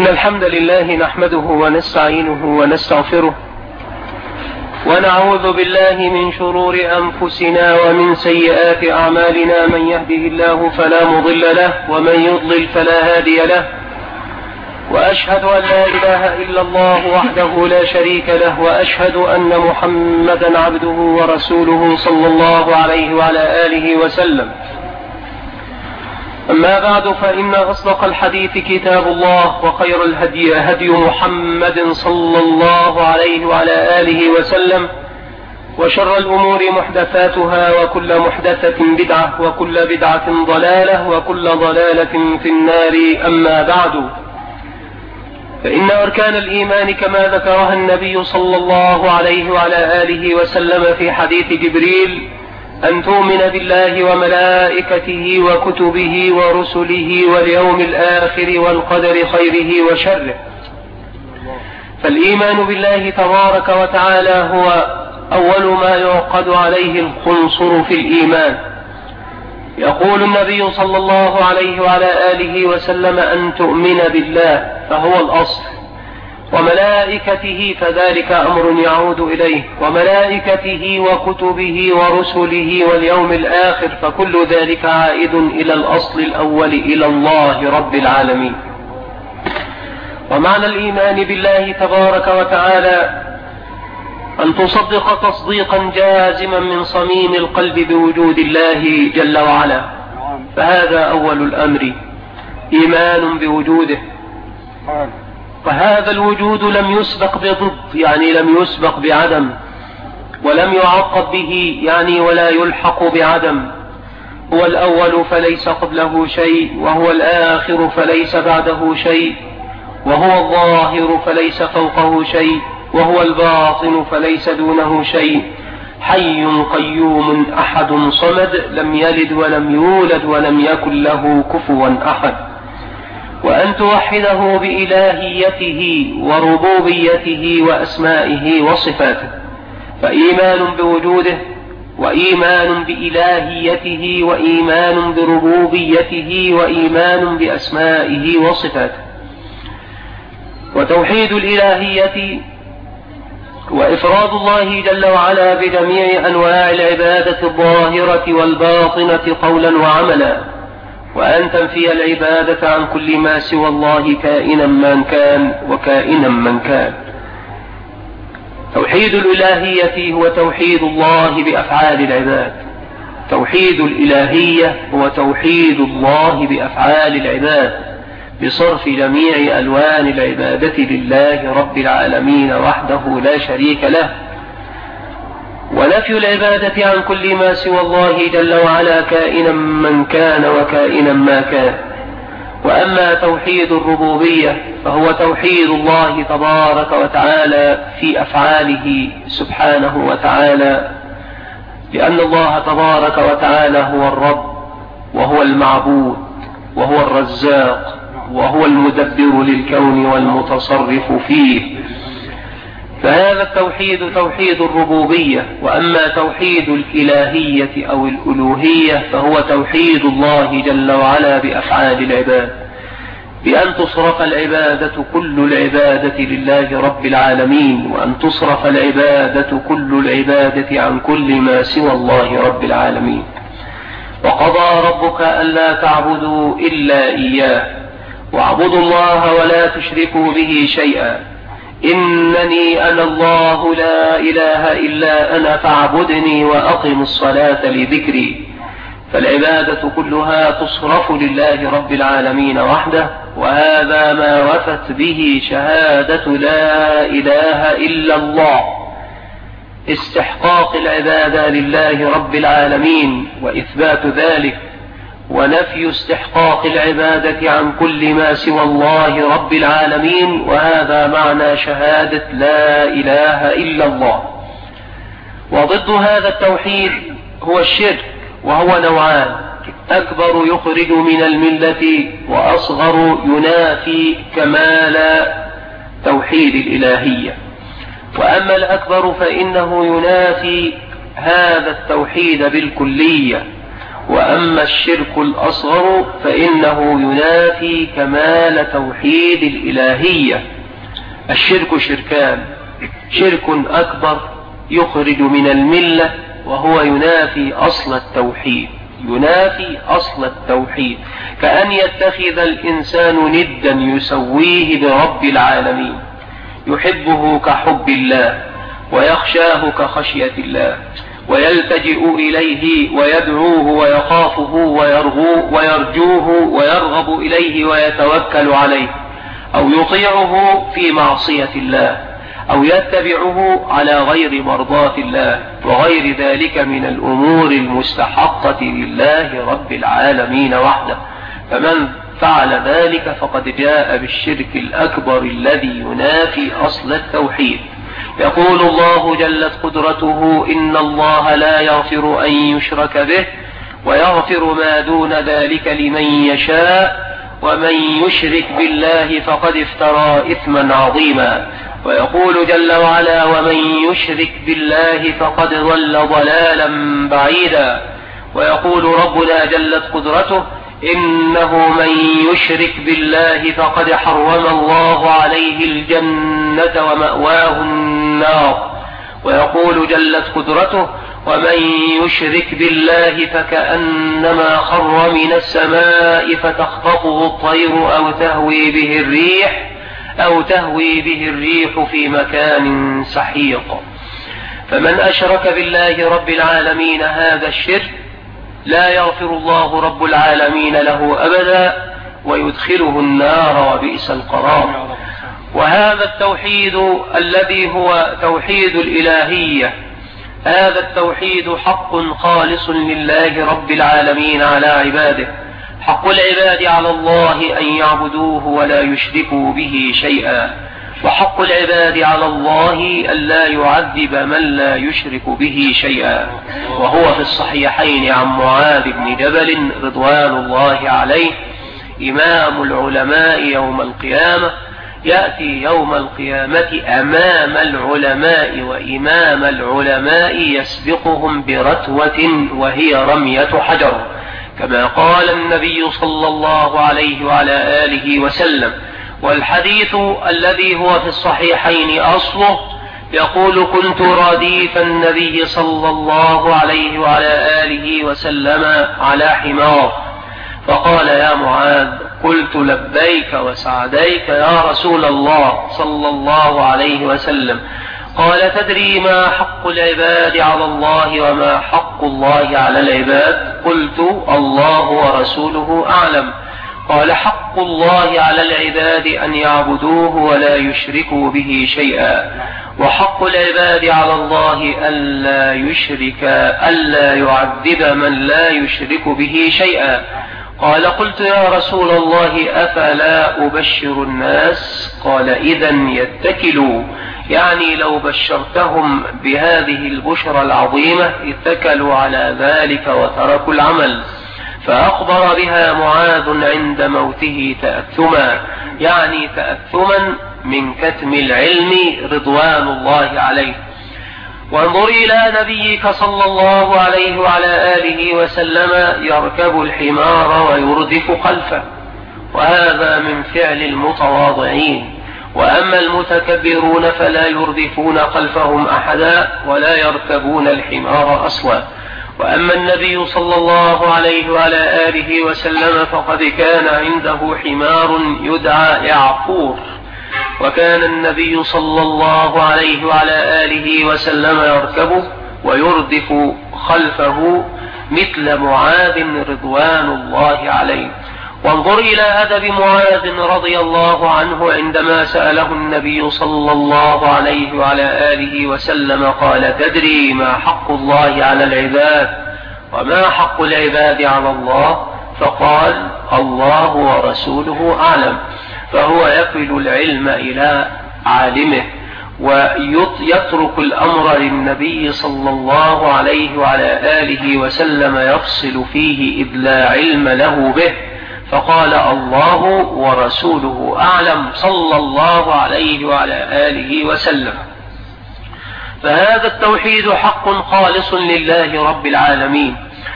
إن الحمد لله نحمده ونستعينه ونستغفره ونعوذ بالله من شرور أنفسنا ومن سيئات أعمالنا. من يهده الله فلا مضل له ومن يضلل فلا هادي له، وأشهد أن لا إله إلا الله وحده لا شريك له، وأشهد أن محمدا عبده ورسوله صلى الله عليه وعلى آله وسلم. أما بعد، فإن أصدق الحديث كتاب الله، وخير الهدي هدي محمد صلى الله عليه وعلى آله وسلم، وشر الأمور محدثاتها، وكل محدثة بدعة، وكل بدعة ضلالة، وكل ضلالة في النار. أما بعد، فإن أركان الإيمان كما ذكرها النبي صلى الله عليه وعلى آله وسلم في حديث جبريل: أن تؤمن بالله وملائكته وكتبه ورسله واليوم الآخر والقدر خيره وشره. فالإيمان بالله تبارك وتعالى هو أول ما يعقد عليه الخنصر في الإيمان. يقول النبي صلى الله عليه وعلى آله وسلم: أن تؤمن بالله، فهو الأصل، وملائكته، فذلك أمر يعود إليه، وملائكته وكتبه ورسله واليوم الآخر، فكل ذلك عائد إلى الأصل الأول، إلى الله رب العالمين. ومعنى الإيمان بالله تبارك وتعالى أن تصدق تصديقا جازما من صميم القلب بوجود الله جل وعلا، فهذا أول الأمر، إيمان بوجوده. فهذا الوجود لم يسبق بضد، يعني لم يسبق بعدم، ولم يعقب به، يعني ولا يلحق بعدم. هو الأول فليس قبله شيء، وهو الآخر فليس بعده شيء، وهو الظاهر فليس فوقه شيء، وهو الباطن فليس دونه شيء. حي قيوم أحد صمد، لم يلد ولم يولد ولم يكن له كفوا أحد. وأن توحده بإلهيته وربوبيته وأسمائه وصفاته، فإيمان بوجوده، وإيمان بإلهيته، وإيمان بربوبيته، وإيمان بأسمائه وصفاته. وتوحيد الإلهية وإفراد الله جل وعلا بجميع أنواع العبادة الظاهرة والباطنة قولا وعملا، وأن تنفي العبادة عن كل ما سوى الله كائنا من كان وكائنا من كان. توحيد الإلهية هو توحيد الله بأفعال العباد. توحيد الإلهية هو توحيد الله بأفعال العباد، بصرف جميع ألوان العبادة لله رب العالمين وحده لا شريك له، ونفي العبادة عن كل ما سوى الله جل وعلا كائنا من كان وكائنا ما كان. وأما توحيد الربوبية فهو توحيد الله تبارك وتعالى في أفعاله سبحانه وتعالى، لأن الله تبارك وتعالى هو الرب، وهو المعبود، وهو الرزاق، وهو المدبر للكون والمتصرف فيه. فهذا التوحيد توحيد الربوبية. وأما توحيد الإلهية أو الألوهية فهو توحيد الله جل وعلا بأفعال العباد، بأن تصرف العبادة كل العبادة لله رب العالمين، وأن تصرف العبادة كل العبادة عن كل ما سوى الله رب العالمين. وقضى ربك ألا تعبدوا إلا إياه، واعبدوا الله ولا تشركوا به شيئا، إنني أنا الله لا إله إلا أنا فاعبدني وأقم الصلاة لذكري. فالعبادة كلها تصرف لله رب العالمين وحده، وهذا ما وفت به شهادة لا إله إلا الله، استحقاق العبادة لله رب العالمين وإثبات ذلك، ونفي استحقاق العبادة عن كل ما سوى الله رب العالمين، وهذا معنى شهادة لا إله إلا الله. وضد هذا التوحيد هو الشرك، وهو نوعان: أكبر يخرج من الملة، وأصغر ينافي كمال توحيد الإلهية. وأما الأكبر فإنه ينافي هذا التوحيد بالكلية، وأما الشرك الأصغر فإنه ينافي كمال توحيد الإلهية. الشرك شركان: شرك أكبر يخرج من الملة وهو ينافي أصل التوحيد، كأن يتخذ الإنسان ندا يسويه برب العالمين، يحبه كحب الله ويخشاه كخشية الله، ويلتجئ إليه ويدعوه ويخافه ويرجوه ويرغب إليه ويتوكل عليه، أو يطيعه في معصية الله، أو يتبعه على غير مرضاة الله، وغير ذلك من الأمور المستحقة لله رب العالمين وحده. فمن فعل ذلك فقد جاء بالشرك الأكبر الذي ينافي أصل التوحيد. يقول الله جلت قدرته: إن الله لا يغفر أن يشرك به ويغفر ما دون ذلك لمن يشاء ومن يشرك بالله فقد افترى إثما عظيما. ويقول جل وعلا: ومن يشرك بالله فقد ضل ضلالا بعيدا. ويقول ربنا جلت قدرته: إنه من يشرك بالله فقد حرم الله عليه الجنة ومأواه النار. ويقول جلت قدرته: ومن يشرك بالله فكأنما خر من السماء فتخطفه الطير أو تهوي به الريح في مكان سحيق. فمن أشرك بالله رب العالمين هذا الشرك لا يغفر الله رب العالمين له أبدا ويدخله النار وبئس القرار. وهذا التوحيد الذي هو توحيد الإلهية، هذا التوحيد حق خالص لله رب العالمين على عباده. حق العباد على الله أن يعبدوه ولا يشركوا به شيئا، وحق العباد على الله أن لا يعذب من لا يشرك به شيئا. وهو في الصحيحين عن معاذ بن جبل رضوان الله عليه: إمام العلماء يوم القيامة يأتي يوم القيامة أمام العلماء وإمام العلماء يسبقهم برتوة وهي رمية حجر، كما قال النبي صلى الله عليه وعلى آله وسلم. والحديث الذي هو في الصحيحين أصله يقول: كنت رديف النبي صلى الله عليه وعلى آله وسلم على حمار، فقال: يا معاذ. قلت: لبيك وسعديك يا رسول الله صلى الله عليه وسلم. قال: تدري ما حق العباد على الله وما حق الله على العباد؟ قلت: الله ورسوله أعلم. قال: حق الله على العباد أن يعبدوه ولا يشركوا به شيئا، وحق العباد على الله ألا يعذب من لا يشرك به شيئا. قال: قلت: يا رسول الله أفلا أبشر الناس؟ قال: إذن يتكلوا، يعني لو بشرتهم بهذه البشرى العظيمة اتكلوا على ذلك وتركوا العمل. فأخبر بها معاذ عند موته تأثما، يعني تأثما من كتم العلم رضوان الله عليه. وانظر إلى نبيك صلى الله عليه وعلى آله وسلم يركب الحمار ويردف خلفه، وهذا من فعل المتواضعين. وأما المتكبرون فلا يردفون خلفهم أحدا ولا يركبون الحمار أصلا. وأما النبي صلى الله عليه وعلى آله وسلم فقد كان عنده حمار يدعى يعفور، وكان النبي صلى الله عليه وعلى آله وسلم يركبه ويردف خلفه مثل معاذ رضوان الله عليه. وانظر إلى أدب معاذ رضي الله عنه عندما سأله النبي صلى الله عليه وعلى آله وسلم قال: تدري ما حق الله على العباد وما حق العباد على الله؟ فقال: الله ورسوله أعلم. فهو يكل العلم إلى عالمه ويترك الأمر للنبي صلى الله عليه وعلى آله وسلم يفصل فيه إذ لا علم له به، فقال: الله ورسوله أعلم صلى الله عليه وعلى آله وسلم. فهذا التوحيد حق خالص لله رب العالمين،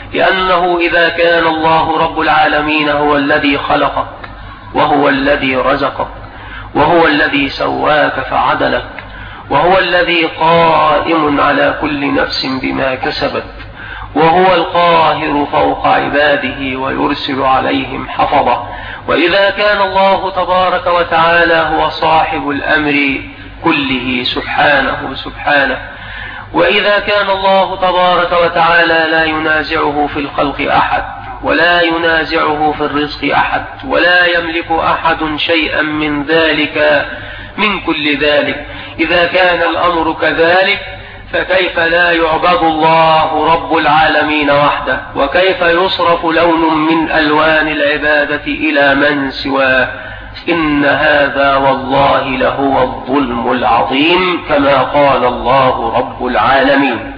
لأنه إذا كان الله رب العالمين هو الذي خلقك وهو الذي رزقك وهو الذي سواك فعدلك وهو الذي قائم على كل نفس بما كسبت وهو القاهر فوق عباده ويرسل عليهم حفظه، وإذا كان الله تبارك وتعالى هو صاحب الأمر كله سبحانه، وإذا كان الله تبارك وتعالى لا ينازعه في الخلق أحد ولا ينازعه في الرزق أحد ولا يملك أحد شيئا من ذلك من كل ذلك، إذا كان الأمر كذلك فكيف لا يعبد الله رب العالمين وحده، وكيف يصرف لون من ألوان العبادة إلى من سواه؟ إن هذا والله لهو الظلم العظيم كما قال الله رب العالمين.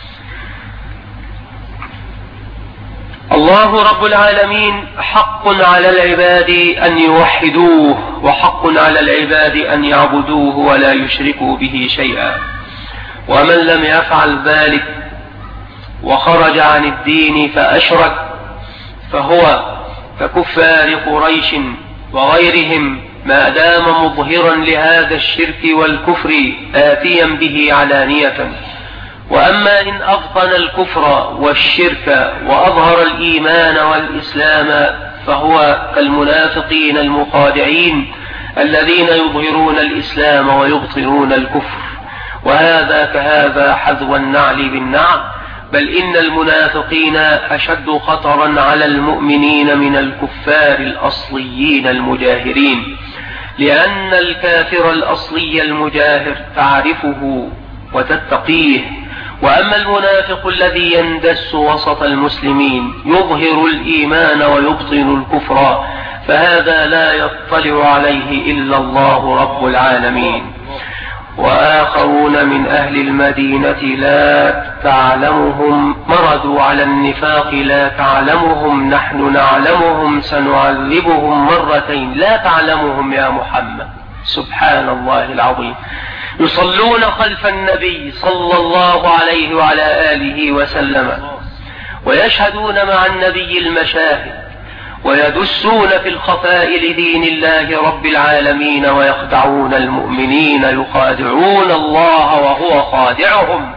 الله رب العالمين حق على العباد أن يوحدوه، وحق على العباد أن يعبدوه ولا يشركوا به شيئا، ومن لم يفعل ذلك وخرج عن الدين فأشرك فهو ككفار قريش وغيرهم ما دام مظهرا لهذا الشرك والكفر آتيا به علانية. وأما إن أبطن الكفر والشرك وأظهر الإيمان والإسلام فهو كالمنافقين المخادعين الذين يظهرون الإسلام ويبطنون الكفر، وهذا كهذا حذو النعل بالنعل، بل إن المنافقين أشد خطرا على المؤمنين من الكفار الأصليين المجاهرين، لأن الكافر الأصلي المجاهر تعرفه وتتقيه، وأما المنافق الذي يندس وسط المسلمين يظهر الإيمان ويبطن الكفر فهذا لا يطلع عليه إلا الله رب العالمين. وآخرون من أهل المدينة لا تعلمهم مردوا على النفاق لا تعلمهم نحن نعلمهم سنعذبهم مرتين، لا تعلمهم يا محمد سبحان الله العظيم، يصلون خلف النبي صلى الله عليه وعلى آله وسلم ويشهدون مع النبي المشاهد ويدسون في الخفاء لدين الله رب العالمين ويخدعون المؤمنين يخادعون الله وهو خادعهم.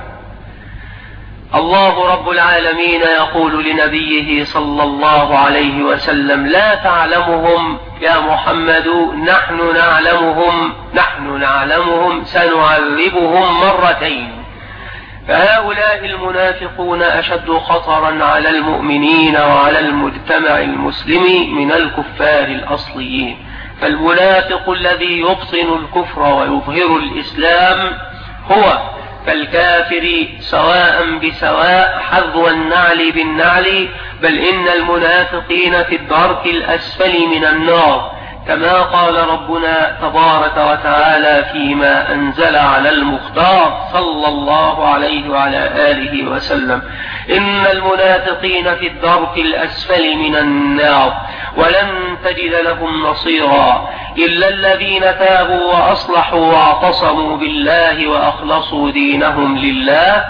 الله رب العالمين يقول لنبيه صلى الله عليه وسلم لا تعلمهم يا محمد نحن نعلمهم سنعذبهم مرتين. فهؤلاء المنافقون أشد خطرا على المؤمنين وعلى المجتمع المسلم من الكفار الأصليين، فالمنافق الذي يبطن الكفر ويظهر الإسلام هو كالكافر سواء بسواء حذو النعل بالنعل، بل إن المنافقين في الدرك الأسفل من النار، كما قال ربنا تبارك وتعالى فيما أنزل على المختار صلى الله عليه وعلى آله وسلم إن المنافقين في الدرك الأسفل من النار ولن تجد لهم نصيرا إلا الذين تابوا وأصلحوا واعتصموا بالله وأخلصوا دينهم لله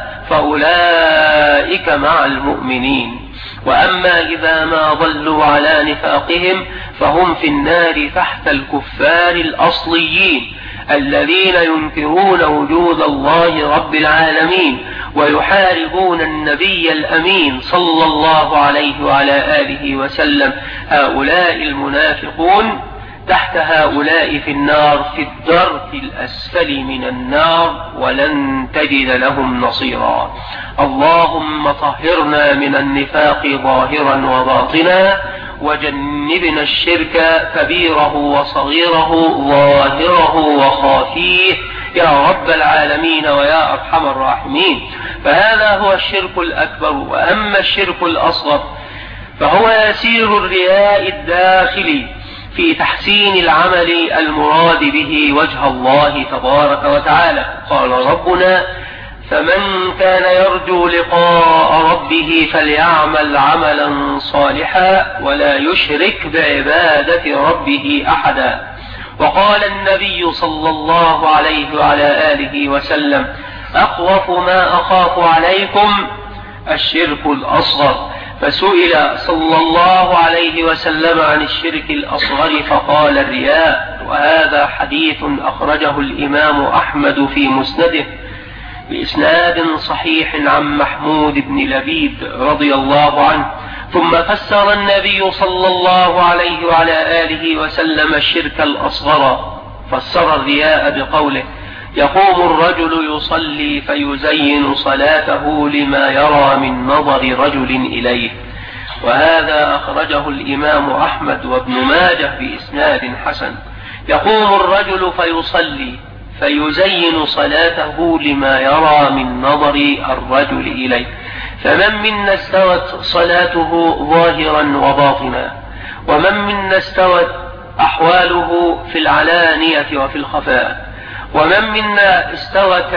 فأولئك مع المؤمنين. وأما إذا ما ضلوا على نفاقهم فهم في النار تحت الكفار الأصليين الذين ينكرون وجود الله رب العالمين ويحاربون النبي الأمين صلى الله عليه وعلى آله وسلم. هؤلاء المنافقون تحت هؤلاء في النار في الدرك الأسفل من النار ولن تجد لهم نصيرا. اللهم طهرنا من النفاق ظاهرا وباطنا وجنبنا الشرك كبيره وصغيره ظاهره وخافيه يا رب العالمين ويا أرحم الراحمين. فهذا هو الشرك الأكبر. وأما الشرك الأصغر فهو يسير الرياء الداخلي في تحسين العمل المراد به وجه الله تبارك وتعالى. قال ربنا فمن كان يرجو لقاء ربه فليعمل عملا صالحا ولا يشرك بعبادة ربه أحدا. وقال النبي صلى الله عليه وعلى آله وسلم أخوف ما أخاف عليكم الشرك الأصغر، فسئل صلى الله عليه وسلم عن الشرك الأصغر فقال الرياء. وهذا حديث أخرجه الإمام أحمد في مسنده بإسناد صحيح عن محمود بن لبيد رضي الله عنه. ثم فسر النبي صلى الله عليه وعلى آله وسلم الشرك الأصغر، فسر الرياء بقوله: يقوم الرجل يصلي فيزين صلاته لما يرى من نظر رجل إليه. وهذا أخرجه الإمام أحمد وابن ماجه بإسناد حسن. يقوم الرجل فيصلي فيزين صلاته لما يرى من نظر الرجل إليه. فمن منا استوت صلاته ظاهرا وباطنا، ومن منا استوت أحواله في العلانية وفي الخفاء، ومن منا استوت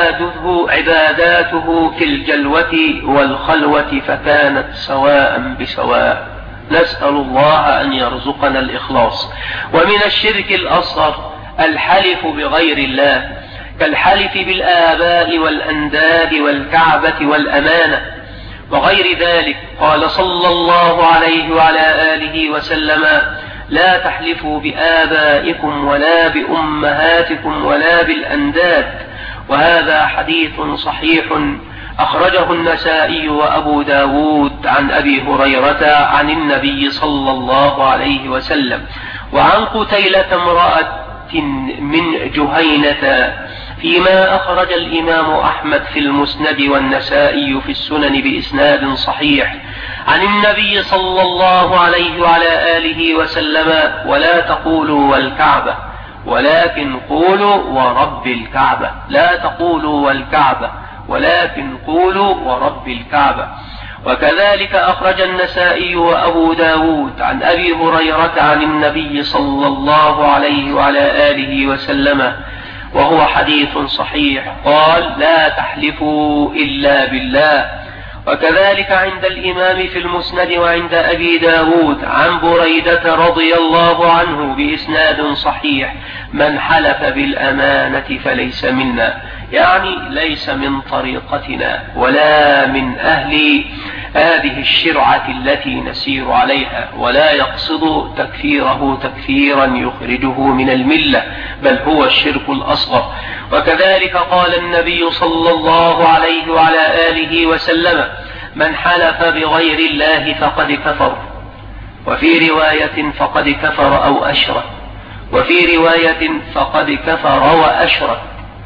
عباداته في الجلوة والخلوة فكانت سواء بسواء. نسأل الله أن يرزقنا الإخلاص. ومن الشرك الأصغر الحلف بغير الله، كالحلف بالآباء والأنداد والكعبة والأمانة وغير ذلك. قال صلى الله عليه وعلى آله وسلم: لا تحلفوا بآبائكم ولا بأمهاتكم ولا بالأنداد. وهذا حديث صحيح أخرجه النسائي وأبو داود عن أبي هريرة عن النبي صلى الله عليه وسلم. وعن قتيلة امرأة من جهينة فيما أخرج الإمام أحمد في المسند والنسائي في السنن بإسناد صحيح عن النبي صلى الله عليه وعلى آله وسلم: ولا تقولوا والكعبة ولكن قولوا ورب الكعبة. لا تقولوا والكعبة ولكن قولوا ورب الكعبة. وكذلك أخرج النسائي وأبو داود عن أبي هريرة عن النبي صلى الله عليه وعلى آله وسلم وهو حديث صحيح قال: لا تحلفوا إلا بالله. وكذلك عند الإمام في المسند وعند أبي داود عن بريدة رضي الله عنه بإسناد صحيح: من حلف بالأمانة فليس منا، يعني ليس من طريقتنا ولا من أهل هذه الشرعة التي نسير عليها، ولا يقصد تكفيره تكفيرا يخرجه من الملة، بل هو الشرك الأصغر. وكذلك قال النبي صلى الله عليه وعلى آله وسلم: من حلف بغير الله فقد كفر، وفي رواية فقد كفر أو أشرك، وفي رواية فقد كفر وأشرك،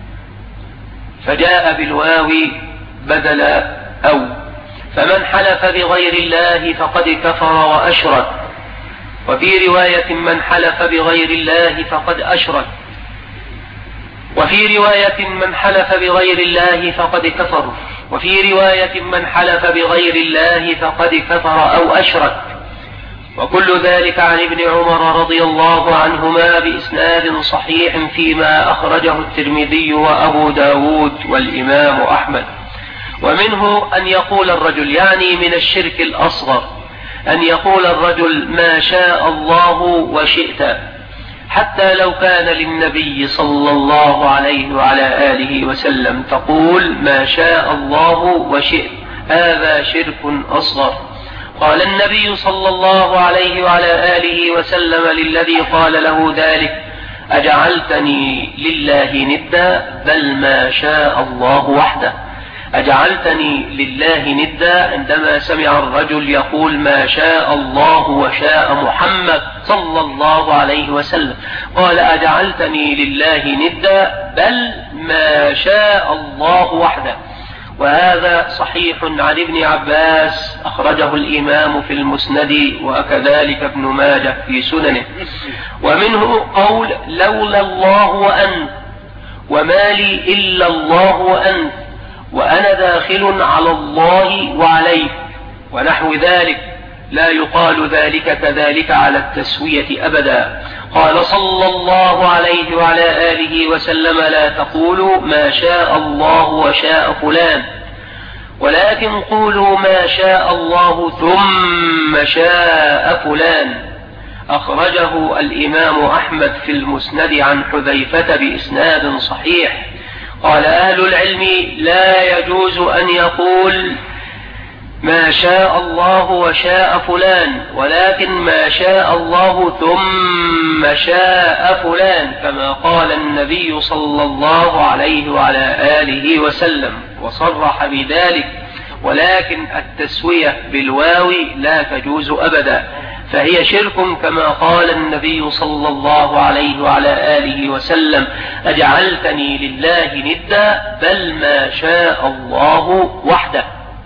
فجاء بالواو بدل أو. فمن حلف بغير الله فقد كفر وأشرك، وفي رواية من حلف بغير الله فقد أشرك، وفي رواية من حلف بغير الله فقد كفر، وفي رواية من حلف بغير الله فقد كفر أو أشرك. وكل ذلك عن ابن عمر رضي الله عنهما بإسناد صحيح فيما أخرجه الترمذي وأبو داود والإمام أحمد. ومنه أن يقول الرجل، يعني من الشرك الأصغر، أن يقول الرجل: ما شاء الله وشئت، حتى لو كان للنبي صلى الله عليه وعلى آله وسلم تقول ما شاء الله وشئت. هذا شرك أصغر. قال النبي صلى الله عليه وعلى آله وسلم للذي قال له ذلك: أجعلتني لله ندا؟ بل ما شاء الله وحده. أجعلتني لله ندا عندما سمع الرجل يقول ما شاء الله وشاء محمد صلى الله عليه وسلم، قال: أجعلتني لله ندا؟ بل ما شاء الله وحده. وهذا صحيح عن ابن عباس أخرجه الإمام في المسند وكذلك ابن ماجه في سننه. ومنه قول: لولا الله وأنت، وما لي إلا الله وأنت، وأنا داخل على الله وعليك، ونحو ذلك. لا يقال ذلك كذلك على التسوية أبدا. قال صلى الله عليه وعلى آله وسلم: لا تقولوا ما شاء الله وشاء فلان، ولكن قولوا ما شاء الله ثم شاء فلان. أخرجه الإمام أحمد في المسند عن حذيفة بإسناد صحيح. قال أهل العلم: لا يجوز أن يقول ما شاء الله وشاء فلان، ولكن ما شاء الله ثم شاء فلان، كما قال النبي صلى الله عليه وعلى آله وسلم وصرح بذلك. ولكن التسوية بالواو لا تجوز أبدا، فهي شرك، كما قال النبي صلى الله عليه وعلى آله وسلم: أجعلتني لله ندا بل ما شاء الله وحده.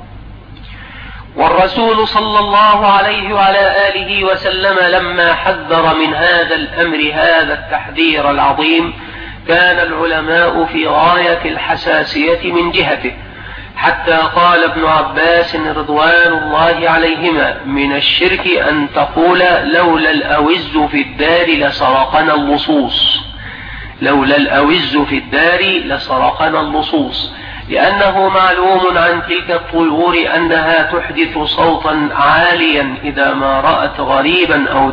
والرسول صلى الله عليه وعلى آله وسلم لما حذر من هذا الأمر هذا التحذير العظيم كان العلماء في غاية الحساسية من جهته، حتى قال ابن عباس رضوان الله عليهما: من الشرك أن تقول لولا الأوز في الدار لسرقنا اللصوص، لولا الأوز في الدار لسرقنا اللصوص، لأنه معلوم عن تلك الطيور أنها تحدث صوتا عاليا إذا ما رأت غريبا أو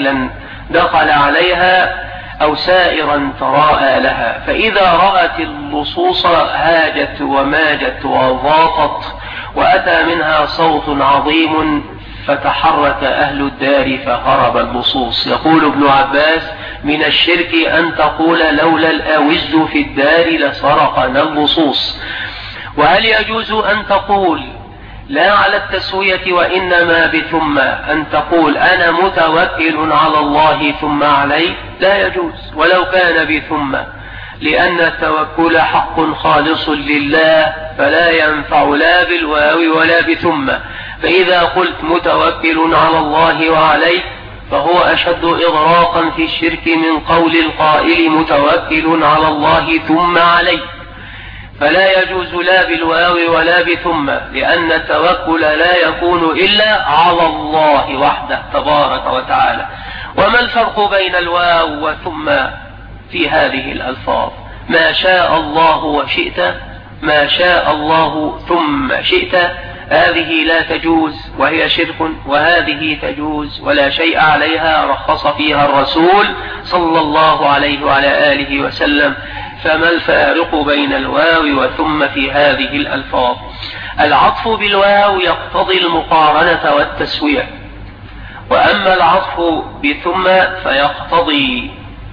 دخل عليها أو سائرا تراءى لها، فإذا رأت اللصوص هاجت وماجت وضاقت وأتى منها صوت عظيم فتحرك أهل الدار فهرب اللصوص. يقول ابن عباس: من الشرك أن تقول لولا الأوز في الدار لسرقنا اللصوص. وهل يجوز أن تقول لا على التسوية وإنما بثم، أن تقول أنا متوكل على الله ثم عليه؟ لا يجوز ولو كان بثم، لأن التوكل حق خالص لله فلا ينفع لا بالواو ولا بثم. فإذا قلت متوكل على الله وعليه فهو أشد إغراقا في الشرك من قول القائل متوكل على الله ثم عليه، فلا يجوز لا بالواو ولا بثم، لأن التوكل لا يكون إلا على الله وحده تبارك وتعالى. وما الفرق بين الواو وثم في هذه الألفاظ؟ ما شاء الله وشئت، ما شاء الله ثم شئت، هذه لا تجوز وهي شرك، وهذه تجوز ولا شيء عليها، رخص فيها الرسول صلى الله عليه وعلى آله وسلم. فما الفارق بين الواو وثم في هذه الألفاظ؟ العطف بالواو يقتضي المقارنة والتسوية، وأما العطف بثم فيقتضي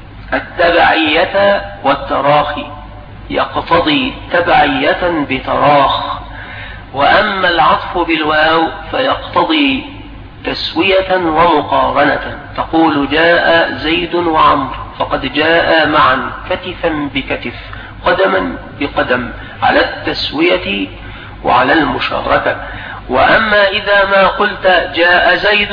التبعية والتراخي، يقتضي تبعية بتراخ. وأما العطف بالواو فيقتضي تسوية ومقارنة، تقول جاء زيد وعمر، فقد جاء معا كتفا بكتف قدما بقدم، على التسوية وعلى المشاركة. وأما إذا ما قلت جاء زيد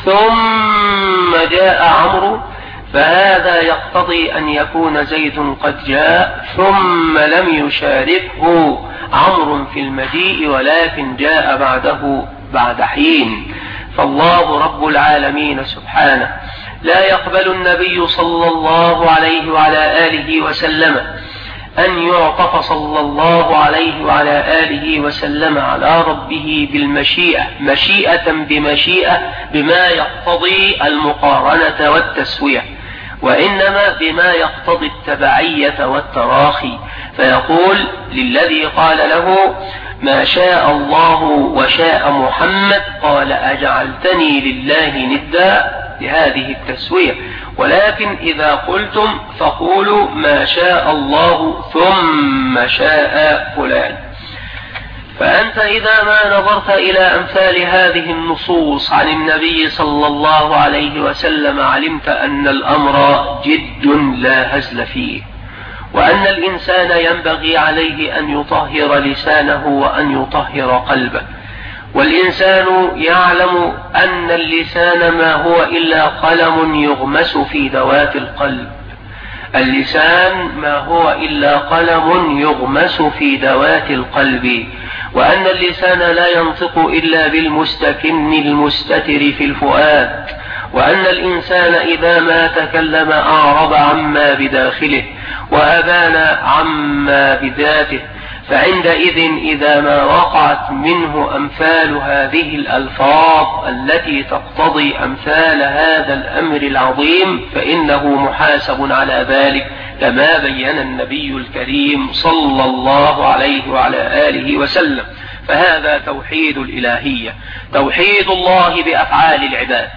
ثم جاء عمرو فهذا يقتضي أن يكون زيد قد جاء ثم لم يشاركه عمرو في المجيء، ولكن جاء بعده بعد حين. فالله رب العالمين سبحانه لا يقبل النبي صلى الله عليه وعلى آله وسلم أن يعطف صلى الله عليه وعلى آله وسلم على ربه بالمشيئة، مشيئة بمشيئة، بما يقتضي المقارنة والتسوية، وإنما بما يقتضي التبعية والتراخي. فيقول للذي قال له ما شاء الله وشاء محمد قال أجعلتني لله ندا، لهذه التسوية. ولكن إذا قلتم فقولوا ما شاء الله ثم شاء فلان. فأنت إذا ما نظرت إلى أمثال هذه النصوص عن النبي صلى الله عليه وسلم علمت أن الأمر جد لا هزل فيه، وأن الإنسان ينبغي عليه أن يطهر لسانه وأن يطهر قلبه. والإنسان يعلم أن اللسان ما هو إلا قلم يغمس في ذوات القلب، اللسان ما هو إلا قلم يغمس في ذوات القلب، وأن اللسان لا ينطق إلا بالمستكن المستتر في الفؤاد، وأن الإنسان إذا ما تكلم أعرض عما بداخله وأبان عما بذاته. فعندئذ إذا ما وقعت منه أمثال هذه الألفاظ التي تقتضي أمثال هذا الأمر العظيم فإنه محاسب على ذلك، كما بين النبي الكريم صلى الله عليه وعلى آله وسلم. فهذا توحيد الإلهية، توحيد الله بأفعال العباد،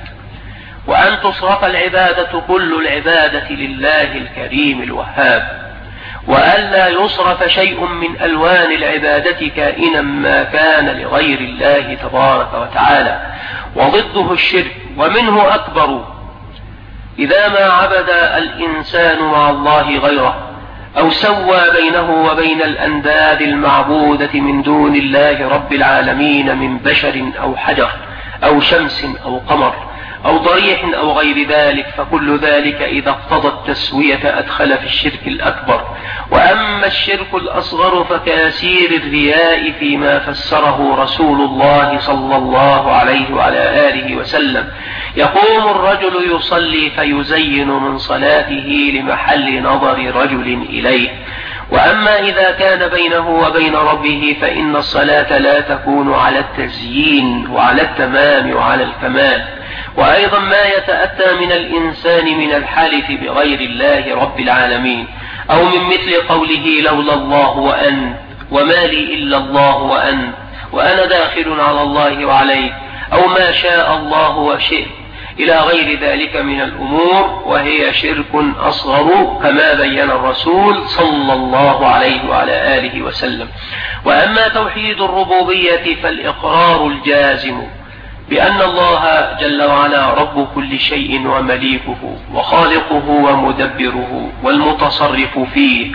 وأن تصرف العبادة كل العبادة لله الكريم الوهاب، وألا يصرف شيء من ألوان العبادة كائنا ما كان لغير الله تبارك وتعالى، وضده الشرك، ومنه أكبر إذا ما عبد الإنسان مع الله غيره أو سوى بينه وبين الأنداد المعبودة من دون الله رب العالمين من بشر أو حجر أو شمس أو قمر أو ضريح أو غير ذلك، فكل ذلك إذا اقتضى التسوية أدخل في الشرك الأكبر. وأما الشرك الأصغر فكيسير الرياء فيما فسره رسول الله صلى الله عليه وعلى آله وسلم: يقوم الرجل يصلي فيزين من صلاته لمحل نظر رجل إليه. وأما إذا كان بينه وبين ربه فإن الصلاة لا تكون على التزيين وعلى التمام وعلى الكمال. وأيضا ما يتأتى من الإنسان من الحلف بغير الله رب العالمين، أو من مثل قوله: لولا الله وأنت، وما لي إلا الله وأنت، وأنا داخل على الله وعليك، أو ما شاء الله وشئت، إلى غير ذلك من الأمور، وهي شرك أصغر كما بين الرسول صلى الله عليه وعلى آله وسلم. وأما توحيد الربوبية فالإقرار الجازم بأن الله جل وعلا رب كل شيء ومليكه وخالقه ومدبره والمتصرف فيه،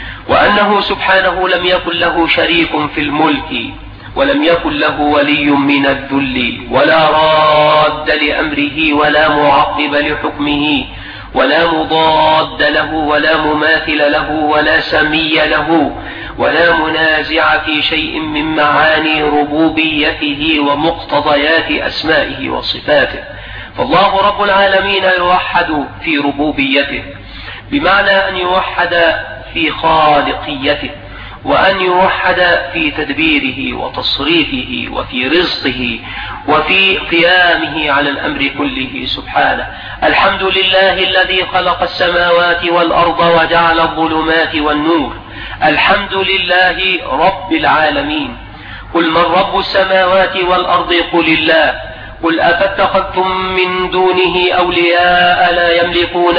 وأنه سبحانه لم يكن له شريك في الملك، ولم يكن له ولي من الذل، ولا راد لأمره، ولا معقب لحكمه، ولا مضاد له، ولا مماثل له، ولا سمي له، ولا منازع في شيء من معاني ربوبيته ومقتضيات أسمائه وصفاته. فالله رب العالمين يوحد في ربوبيته، بمعنى أن يوحد في خالقيته، وأن يوحد في تدبيره وتصريفه وفي رزقه وفي قيامه على الأمر كله سبحانه. الحمد لله الذي خلق السماوات والأرض وجعل الظلمات والنور. الحمد لله رب العالمين. قل من رب السماوات والأرض؟ قل الله. قل أفاتخذتم من دونه أولياء لا يملكون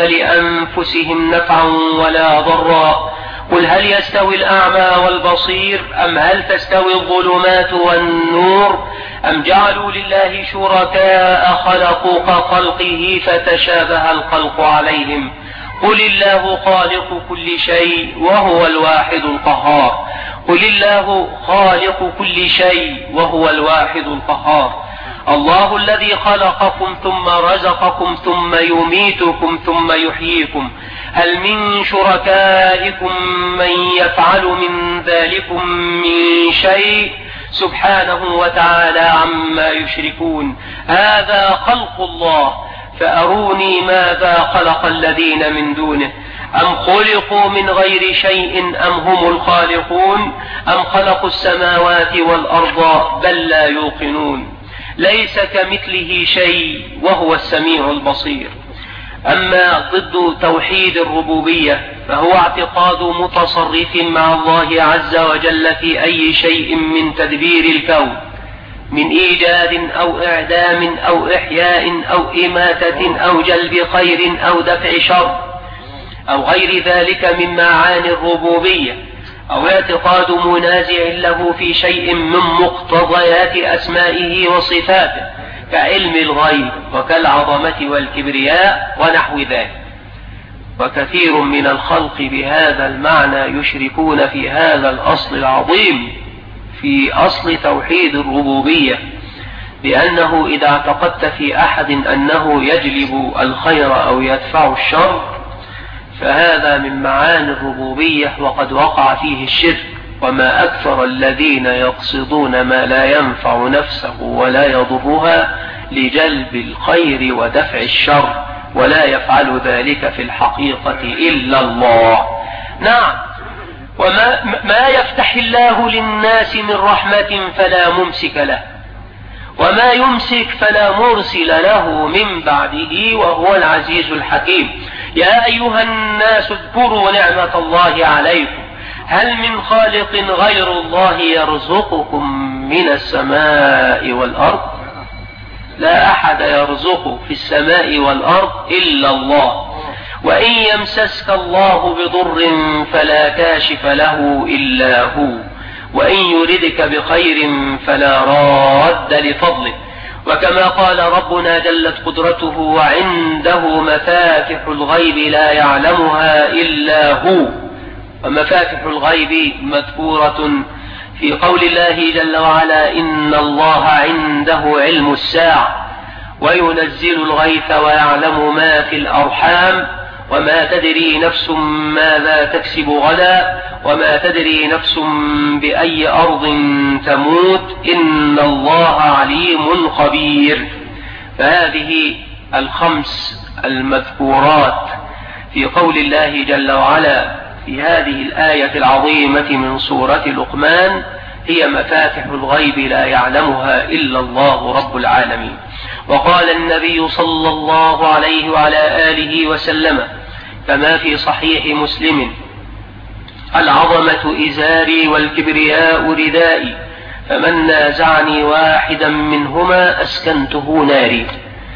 لأنفسهم نفعا ولا ضرا؟ قل هل يستوي الأعمى والبصير أم هل تستوي الظلمات والنور أم جعلوا لله شركاء خلقوا كخلقه فتشابه الخلق عليهم؟ قل الله خالق كل شيء وهو الواحد القهار. قل الله خالق كل شيء وهو الواحد القهار. الله الذي خلقكم ثم رزقكم ثم يميتكم ثم يحييكم. هل من شركائكم من يفعل من ذلكم من شيء؟ سبحانه وتعالى عما يشركون. هذا خلق الله، فأروني ماذا خلق الذين من دونه. أم خلقوا من غير شيء أم هم الخالقون أم خلقوا السماوات والأرض بل لا يوقنون. ليس كمثله شيء وهو السميع البصير. أما ضد توحيد الربوبية فهو اعتقاد متصرف مع الله عز وجل في أي شيء من تدبير الكون، من إيجاد أو إعدام أو إحياء أو إماتة أو جلب خير أو دفع شر أو غير ذلك من معاني الربوبية، أو اعتقاد منازع له في شيء من مقتضيات أسمائه وصفاته كعلم الغيب وكالعظمة والكبرياء ونحو ذلك. وكثير من الخلق بهذا المعنى يشركون في هذا الأصل العظيم، في أصل توحيد الربوبية، بأنه إذا اعتقدت في أحد أنه يجلب الخير أو يدفع الشر فهذا من معاني الربوبية، وقد وقع فيه الشرك. وما أكثر الذين يقصدون ما لا ينفع نفسه ولا يضرها لجلب الخير ودفع الشر، ولا يفعل ذلك في الحقيقة إلا الله. نعم، وما يفتح الله للناس من رحمة فلا ممسك له، وما يمسك فلا مرسل له من بعده، وهو العزيز الحكيم. يا أيها الناس اذكروا نعمة الله عليكم، هل من خالق غير الله يرزقكم من السماء والأرض لا أحد يرزق في السماء والأرض إلا الله وإن يمسسك الله بضر فلا كاشف له إلا هو وإن يردك بخير فلا راد لفضله. وكما قال ربنا جلت قدرته وعنده مفاتح الغيب لا يعلمها إلا هو. ومفاتح الغيب مذكورة في قول الله جل وعلا إن الله عنده علم الساعة وينزل الغيث ويعلم ما في الأرحام وما تدري نفس ماذا تكسب غدا وما تدري نفس بأي أرض تموت إن الله عليم خبير. فهذه الخمس المذكورات في قول الله جل وعلا في هذه الآية العظيمة من سورة لقمان هي مفاتح الغيب لا يعلمها إلا الله رب العالمين. وقال النبي صلى الله عليه وعلى آله وسلم كما في صحيح مسلم العظمة إزاري والكبرياء ردائي فمن نازعني واحدا منهما أسكنته ناري.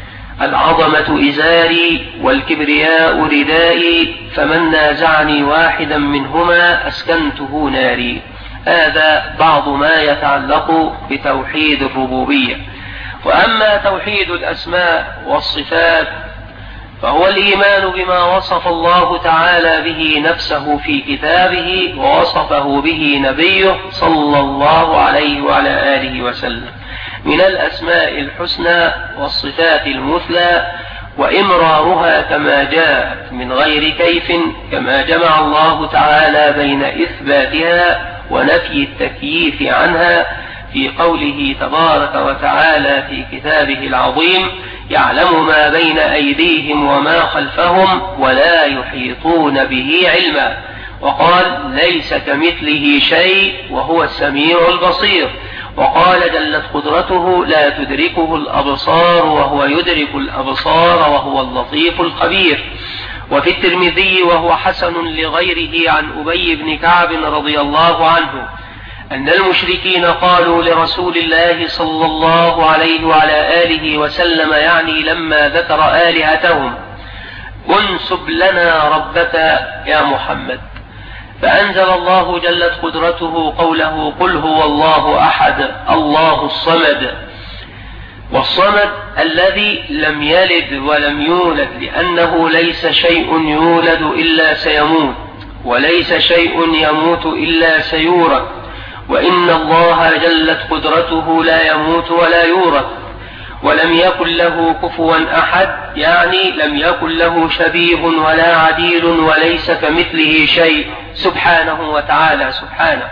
العظمة إزاري والكبرياء ردائي فمن نازعني واحدا منهما أسكنته ناري. هذا بعض ما يتعلق بتوحيد الربوبية. وأما توحيد الأسماء والصفات فهو الإيمان بما وصف الله تعالى به نفسه في كتابه ووصفه به نبيه صلى الله عليه وعلى آله وسلم من الأسماء الحسنى والصفات المثلى وإمرارها كما جاءت من غير كيف كما جمع الله تعالى بين إثباتها ونفي التكييف عنها في قوله تبارك وتعالى في كتابه العظيم يعلم ما بين أيديهم وما خلفهم ولا يحيطون به علما. وقال ليس كمثله شيء وهو السميع البصير. وقال جلت قدرته لا تدركه الأبصار وهو يدرك الأبصار وهو اللطيف الخبير. وفي الترمذي وهو حسن لغيره عن أبي بن كعب رضي الله عنه أن المشركين قالوا لرسول الله صلى الله عليه وعلى آله وسلم يعني لما ذكر آلهتهم انسب لنا ربك يا محمد. فأنزل الله جلت قدرته قوله قل هو الله أحد الله الصمد. والصمد الذي لم يلد ولم يولد لأنه ليس شيء يولد إلا سيموت وليس شيء يموت إلا سيورث وإن الله جلت قدرته لا يموت ولا يورث ولم يكن له كفوا أحد يعني لم يكن له شبيه ولا عديل وليس كمثله شيء سبحانه وتعالى سبحانه.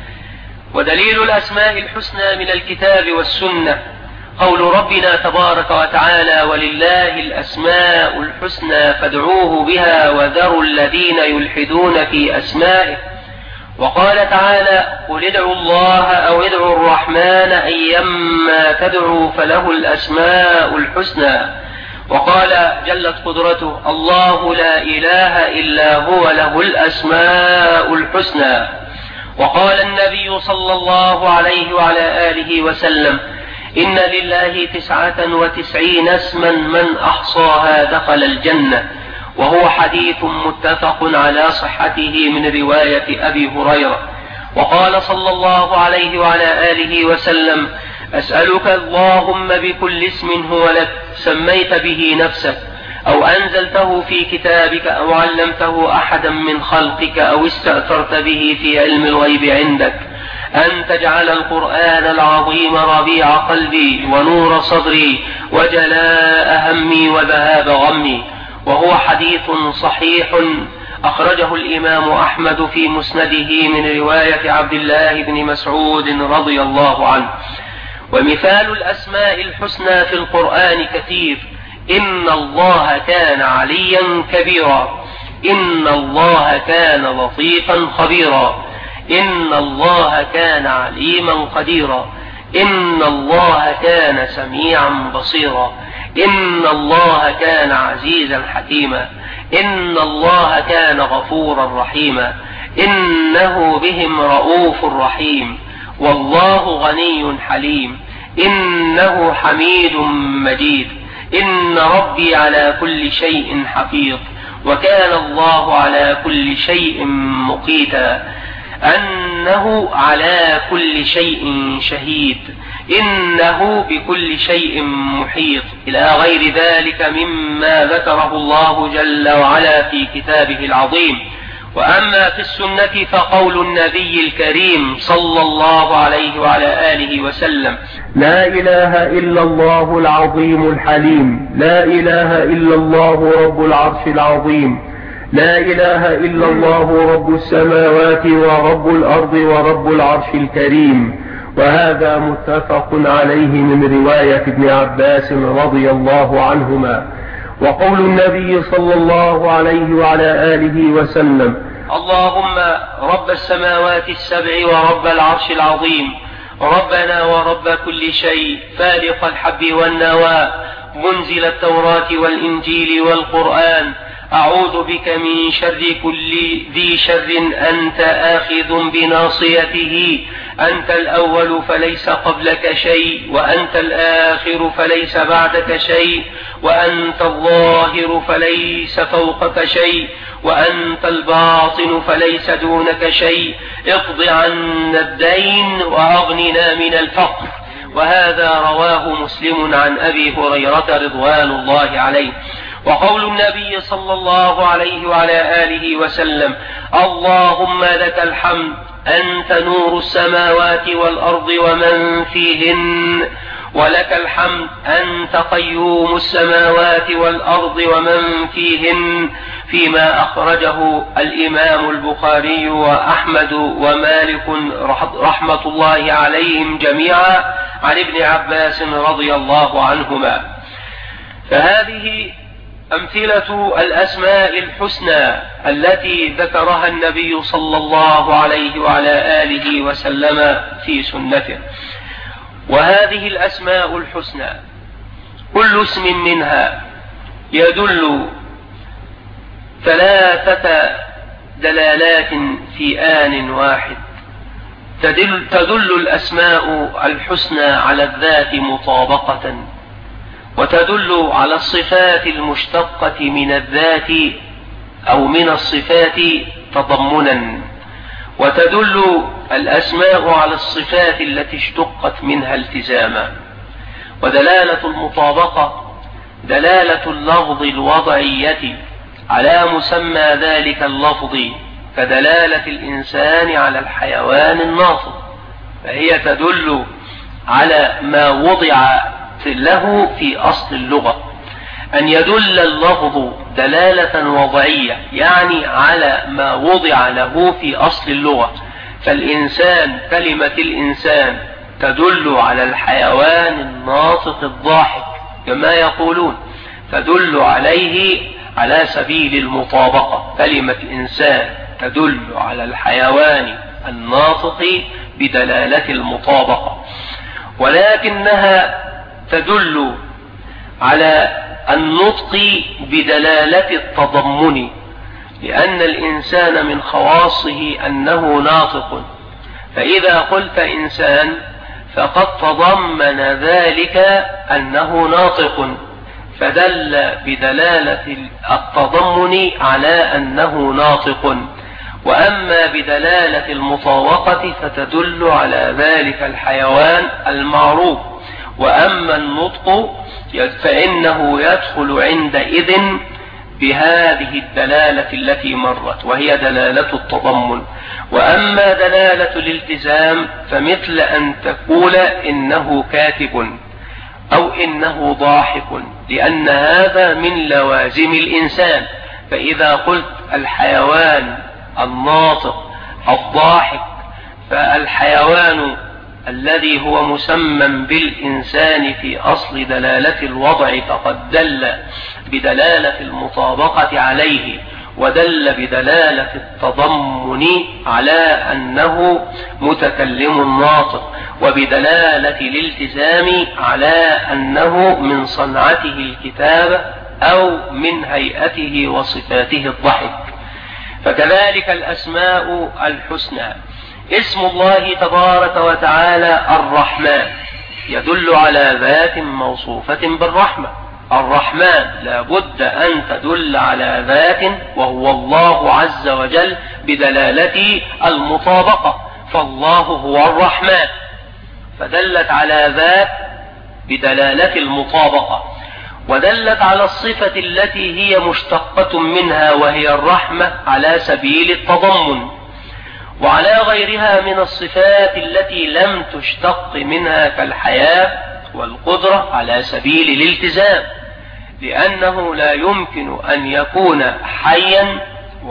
ودليل الأسماء الحسنى من الكتاب والسنة قول ربنا تبارك وتعالى ولله الأسماء الحسنى فادعوه بها وذروا الذين يلحدون في أسمائه. وقال تعالى قل ادعوا الله أو ادعوا الرحمن أيما تدعوا فله الأسماء الحسنى. وقال جلت قدرته الله لا إله إلا هو له الأسماء الحسنى. وقال النبي صلى الله عليه وعلى آله وسلم إن لله 99 اسما من أحصاها دخل الجنة. وهو حديث متفق على صحته من رواية أبي هريرة. وقال صلى الله عليه وعلى آله وسلم أسألك اللهم بكل اسم هو لك سميت به نفسك أو أنزلته في كتابك أو علمته أحدا من خلقك أو استأثرت به في علم الغيب عندك أن تجعل القرآن العظيم ربيع قلبي ونور صدري وجلاء همي وذهاب غمي. وهو حديث صحيح أخرجه الإمام أحمد في مسنده من رواية عبد الله بن مسعود رضي الله عنه. ومثال الأسماء الحسنى في القرآن كثير. إن الله كان عليا كبيرا إن الله كان لطيفا خبيرا إن الله كان عليما قديرا إن الله كان سميعا بصيرا إن الله كان عزيزا حكيما إن الله كان غفورا رحيما إنه بهم رؤوف رحيم. والله غني حليم، إنه حميد مجيد، إن ربي على كل شيء حفيظ، وكان الله على كل شيء مقيتا، أنه على كل شيء شهيد، إنه بكل شيء محيط، إلى غير ذلك مما ذكره الله جل وعلا في كتابه العظيم. وأما في السنة فقول النبي الكريم صلى الله عليه وعلى آله وسلم: لا إله إلا الله العظيم الحليم، لا إله إلا الله رب العرش العظيم، لا إله إلا الله رب السماوات ورب الأرض ورب العرش الكريم. وهذا متفق عليه من رواية ابن عباس رضي الله عنهما. وقول النبي صلى الله عليه وعلى آله وسلم: اللهم رب السماوات السبع ورب العرش العظيم، ربنا ورب كل شيء، فالق الحب والنوى، منزل التوراة والإنجيل والقرآن، أعوذ بك من شر كل ذي شر، أنت آخذ بناصيته، أنت الأول فليس قبلك شيء، وأنت الآخر فليس بعدك شيء، وأنت الظاهر فليس فوقك شيء، وأنت الباطن فليس دونك شيء، اقض عنا الدين وأغننا من الفقر. وهذا رواه مسلم عن أبي هريرة رضوان الله عليه. وقول النبي صلى الله عليه وعلى آله وسلم: اللهم لك الحمد، أنت نور السماوات والأرض ومن فيهن، ولك الحمد، أنت قيوم السماوات والأرض ومن فيهن، فيما أخرجه الإمام البخاري وأحمد ومالك رحمة الله عليهم جميعا عن ابن عباس رضي الله عنهما. فهذه أمثلة الأسماء الحسنى التي ذكرها النبي صلى الله عليه وعلى آله وسلم في سنته. وهذه الأسماء الحسنى كل اسم منها يدل 3 دلالات في آن واحد. تدل الأسماء الحسنى على الذات مطابقة، وتدل على الصفات المشتقة من الذات أو من الصفات تضمنا، وتدل الأسماء على الصفات التي اشتقت منها التزاما. ودلالة المطابقة دلالة اللفظ الوضعية على مسمى ذلك اللفظ، كدلالة الإنسان على الحيوان الناطق، فهي تدل على ما وضع له في أصل اللغة. أن يدل اللفظ دلالة وضعية يعني على ما وضع له في أصل اللغة. فالإنسان، كلمة الإنسان تدل على الحيوان الناطق الضاحك كما يقولون، تدل عليه على سبيل المطابقة. كلمة إنسان تدل على الحيوان الناطق بدلالة المطابقة، ولكنها تدل على النطق بدلالة التضمن، لأن الإنسان من خواصه أنه ناطق، فإذا قلت إنسان فقد تضمن ذلك أنه ناطق، فدل بدلالة التضمن على أنه ناطق. وأما بدلالة المطابقة فتدل على ذلك الحيوان المعروف. وأما النطق فإنه يدخل عندئذ بهذه الدلالة التي مرت، وهي دلالة التضمن. وأما دلالة الالتزام فمثل أن تقول إنه كاتب أو إنه ضاحك، لأن هذا من لوازم الإنسان. فإذا قلت الحيوان الناطق الضاحك، فالحيوان الذي هو مسمى بالإنسان في أصل دلالة الوضع فقد دل بدلالة المطابقة عليه، ودل بدلالة التضمن على أنه متكلم ناطق، وبدلالة الالتزام على أنه من صنعته الكتابة أو من هيئته وصفاته الضحك. فكذلك الأسماء الحسنى اسم الله تبارك وتعالى الرحمن يدل على ذات موصوفة بالرحمة. الرحمن لا بد أن تدل على ذات وهو الله عز وجل بدلالة المطابقة، فالله هو الرحمن، فدلت على ذات بدلالة المطابقة، ودلت على الصفة التي هي مشتقة منها وهي الرحمة على سبيل التضمن، وعلى غيرها من الصفات التي لم تشتق منها كالحياة والقدرة على سبيل الالتزام، لأنه لا يمكن أن يكون حيا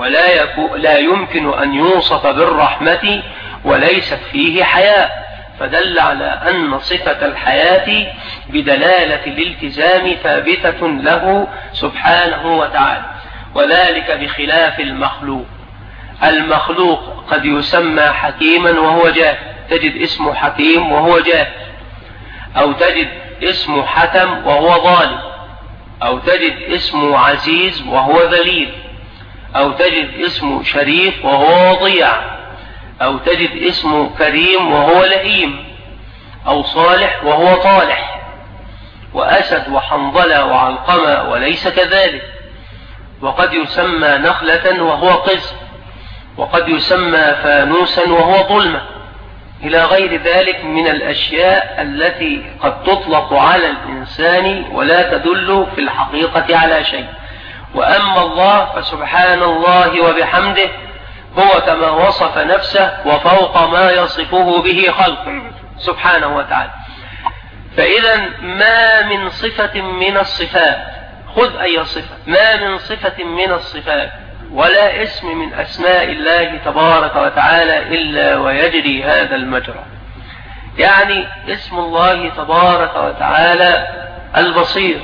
لا يمكن أن يوصف بالرحمة وليست فيه حياة، فدل على أن صفة الحياة بدلالة الالتزام ثابتة له سبحانه وتعالى، وذلك بخلاف المخلوق. المخلوق قد يسمى حكيما وهو جاهل، تجد اسمه حكيم وهو جاهل، أو تجد اسمه حكم وهو ظالم، أو تجد اسمه عزيز وهو ذليل، أو تجد اسمه شريف وهو وضيع، أو تجد اسمه كريم وهو لئيم، أو صالح وهو طالح، وأسد وحنظلة وعلقمة وليس كذلك. وقد يسمى نخلة وهو قزم، وقد يسمى فانوسا وهو ظلمة، إلى غير ذلك من الأشياء التي قد تطلق على الإنسان ولا تدل في الحقيقة على شيء. وأما الله فسبحان الله وبحمده هو كما وصف نفسه وفوق ما يصفه به خلقه سبحانه وتعالى. فإذا ما من صفة من الصفات، خذ أي صفة، ما من صفة من الصفات ولا اسم من أسماء الله تبارك وتعالى إلا ويجري هذا المجرى. يعني اسم الله تبارك وتعالى البصير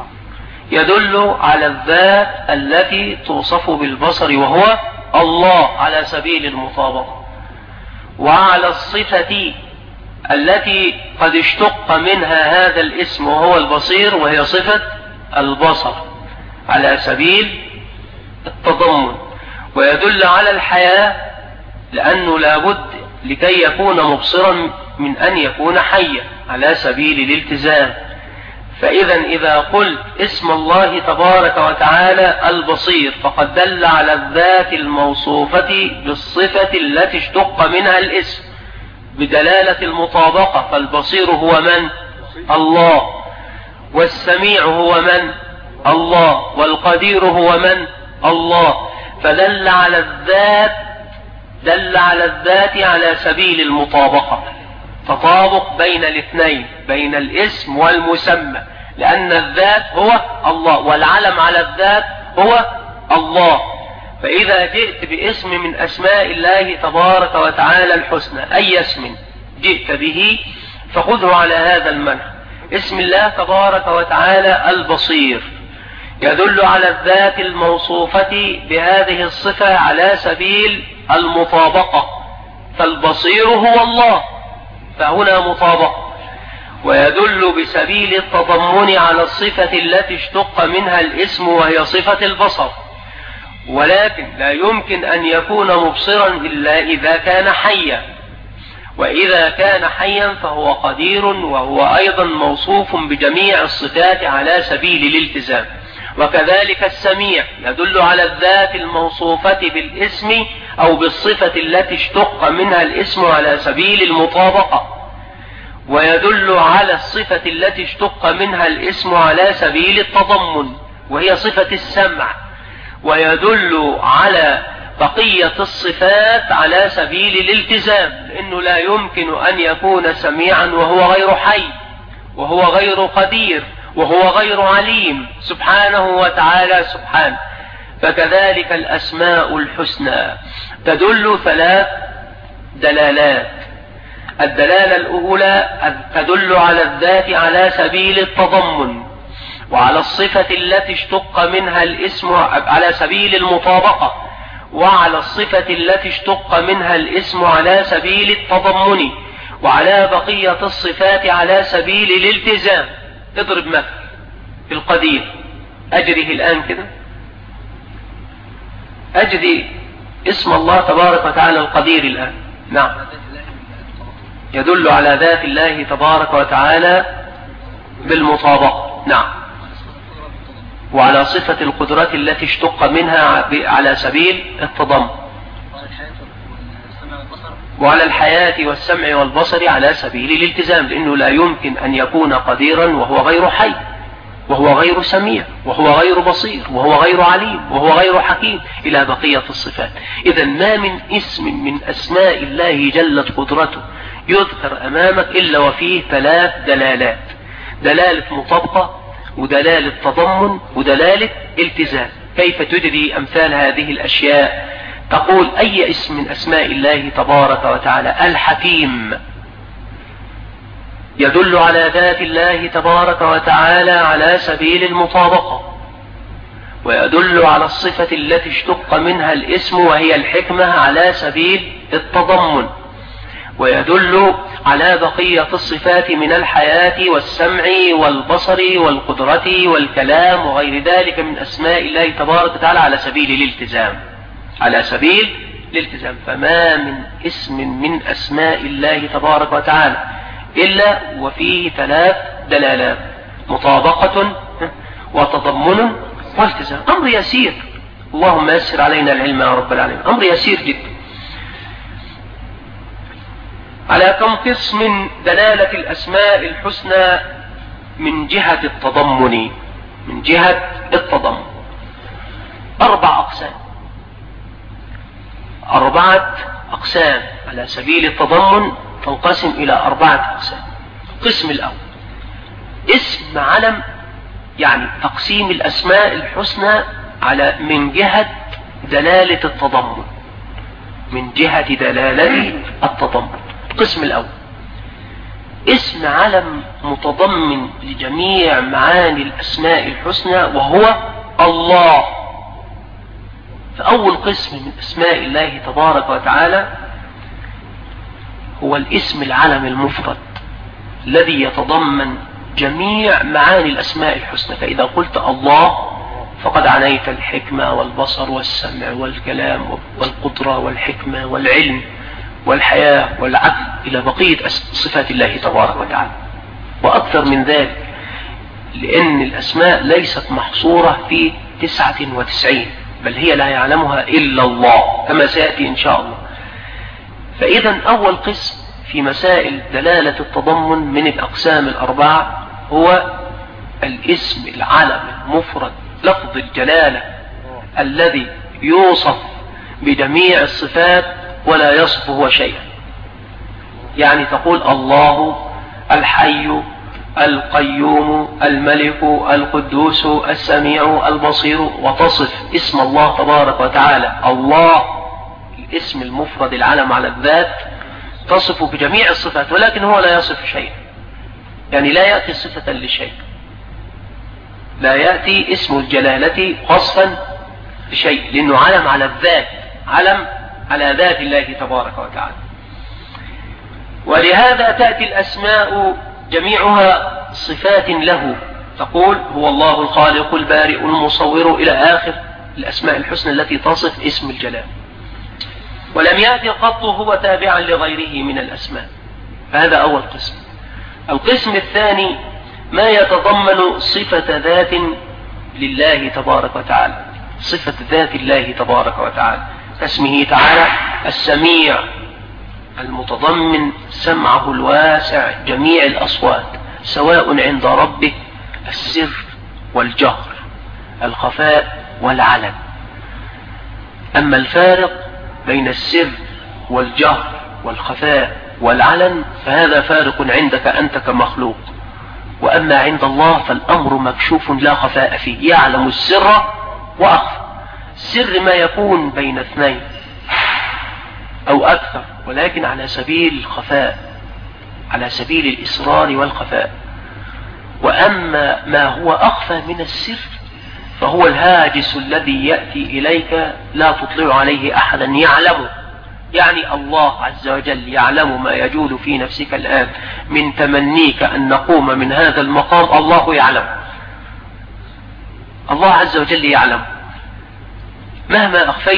يدل على الذات التي توصف بالبصر وهو الله على سبيل المطابقة، وعلى الصفة التي قد اشتق منها هذا الاسم وهو البصير وهي صفة البصر على سبيل التضمن، ويدل على الحياة لأنه لابد لكي يكون مبصرا من أن يكون حيا على سبيل الالتزام. فإذا إذا قلت اسم الله تبارك وتعالى البصير فقد دل على الذات الموصوفة بالصفة التي اشتق منها الاسم بدلالة المطابقة، فالبصير هو من؟ الله، والسميع هو من؟ الله، والقدير هو من؟ الله، فدل على الذات، دل على الذات على سبيل المطابقة، تطابق بين الاثنين، بين الاسم والمسمى، لأن الذات هو الله والعلم على الذات هو الله. فإذا جئت باسم من أسماء الله تبارك وتعالى الحسنى، أي اسم جئت به فخذه على هذا المنهج. اسم الله تبارك وتعالى البصير يدل على الذات الموصوفة بهذه الصفة على سبيل المطابقة، فالبصير هو الله، فهنا مطابقة. ويدل بسبيل التضمن على الصفة التي اشتق منها الاسم وهي صفة البصر، ولكن لا يمكن أن يكون مبصرا إلا إذا كان حيا، وإذا كان حيا فهو قدير وهو أيضا موصوف بجميع الصفات على سبيل الالتزام. وكذلك السميع يدل على الذات الموصوفة بالاسم أو بالصفة التي اشتق منها الاسم على سبيل المطابقة، ويدل على الصفة التي اشتق منها الاسم على سبيل التضمن وهي صفة السمع، ويدل على بقية الصفات على سبيل الالتزام، لأنه لا يمكن أن يكون سميعا وهو غير حي وهو غير قدير وهو غير عليم سبحانه وتعالى سبحانه. فكذلك الأسماء الحسنى تدل ثلاث دلالات. الدلالة الأولى تدل على الذات على سبيل التضمن، وعلى الصفة التي اشتق منها الاسم على سبيل المطابقة، وعلى الصفة التي اشتق منها الاسم على سبيل التضمن، وعلى بقية الصفات على سبيل الالتزام. اضرب مثل في القدير، أجريه الآن كده، أجري اسم الله تبارك وتعالى القدير الآن، نعم، يدل على ذات الله تبارك وتعالى بالمطابقة. نعم، وعلى صفة القدرة التي اشتق منها على سبيل التضمن، وعلى الحياة والسمع والبصر على سبيل الالتزام، لأنه لا يمكن أن يكون قديرا وهو غير حي، وهو غير سميع، وهو غير بصير، وهو غير عليم، وهو غير حكيم، إلى بقية الصفات. إذا ما من اسم من أسماء الله جلت قدرته يذكر أمامك إلا وفيه 3 دلالات: دلالة مطابقة، ودلالة تضمن، ودلالة التزام. كيف تدري أمثال هذه الأشياء؟ تقول أي اسم من أسماء الله تبارك وتعالى: الحكيم، يدل على ذات الله تبارك وتعالى على سبيل المطابقة، ويدل على الصفة التي اشتق منها الاسم وهي الحكمة على سبيل التضمن، ويدل على بقية الصفات من الحياة والسمع والبصر والقدرة والكلام وغير ذلك من أسماء الله تبارك وتعالى على سبيل الالتزام، على سبيل الالتزام. فما من اسم من أسماء الله تبارك وتعالى إلا وفيه 3 دلالات: مطابقة وتضمن والتزام. أمر يسير، اللهم يسر علينا العلم يا رب العالمين، أمر يسير جدا. على كم قسم دلالة الأسماء الحسنى من جهة التضمن؟ من جهة التضمن 4 أقسام، 4 أقسام على سبيل التضمن، تنقسم إلى 4 أقسام. القسم الأول اسم علم، يعني تقسيم الأسماء الحسنى على من جهة دلالة التضمن، من جهة دلالة التضمن. القسم الأول اسم علم متضمن لجميع معاني الأسماء الحسنى وهو الله. فأول قسم من أسماء الله تبارك وتعالى هو الاسم العلم المفرد الذي يتضمن جميع معاني الأسماء الحسنى. فإذا قلت الله فقد عنيت الحكمة والبصر والسمع والكلام والقدرة والحكمة والعلم والحياة والعدل إلى بقية صفات الله تبارك وتعالى، وأكثر من ذلك، لأن الأسماء ليست محصورة في 99، بل هي لا يعلمها إلا الله كما سيأتي إن شاء الله. فإذا أول قسم في مسائل دلالة التضمن من الأقسام ال4 هو الاسم العلم المفرد لفظ الجلالة الذي يوصف بجميع الصفات ولا يصفه شيئا. يعني تقول الله الحي القيوم الملك القدوس السميع البصير، وتصف اسم الله تبارك وتعالى الله، الاسم المفرد العلم على الذات، تصف بجميع الصفات، ولكن هو لا يصف شيئا. يعني لا يأتي صفة لشيء، لا يأتي اسم الجلالة وصفا لشيء، لأنه علم على الذات، علم على ذات الله تبارك وتعالى. ولهذا تأتي الأسماء جميعها صفات له، تقول هو الله الخالق البارئ المصور إلى آخر الأسماء الحسنى التي تصف اسم الجلال، ولم يأتي قط هو تابعا لغيره من الأسماء. فهذا أول قسم. القسم الثاني ما يتضمن صفة ذات لله تبارك وتعالى، صفة ذات الله تبارك وتعالى، اسمه تعالى السميع المتضمن سمعه الواسع جميع الأصوات، سواء عند ربه السر والجهر، الخفاء والعلن. أما الفارق بين السر والجهر والخفاء والعلن فهذا فارق عندك أنت كمخلوق، وأما عند الله فالأمر مكشوف لا خفاء فيه، يعلم السر وأخفى. السر ما يكون بين 2 أو أكثر، ولكن على سبيل الخفاء، على سبيل الإسرار والخفاء. وأما ما هو أخفى من السر فهو الهاجس الذي يأتي إليك لا تطلع عليه أحدا يعلمه. يعني الله عز وجل يعلم ما يجول في نفسك الآن من تمنيك أن نقوم من هذا المقام، الله يعلم، الله عز وجل يعلم. مهما أخفيت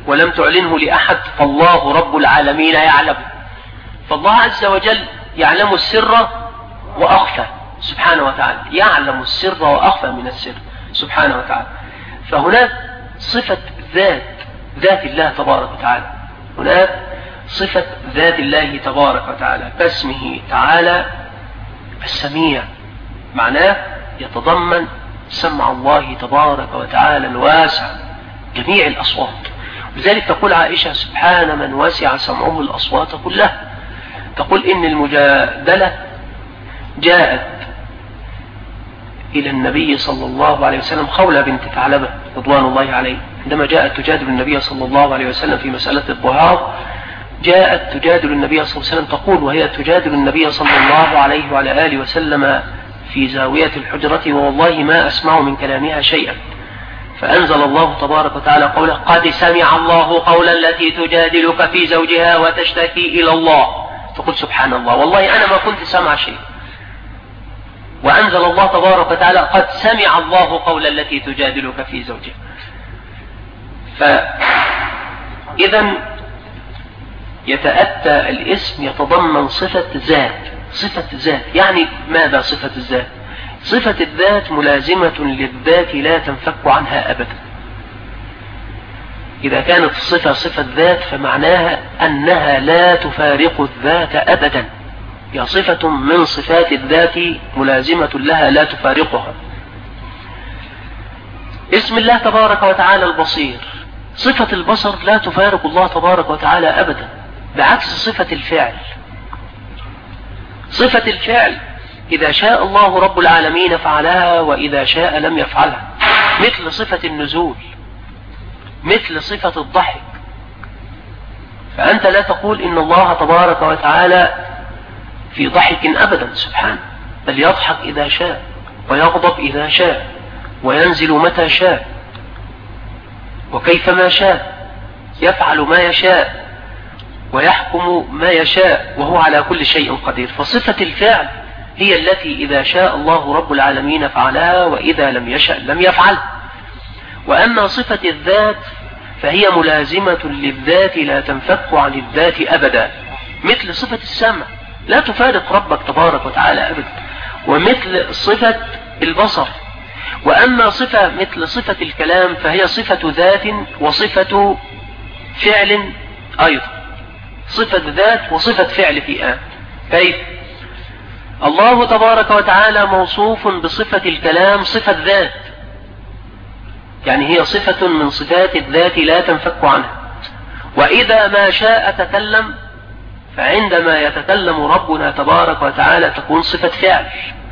ولم تعلنه لأحد، فالله رب العالمين يعلم. فالله عز وجل يعلم السر وأخفى سبحانه وتعالى، يعلم السر وأخفى من السر سبحانه وتعالى. فهناك صفة ذات الله تبارك وتعالى، هناك صفة ذات الله تبارك وتعالى باسمه تعالى السميع، معناه يتضمن سمع الله تبارك وتعالى الواسع جميع الأصوات. لذلك تقول عائشة: سبحان من وسع سمعه الأصوات كلها. تقول إن المجادلة جاءت إلى النبي صلى الله عليه وسلم، خولة بنت ثعلبة رضوان الله عليه، عندما جاءت تجادل النبي صلى الله عليه وسلم في مسألة الظهار، جاءت تجادل النبي صلى الله عليه وسلم، تقول وهي تجادل النبي صلى الله عليه وعلى آله وسلم في زاوية الحجرة: ووالله ما أسمع من كلامها شيئا. فأنزل الله تبارك وتعالى قوله: قد سمع الله قول التي تجادلك في زوجها وتشتكي إلى الله. تقول سبحان الله، والله أنا ما كنت سمع شيء. وأنزل الله تبارك وتعالى: قد سمع الله قول التي تجادلك في زوجها. فإذا يتأتى الاسم يتضمن صفة ذات. يعني ماذا صفة الذات؟ صفة الذات ملازمة للذات لا تنفك عنها أبدا. إذا كانت الصفة صفة ذات فمعناها أنها لا تفارق الذات أبدا، هي صفة من صفات الذات ملازمة لها لا تفارقها. اسم الله تبارك وتعالى البصير، صفة البصر لا تفارق الله تبارك وتعالى أبدا، بعكس صفة الفعل. صفة الفعل إذا شاء الله رب العالمين فعلها، وإذا شاء لم يفعلها، مثل صفة النزول، مثل صفة الضحك. فأنت لا تقول إن الله تبارك وتعالى في ضحك أبدا سبحانه، بل يضحك إذا شاء، ويغضب إذا شاء، وينزل متى شاء، وكيفما شاء، يفعل ما يشاء، ويحكم ما يشاء، وهو على كل شيء قدير. فصفة الفعل هي التي إذا شاء الله رب العالمين فعلها، وإذا لم يشأ لم يفعل. وأما صفة الذات فهي ملازمة للذات لا تنفك عن الذات أبدا، مثل صفة السمع لا تفارق ربك تبارك وتعالى أبدا، ومثل صفة البصر. وأما صفة مثل صفة الكلام فهي صفة ذات وصفة فعل أيضا، صفة ذات وصفة فعل في آن. كيف؟ الله تبارك وتعالى موصوف بصفة الكلام صفة ذات، يعني هي صفة من صفات الذات لا تنفك عنها. وإذا ما شاء تكلم، فعندما يتكلم ربنا تبارك وتعالى تكون صفة فعل.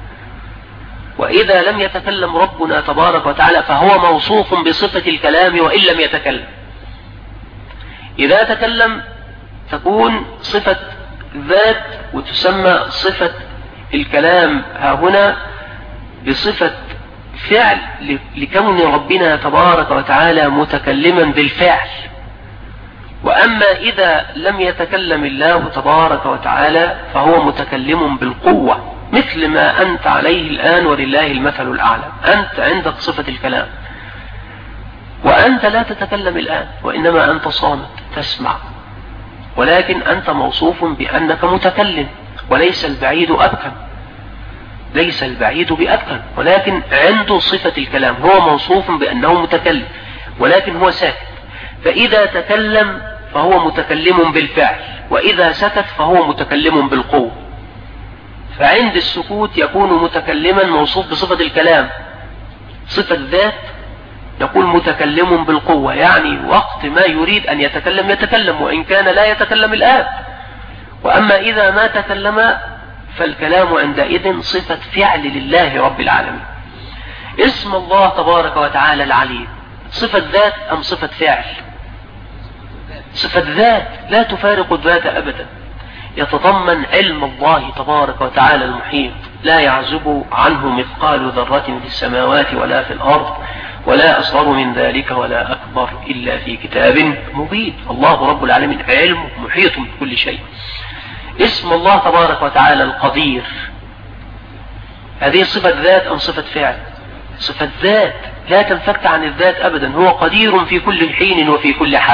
وإذا لم يتكلم ربنا تبارك وتعالى فهو موصوف بصفة الكلام وإن لم يتكلم. إذا تكلم تكون صفة ذات وتسمى صفة الكلام ها هنا بصفة فعل، لكون ربنا تبارك وتعالى متكلما بالفعل. وأما إذا لم يتكلم الله تبارك وتعالى فهو متكلم بالقوة، مثل ما أنت عليه الآن ولله المثل الأعلى. أنت عندك صفة الكلام، وأنت لا تتكلم الآن، وإنما أنت صامت تسمع، ولكن أنت موصوف بأنك متكلم. وليس البعيد أبكم، ليس البعيد بأبكم، ولكن عنده صفة الكلام، هو موصوف بأنه متكلم ولكن هو ساكت. فإذا تكلم فهو متكلم بالفعل، وإذا سكت فهو متكلم بالقوة. فعند السكوت يكون متكلما موصوف بصفة الكلام. صفة الذات يقول متكلم بالقوة، يعني وقت ما يريد أن يتكلم يتكلم، وإن كان لا يتكلم الآن. وأما إذا ما تكلم فالكلام عندئذ صفة فعل لله رب العالمين. اسم الله تبارك وتعالى العليم صفة ذات أم صفة فعل؟ صفة ذات لا تفارق الذات أبدا، يتضمن علم الله تبارك وتعالى المحيط، لا يعزب عنه مثقال ذرة في السماوات ولا في الأرض، ولا أصغر من ذلك ولا أكبر إلا في كتاب مبين. الله رب العالمين علم محيط بكل شيء. اسم الله تبارك وتعالى القدير، هذه صفة ذات أم صفة فعل؟ صفة ذات لا تنفك عن الذات أبدا، هو قدير في كل حين وفي كل حال.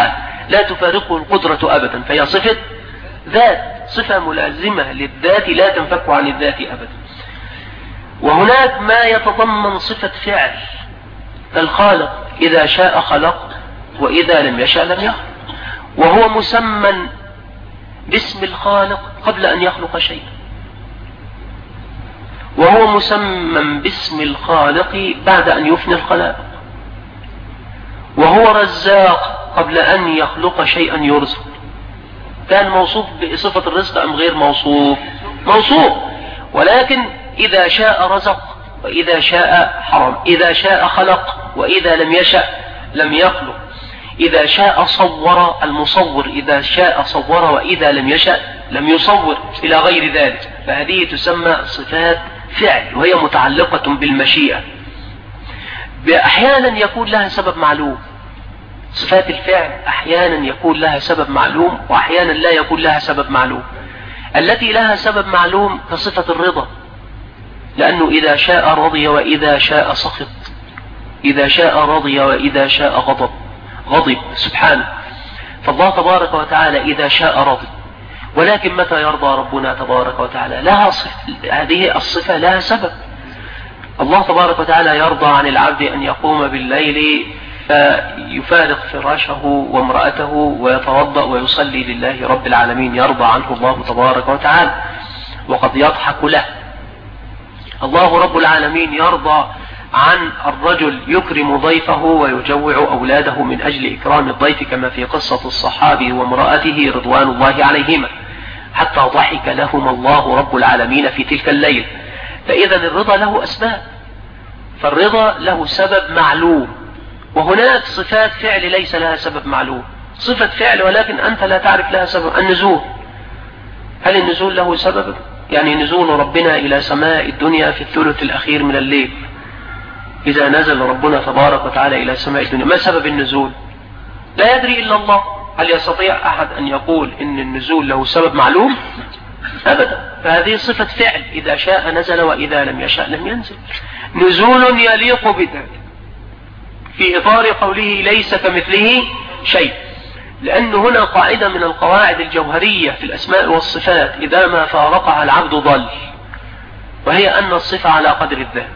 لا تفارقه القدرة أبدا، فهي صفة ذات، صفة ملازمة للذات لا تنفك عن الذات أبدا. وهناك ما يتضمن صفة فعل، الخالق إذا شاء خلق وإذا لم يشاء لم يخلق، وهو مسمى باسم الخالق قبل أن يخلق شيئا، وهو مسمى باسم الخالق بعد أن يفني الخلائق، وهو رزاق قبل أن يخلق شيئا يرزق. كان موصوف بصفة الرزق أم غير موصوف؟ موصوف، ولكن إذا شاء رزق وإذا شاء حرم، إذا شاء خلق وإذا لم يشأ لم يخلق، إذا شاء صور المصور، إذا شاء صور وإذا لم يشأ لم يصور، إلى غير ذلك. فهذه تسمى صفات فعل، وهي متعلقة بالمشيئة. أحيانا يكون لها سبب معلوم، صفات الفعل أحيانا يكون لها سبب معلوم وأحيانا لا يكون لها سبب معلوم. التي لها سبب معلوم كصفة الرضا، لأنه إذا شاء رضي وإذا شاء سخط، إذا شاء رضي وإذا شاء غضب سبحانه. فالله تبارك وتعالى إذا شاء رضي، ولكن متى يرضى ربنا تبارك وتعالى؟ لها هذه الصفة لها سبب. الله تبارك وتعالى يرضى عن العبد أن يقوم بالليل فيفارق فراشه وامرأته ويتوضأ ويصلي لله رب العالمين، يرضى عنه الله تبارك وتعالى، وقد يضحك له. الله رب العالمين يرضى عن الرجل يكرم ضيفه ويجوع أولاده من أجل إكرام الضيف، كما في قصة الصحابي وامرأته رضوان الله عليهما، حتى ضحك لهما الله رب العالمين في تلك الليل. فإذا الرضا له أسباب، فالرضا له سبب معلوم. وهناك صفات فعل ليس لها سبب معلوم، صفة فعل ولكن أنت لا تعرف لها سبب. النزول، هل النزول له سبب؟ يعني نزول ربنا إلى سماء الدنيا في الثلث الأخير من الليل، إذا نزل ربنا تبارك وتعالى إلى سماء الدنيا، ما سبب النزول؟ لا يدري إلا الله. هل يستطيع أحد أن يقول إن النزول له سبب معلوم؟ أبدا. فهذه صفة فعل، إذا شاء نزل وإذا لم يشاء لم ينزل. نزول يليق بذلك في إطار قوله ليس كمثله شيء، لأن هنا قاعدة من القواعد الجوهرية في الأسماء والصفات إذا ما فارقها العبد ضل، وهي أن الصفة على قدر الذات،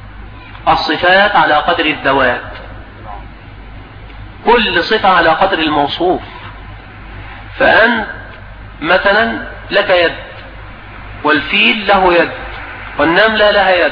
الصفات على قدر الذوات، كل صفة على قدر الموصوف. فأنت مثلا لك يد، والفيل له يد، والنملة لها يد،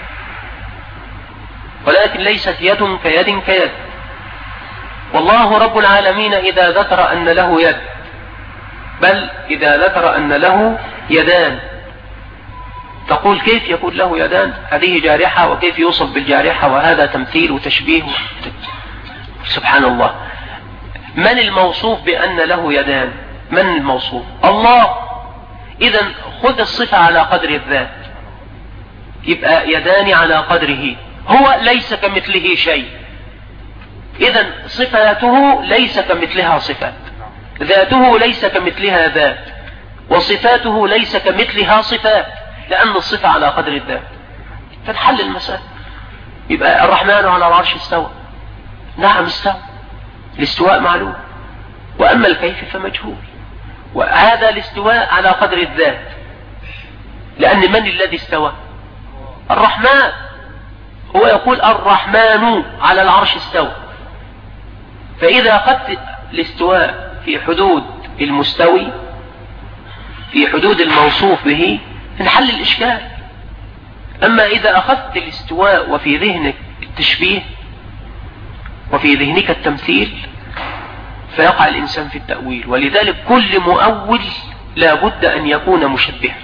ولكن ليست يد كيد كيد. والله رب العالمين إذا ذكر أن له يد، بل إذا ذكر أن له يدان، تقول كيف يكون له يدان؟ هذه جارحة، وكيف يوصف بالجارحة؟ وهذا تمثيل وتشبيه. سبحان الله. من الموصوف بأن له يدان؟ من الموصوف؟ الله. إذا خذ الصفة على قدر الذات، يبقى يدان على قدره. هو ليس كمثله شيء، إذا صفاته ليس كمثلها صفات، ذاته ليس كمثلها ذات، وصفاته ليس كمثلها صفات، لأن الصفة على قدر الذات. فتحل المسألة. يبقى الرحمن على العرش استوى، نعم استوى، الاستواء معلوم، وأما الكيف فمجهول. وهذا الاستواء على قدر الذات، لأن من الذي استوى؟ الرحمن. هو يقول الرحمن على العرش استوى. فإذا أخذت الاستواء في حدود المستوي، في حدود الموصوف به، انحل الإشكال. أما إذا أخذت الاستواء وفي ذهنك التشبيه وفي ذهنك التمثيل، فيقع الإنسان في التأويل. ولذلك كل مؤول لا بد أن يكون مشبها،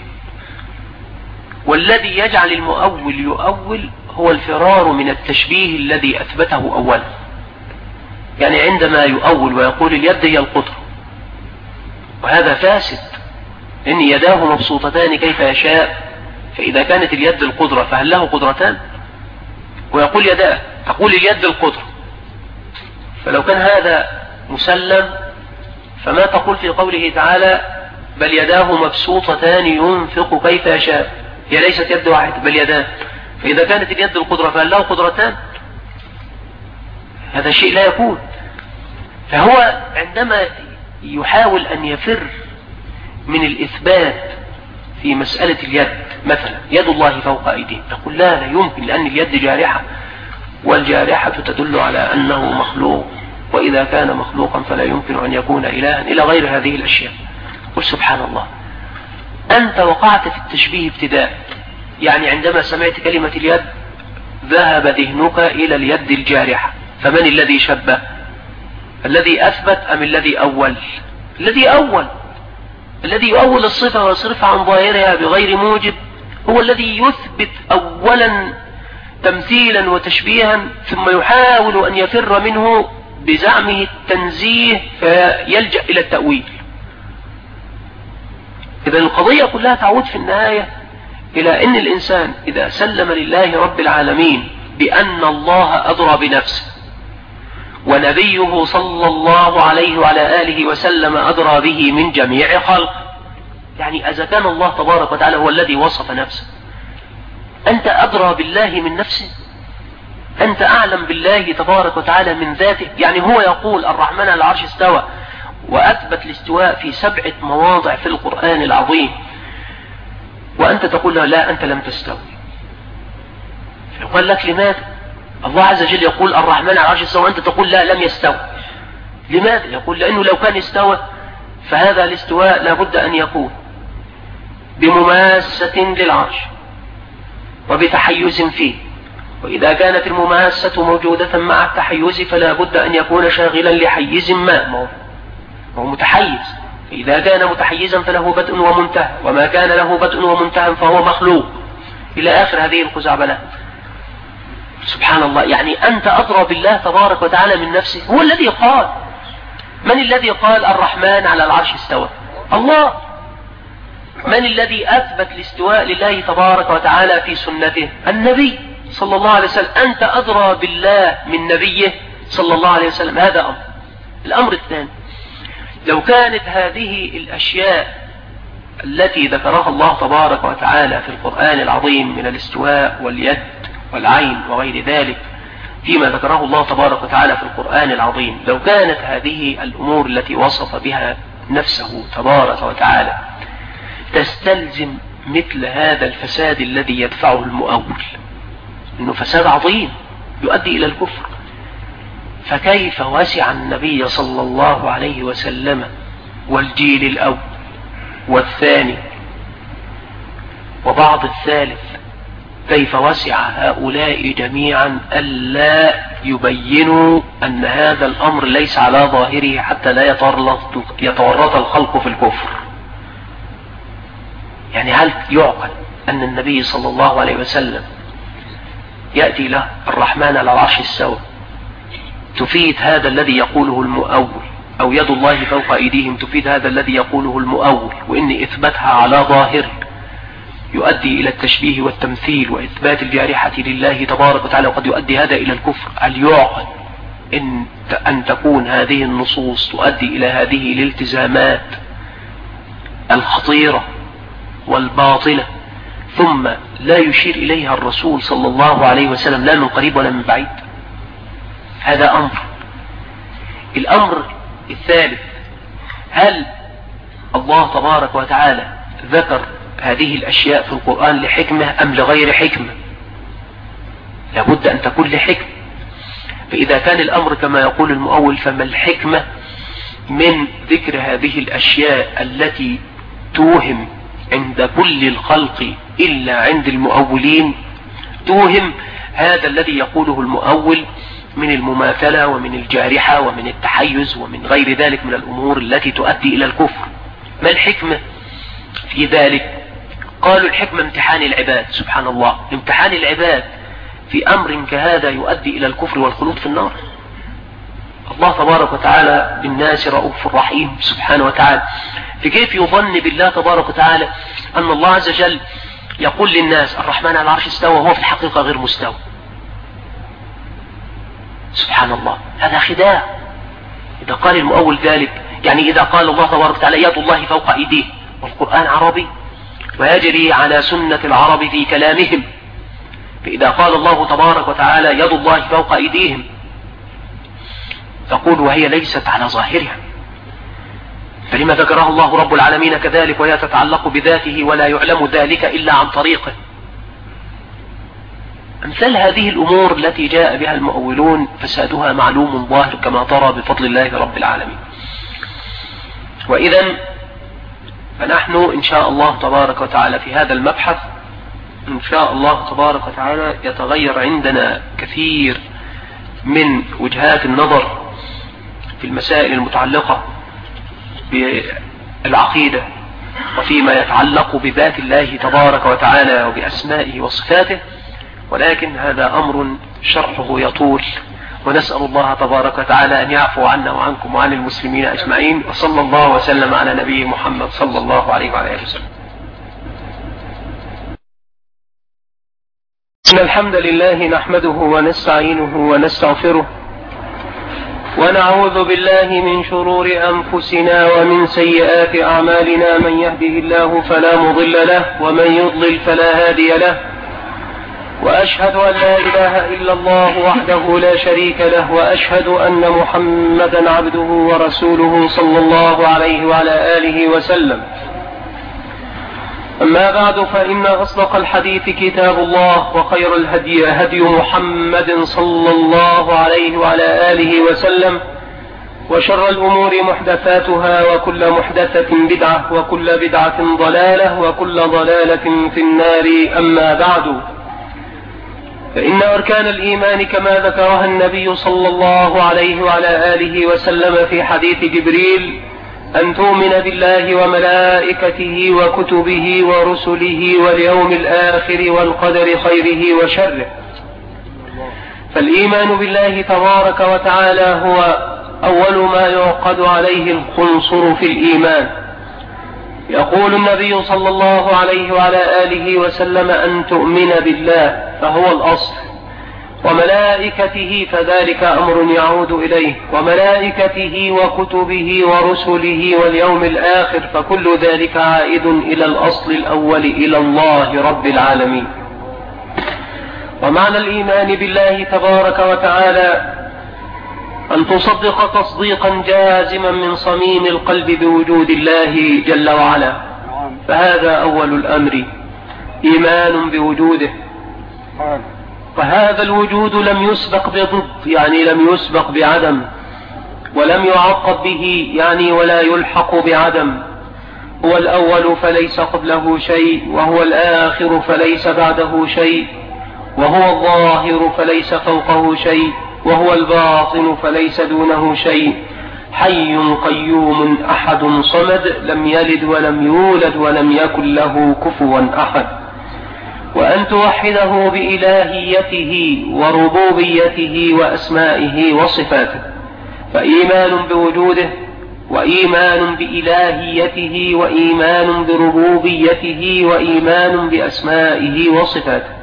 والذي يجعل المؤول يؤول هو الفرار من التشبيه الذي أثبته أولا. يعني عندما يؤول ويقول اليد هي القدرة، وهذا فاسد، إن يداه مبسوطتان كيف يشاء، فإذا كانت اليد القدرة فهل له قدرتان؟ ويقول يداه، تقول اليد القدرة. فلو كان هذا مسلم فما تقول في قوله تعالى بل يداه مبسوطتان ينفق كيف يشاء؟ هي ليست يد واحدة بل يدان. فإذا كانت اليد القدرة فهل له قدرتان؟ هذا شيء لا يكون. فهو عندما يحاول أن يفر من الإثبات في مسألة اليد، مثلا يد الله فوق أيديهم، يقول لا يمكن، لأن اليد جارحة، والجارحة تدل على أنه مخلوق، وإذا كان مخلوقا فلا يمكن أن يكون إلها، إلى غير هذه الأشياء. قل سبحان الله، أنت وقعت في التشبيه ابتداء، يعني عندما سمعت كلمة اليد ذهب ذهنك إلى اليد الجارحة، فمن الذي شبه؟ الذي أثبت أم الذي أول؟ الذي يؤول الصفة ويصرفها عن ظاهرها بغير موجب هو الذي يثبت أولا تمثيلا وتشبيها، ثم يحاول أن يفر منه بزعمه التنزيه فيلجأ إلى التأويل. إذا القضية كلها تعود في النهاية إلى أن الإنسان إذا سلم لله رب العالمين بأن الله أدرى بنفسه، ونبيه صلى الله عليه وعلى آله وسلم أدرى به من جميع خلق، يعني إذا كان الله تبارك وتعالى هو الذي وصف نفسه، أنت أدرى بالله من نفسه؟ أنت أعلم بالله تبارك وتعالى من ذاته؟ يعني هو يقول الرحمن على العرش استوى، وأثبت الاستواء في 7 مواضع في القرآن العظيم، وأنت تقول له لا أنت لم تستوي. يقول لك لماذا؟ الله عز وجل يقول الرحمن على العرش استوى، وأنت تقول لا لم يستوي. لماذا؟ يقول لأنه لو كان استوى فهذا الاستواء لابد أن يكون بمماسة للعرش وبتحيز فيه، وإذا كانت المماسة موجودة مع التحيز فلا بد أن يكون شاغلا لحيز ما هو متحيز. إذا كان متحيزا فله بدء ومنتهى، وما كان له بدء ومنتهى فهو مخلوق، إلى آخر هذه الخزعبلات. سبحان الله، يعني أنت أدرى بالله تبارك وتعالى من نفسه. هو الذي قال، من الذي قال الرحمن على العرش استوى؟ الله. من الذي أثبت الاستواء لله تبارك وتعالى في سنته؟ النبي صلى الله عليه وسلم. أنت أدرى بالله من نبيه صلى الله عليه وسلم. هذا أمر. الأمر الثاني، لو كانت هذه الأشياء التي ذكرها الله تبارك وتعالى في القرآن العظيم من الاستواء واليد والعين وغير ذلك فيما ذكره الله تبارك وتعالى في القرآن العظيم، لو كانت هذه الأمور التي وصف بها نفسه تبارك وتعالى تستلزم مثل هذا الفساد الذي يدفعه المؤول، إنه فساد عظيم يؤدي إلى الكفر، فكيف وسع النبي صلى الله عليه وسلم والجيل الأول والثاني وبعض الثالث، كيف وسع هؤلاء جميعا ألا يبينوا أن هذا الأمر ليس على ظاهره حتى لا يتورط الخلق في الكفر؟ يعني هل يعقل أن النبي صلى الله عليه وسلم يأتي له الرحمن على العرش استوى تفيد هذا الذي يقوله المؤول، أو يد الله فوق أيديهم تفيد هذا الذي يقوله المؤول، وإن إثباتها على ظاهر يؤدي إلى التشبيه والتمثيل وإثبات الجارحة لله تبارك وتعالى، وقد يؤدي هذا إلى الكفر؟ هل يعقل أن تكون هذه النصوص تؤدي إلى هذه الالتزامات الخطيرة والباطلة ثم لا يشير إليها الرسول صلى الله عليه وسلم لا من قريب ولا من بعيد؟ هذا أمر. الأمر الثالث، هل الله تبارك وتعالى ذكر هذه الأشياء في القرآن لحكمة أم لغير حكمة؟ لابد أن تكون لحكمة. فإذا كان الأمر كما يقول المؤول، فما الحكمة من ذكر هذه الأشياء التي توهم عند كل الخلق إلا عند المؤولين؟ توهم هذا الذي يقوله المؤول من المماثلة ومن الجارحة ومن التحيز ومن غير ذلك من الأمور التي تؤدي إلى الكفر. ما الحكمة في ذلك؟ قالوا الحكمة امتحان العباد. سبحان الله، امتحان العباد في أمر كهذا يؤدي إلى الكفر والخلود في النار. الله تبارك وتعالى بالناس رؤوف رحيم سبحانه وتعالى، فكيف يظن بالله تبارك وتعالى أن الله عز وجل يقول للناس الرحمن على العرش استوى وهو في الحقيقة غير مستوى؟ سبحان الله، هذا خداع. إذا قال المؤول ذلك، يعني إذا قال الله تبارك وتعالى يد الله فوق أيديه، والقرآن عربي ويجري على سنة العرب في كلامهم، فإذا قال الله تبارك وتعالى يد الله فوق أيديهم تقول وهي ليست على ظاهرها، فلما ذكرها الله رب العالمين كذلك وهي تتعلق بذاته ولا يعلم ذلك إلا عن طريقه؟ أمثال هذه الأمور التي جاء بها المؤولون فسادها معلوم ظاهر كما ترى بفضل الله رب العالمين. وإذا فنحن إن شاء الله تبارك وتعالى في هذا المبحث إن شاء الله تبارك وتعالى يتغير عندنا كثير من وجهات النظر في المسائل المتعلقة بالعقيدة وفيما يتعلق بذات الله تبارك وتعالى وبأسمائه وصفاته، ولكن هذا أمر شرحه يطول، ونسأل الله تبارك وتعالى أن يعفو عنا وعنكم وعن المسلمين أجمعين، وصلى الله وسلم على نبي محمد صلى الله عليه وعلى آله وسلم. إن الحمد لله نحمده ونستعينه ونستغفره ونعوذ بالله من شرور أنفسنا ومن سيئات أعمالنا، من يهده الله فلا مضل له ومن يضلل فلا هادي له، وأشهد أن لا إله إلا الله وحده لا شريك له، وأشهد أن محمدا عبده ورسوله صلى الله عليه وعلى آله وسلم. أما بعد، فإن أصدق الحديث كتاب الله، وخير الهدي هدي محمد صلى الله عليه وعلى آله وسلم، وشر الأمور محدثاتها، وكل محدثة بدعة، وكل بدعة ضلالة، وكل ضلالة في النار. أما بعد، فإن أركان الإيمان كما ذكرها النبي صلى الله عليه وعلى آله وسلم في حديث جبريل أن تؤمن بالله وملائكته وكتبه ورسله واليوم الآخر والقدر خيره وشره. فالإيمان بالله تبارك وتعالى هو أول ما يعقد عليه الخنصر في الإيمان. يقول النبي صلى الله عليه وعلى آله وسلم أن تؤمن بالله فهو الأصل، وملائكته فذلك أمر يعود إليه، وملائكته وكتبه ورسله واليوم الآخر، فكل ذلك عائد إلى الأصل الأول إلى الله رب العالمين. ومعنى الإيمان بالله تبارك وتعالى أن تصدق تصديقا جازما من صميم القلب بوجود الله جل وعلا، فهذا أول الأمر، إيمان بوجوده. فهذا الوجود لم يسبق بضد، يعني لم يسبق بعدم، ولم يعقب به، يعني ولا يلحق بعدم. هو الأول فليس قبله شيء، وهو الآخر فليس بعده شيء، وهو الظاهر فليس فوقه شيء، وهو الباطن فليس دونه شيء. حي قيوم أحد صمد، لم يلد ولم يولد ولم يكن له كفوا أحد. وأن توحده بإلهيته وربوبيته وأسمائه وصفاته، فإيمان بوجوده، وإيمان بإلهيته، وإيمان بربوبيته، وإيمان بأسمائه وصفاته.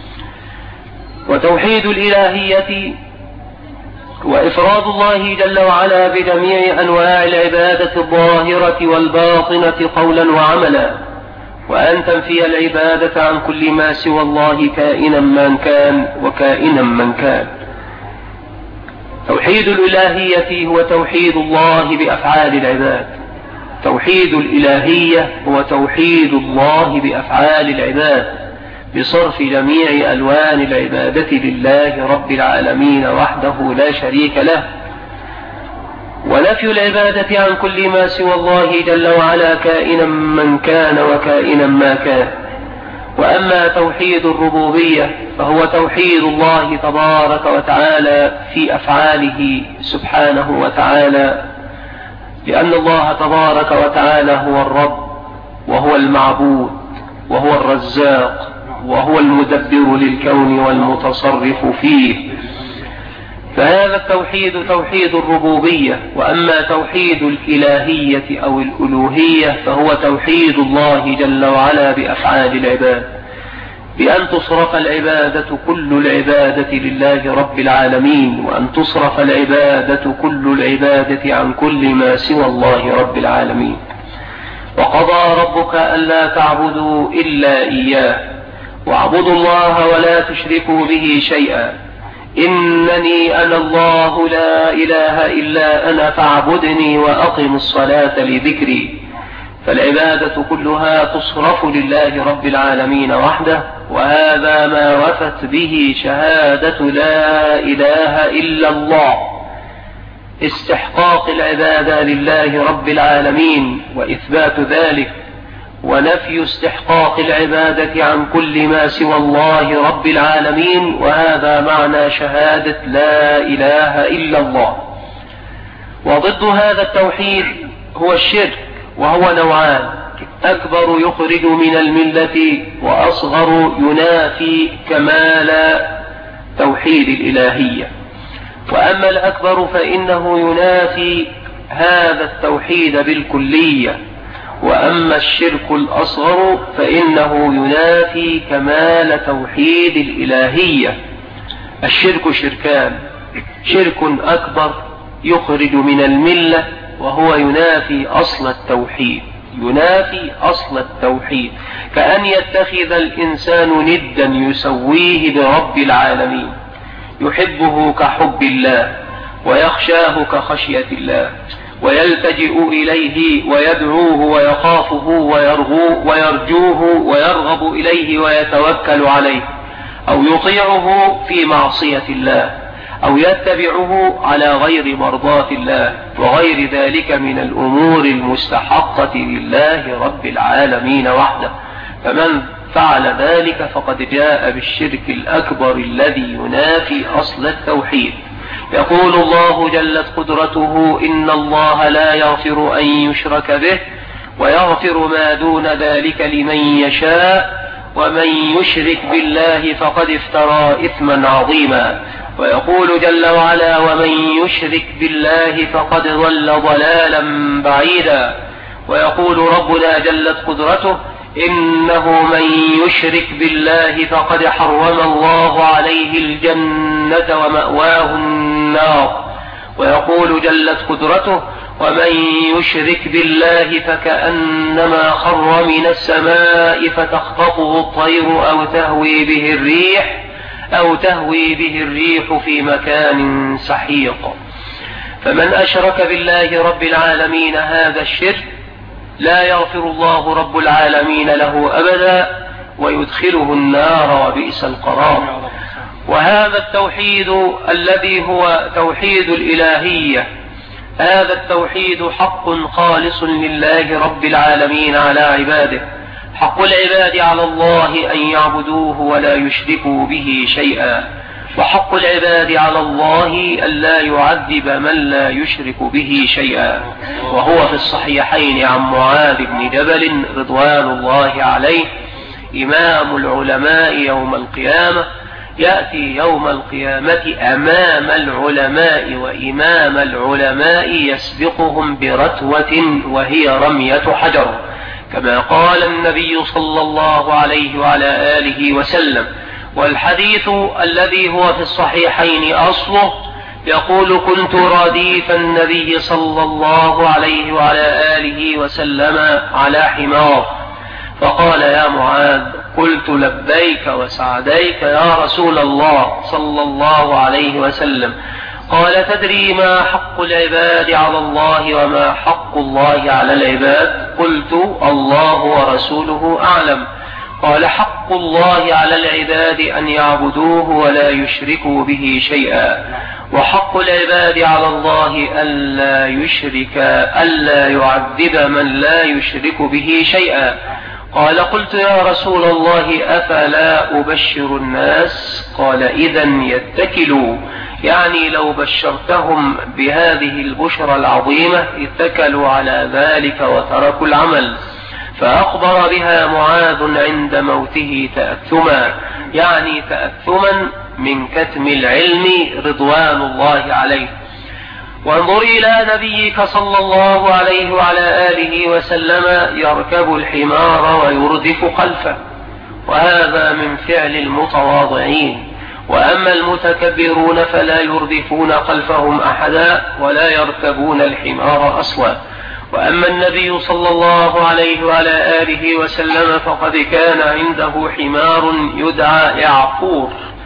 وتوحيد الإلهية وإفراد الله جل وعلا بجميع أنواع العبادة الظاهرة والباطنة قولا وعملا، وأن تنفي العبادة عن كل ما سوى الله كائنا من كان وكائنا من كان. توحيد الإلهية هو توحيد الله بأفعال العباد. توحيد الإلهية هو توحيد الله بأفعال العباد بصرف جميع ألوان العبادة لله رب العالمين وحده لا شريك له، ونفي العبادة عن كل ما سوى الله جل وعلا كائنا من كان وكائنا ما كان. وأما توحيد الربوبية فهو توحيد الله تبارك وتعالى في أفعاله سبحانه وتعالى، لأن الله تبارك وتعالى هو الرب، وهو المعبود، وهو الرزاق، وهو المدبر للكون والمتصرف فيه. فهذا التوحيد توحيد الربوبية. وأما توحيد الإلهية أو الألوهية فهو توحيد الله جل وعلا بأفعال العباد، بأن تصرف العبادة كل العبادة لله رب العالمين، وأن تصرف العبادة كل العبادة عن كل ما سوى الله رب العالمين. وقضى ربك ألا تعبدوا إلا إياه واعبدوا الله ولا تشركوا به شيئا إنني أنا الله لا إله إلا أنا فاعبدني وأقم الصلاة لذكري. فالعبادة كلها تصرف لله رب العالمين وحده، وهذا ما وفت به شهادة لا إله إلا الله، استحقاق العبادة لله رب العالمين وإثبات ذلك، ونفي استحقاق العبادة عن كل ما سوى الله رب العالمين، وهذا معنى شهادة لا إله إلا الله. وضد هذا التوحيد هو الشرك، وهو نوعان: أكبر يخرج من الملة، وأصغر ينافي كمال توحيد الإلهية. وأما الأكبر فإنه ينافي هذا التوحيد بالكلية، وأما الشرك الأصغر فإنه ينافي كمال توحيد الإلهية. الشرك شركان: شرك أكبر يخرج من الملة، وهو ينافي أصل التوحيد، ينافي أصل التوحيد، كأن يتخذ الإنسان ندا يسويه برب العالمين، يحبه كحب الله، ويخشاه كخشية الله، ويلتجئ إليه ويدعوه ويخافه ويرجوه ويرغب إليه ويتوكل عليه، أو يطيعه في معصية الله، أو يتبعه على غير مرضاة الله، وغير ذلك من الأمور المستحقة لله رب العالمين وحده. فمن فعل ذلك فقد جاء بالشرك الأكبر الذي ينافي أصل التوحيد. يقول الله جلت قدرته: إن الله لا يغفر أن يشرك به ويغفر ما دون ذلك لمن يشاء، ومن يشرك بالله فقد افترى إثما عظيما. ويقول جل وعلا: ومن يشرك بالله فقد ضل ضلالا بعيدا. ويقول ربنا جلت قدرته: إنه من يشرك بالله فقد حرم الله عليه الجنة ومأواه النار. ويقول جلت قدرته: ومن يشرك بالله فكأنما خر من السماء فتخطفه الطير أو تهوي به الريح في مكان سحيق. فمن أشرك بالله رب العالمين هذا الشرك لا يغفر الله رب العالمين له أبدا، ويدخله النار وبئس القرار. وهذا التوحيد الذي هو توحيد الإلهية، هذا التوحيد حق خالص لله رب العالمين على عباده. حق العباد على الله أن يعبدوه ولا يشركوا به شيئا، وحق العباد على الله أن لا يعذب من لا يشرك به شيئا. وهو في الصحيحين عن معاذ بن جبل رضوان الله عليه: إمام العلماء يوم القيامة، يأتي يوم القيامة أمام العلماء وإمام العلماء يسبقهم برتوة وهي رمية حجر، كما قال النبي صلى الله عليه وعلى آله وسلم. والحديث الذي هو في الصحيحين أصله يقول: كنت رديف النبي صلى الله عليه وعلى آله وسلم على حمار، فقال: يا معاذ. قلت: لبيك وسعديك يا رسول الله صلى الله عليه وسلم. قال: تدري ما حق العباد على الله وما حق الله على العباد؟ قلت: الله ورسوله أعلم. قال: حق الله على العباد أن يعبدوه ولا يشركوا به شيئا، وحق العباد على الله ألا يعذب من لا يشرك به شيئا. قال: قلت: يا رسول الله أفلا أبشر الناس؟ قال: إذا يتكلوا، يعني لو بشرتهم بهذه البشرى العظيمة اتكلوا على ذلك وتركوا العمل. فأخبر بها معاذ عند موته تأثما، يعني تأثما من كتم العلم رضوان الله عليه. وانظر إلى نبيك صلى الله عليه وعلى آله وسلم يركب الحمار ويردف خلفه، وهذا من فعل المتواضعين. وأما المتكبرون فلا يردفون خلفهم أحدا ولا يركبون الحمار أصلا. وأما النبي صلى الله عليه وعلى آله وسلم فقد كان عنده حمار يدعى يعفور،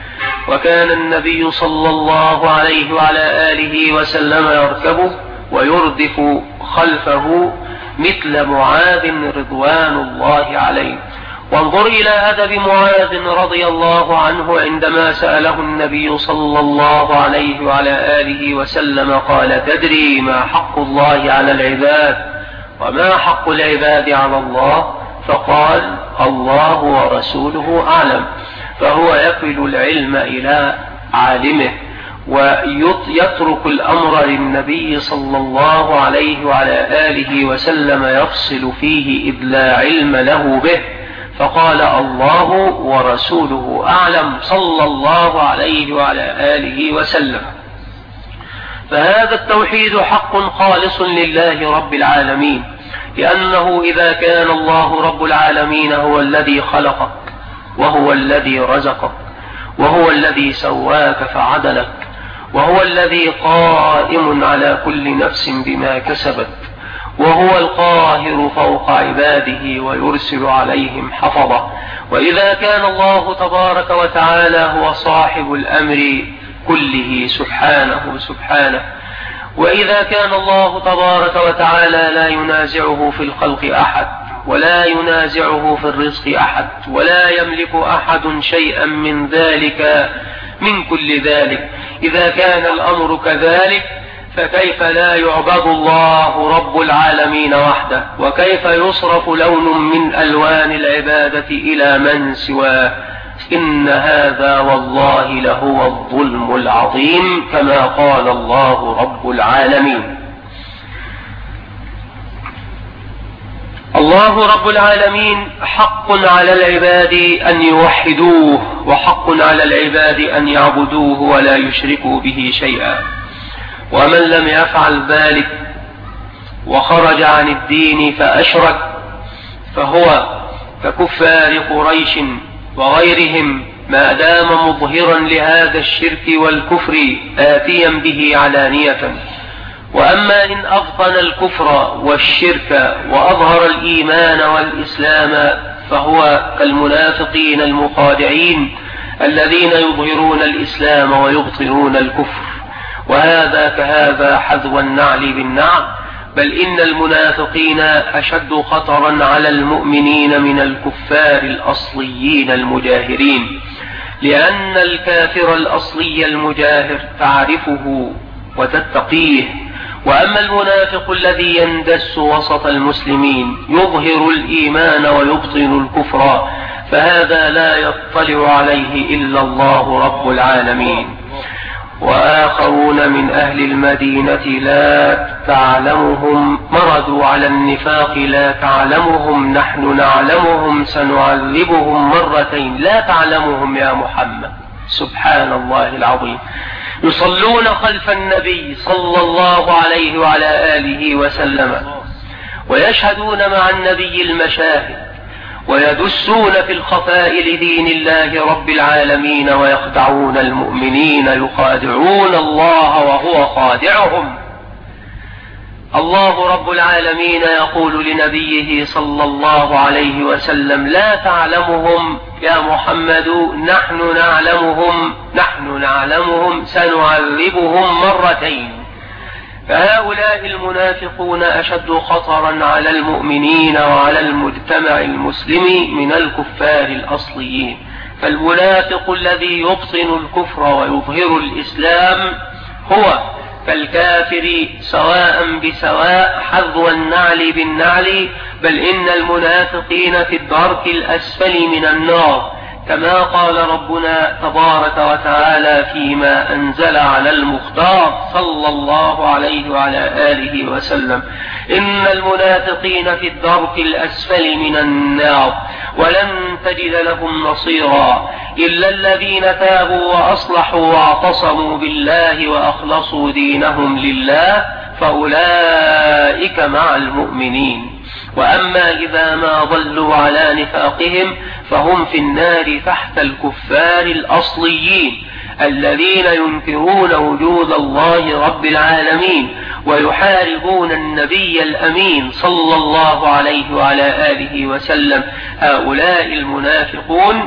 وكان النبي صلى الله عليه وعلى آله وسلم يركبه ويردف خلفه مثل معاذ رضوان الله عليه. وانظر إلى أدب معاذ رضي الله عنه عندما سأله النبي صلى الله عليه وعلى آله وسلم قال: تدري ما حق الله على العباد وما حق العباد على الله؟ فقال: الله ورسوله أعلم. فهو يكل العلم إلى عالمه ويترك الأمر للنبي صلى الله عليه وعلى آله وسلم يفصل فيه إذ لا علم له به، فقال: الله ورسوله أعلم صلى الله عليه وعلى آله وسلم. فهذا التوحيد حق خالص لله رب العالمين، لأنه إذا كان الله رب العالمين هو الذي خلقك وهو الذي رزقك وهو الذي سواك فعدلك وهو الذي قائم على كل نفس بما كسبت وهو القاهر فوق عباده ويرسل عليهم حفظة، وإذا كان الله تبارك وتعالى هو صاحب الأمر كله سبحانه، وإذا كان الله تبارك وتعالى لا ينازعه في الخلق أحد ولا ينازعه في الرزق أحد ولا يملك أحد شيئا من ذلك من كل ذلك، إذا كان الأمر كذلك فكيف لا يعبد الله رب العالمين وحده؟ وكيف يصرف لون من ألوان العبادة إلى من سواه؟ إن هذا والله لهو الظلم العظيم كما قال الله رب العالمين. الله رب العالمين حق على العباد أن يوحدوه، وحق على العباد أن يعبدوه ولا يشركوا به شيئا، ومن لم يفعل ذلك وخرج عن الدين فأشرك فهو ككفار قريش وغيرهم ما دام مظهرا لهذا الشرك والكفر آتيا به علانية. وأما إن أبطن الكفر والشرك وأظهر الإيمان والإسلام فهو كالمنافقين المخادعين الذين يظهرون الإسلام ويبطنون الكفر، وهذا كهذا حذو النعل بالنعل، بل إن المنافقين أشد خطرا على المؤمنين من الكفار الأصليين المجاهرين، لأن الكافر الأصلي المجاهر تعرفه وتتقيه، وأما المنافق الذي يندس وسط المسلمين يظهر الإيمان ويبطن الكفر فهذا لا يطلع عليه إلا الله رب العالمين. وآخرون من أهل المدينة لا تعلمهم مردوا على النفاق لا تعلمهم نحن نعلمهم سنعذبهم مرتين. لا تعلمهم يا محمد، سبحان الله العظيم. يصلون خلف النبي صلى الله عليه وعلى آله وسلم ويشهدون مع النبي المشاهد ويدسون في الخفاء لدين الله رب العالمين ويخدعون المؤمنين، يخادعون الله وهو خادعهم. الله رب العالمين يقول لنبيه صلى الله عليه وسلم: لا تعلمهم يا محمد نحن نعلمهم سنعذبهم مرتين. فهؤلاء المنافقون أشد خطرا على المؤمنين وعلى المجتمع المسلم من الكفار الأصليين. فالمنافق الذي يبطن الكفر ويظهر الإسلام هو كالكافر سواء بسواء، حذو النعل بالنعل، بل إن المنافقين في الدرك الأسفل من النار، كما قال ربنا تبارك وتعالى فيما أنزل على المختار صلى الله عليه وعلى آله وسلم: إن المنافقين في الدرك الأسفل من النار ولن تجد لهم نصيرا إلا الذين تابوا وأصلحوا واعتصموا بالله وأخلصوا دينهم لله فأولئك مع المؤمنين. وأما إذا ما ضلوا على نفاقهم فهم في النار تحت الكفار الأصليين الذين ينكرون وجود الله رب العالمين ويحاربون النبي الأمين صلى الله عليه وعلى آله وسلم. هؤلاء المنافقون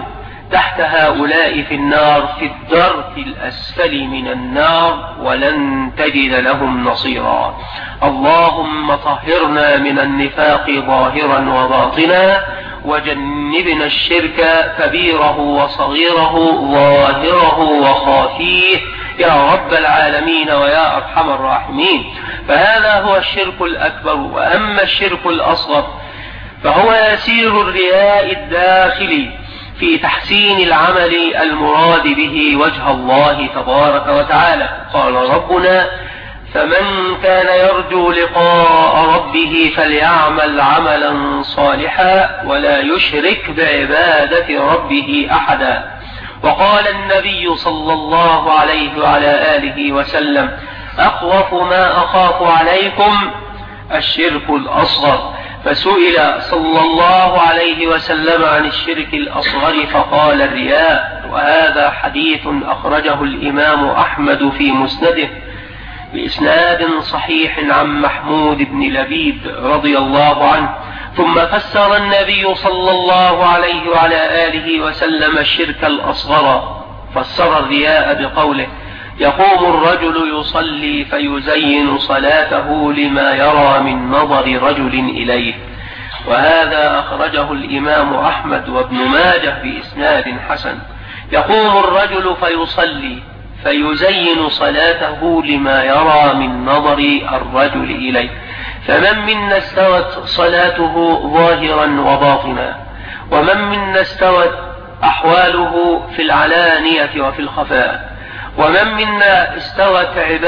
تحت هؤلاء في النار في الدرك الأسفل من النار ولن تجد لهم نصيرا. اللهم طهرنا من النفاق ظاهرا وباطنا، وجنبنا الشرك كبيره وصغيره ظاهره وخافيه يا رب العالمين ويا أرحم الراحمين. فهذا هو الشرك الأكبر. وأما الشرك الأصغر فهو يسير الرياء الداخلي في تحسين العمل المراد به وجه الله تبارك وتعالى. قال ربنا: فمن كان يرجو لقاء ربه فليعمل عملا صالحا ولا يشرك بعبادة ربه أحدا. وقال النبي صلى الله عليه وعلى آله وسلم: أخوف ما أخاف عليكم الشرك الأصغر. فسئل صلى الله عليه وسلم عن الشرك الأصغر فقال: الرياء. وهذا حديث أخرجه الإمام أحمد في مسنده بإسناد صحيح عن محمود بن لبيد رضي الله عنه. ثم فسر النبي صلى الله عليه وعلى آله وسلم الشرك الأصغر، فسر الرياء بقوله: يقوم الرجل يصلي فيزين صلاته لما يرى من نظر رجل إليه. وهذا أخرجه الإمام أحمد وابن ماجه بإسناد حسن. يقوم الرجل فيصلي فيزين صلاته لما يرى من نظر الرجل إليه. فمن منا استوت صلاته ظاهرا وباطنا، ومن منا استوت أحواله في العلانية وفي الخفاء، ومن منا استوت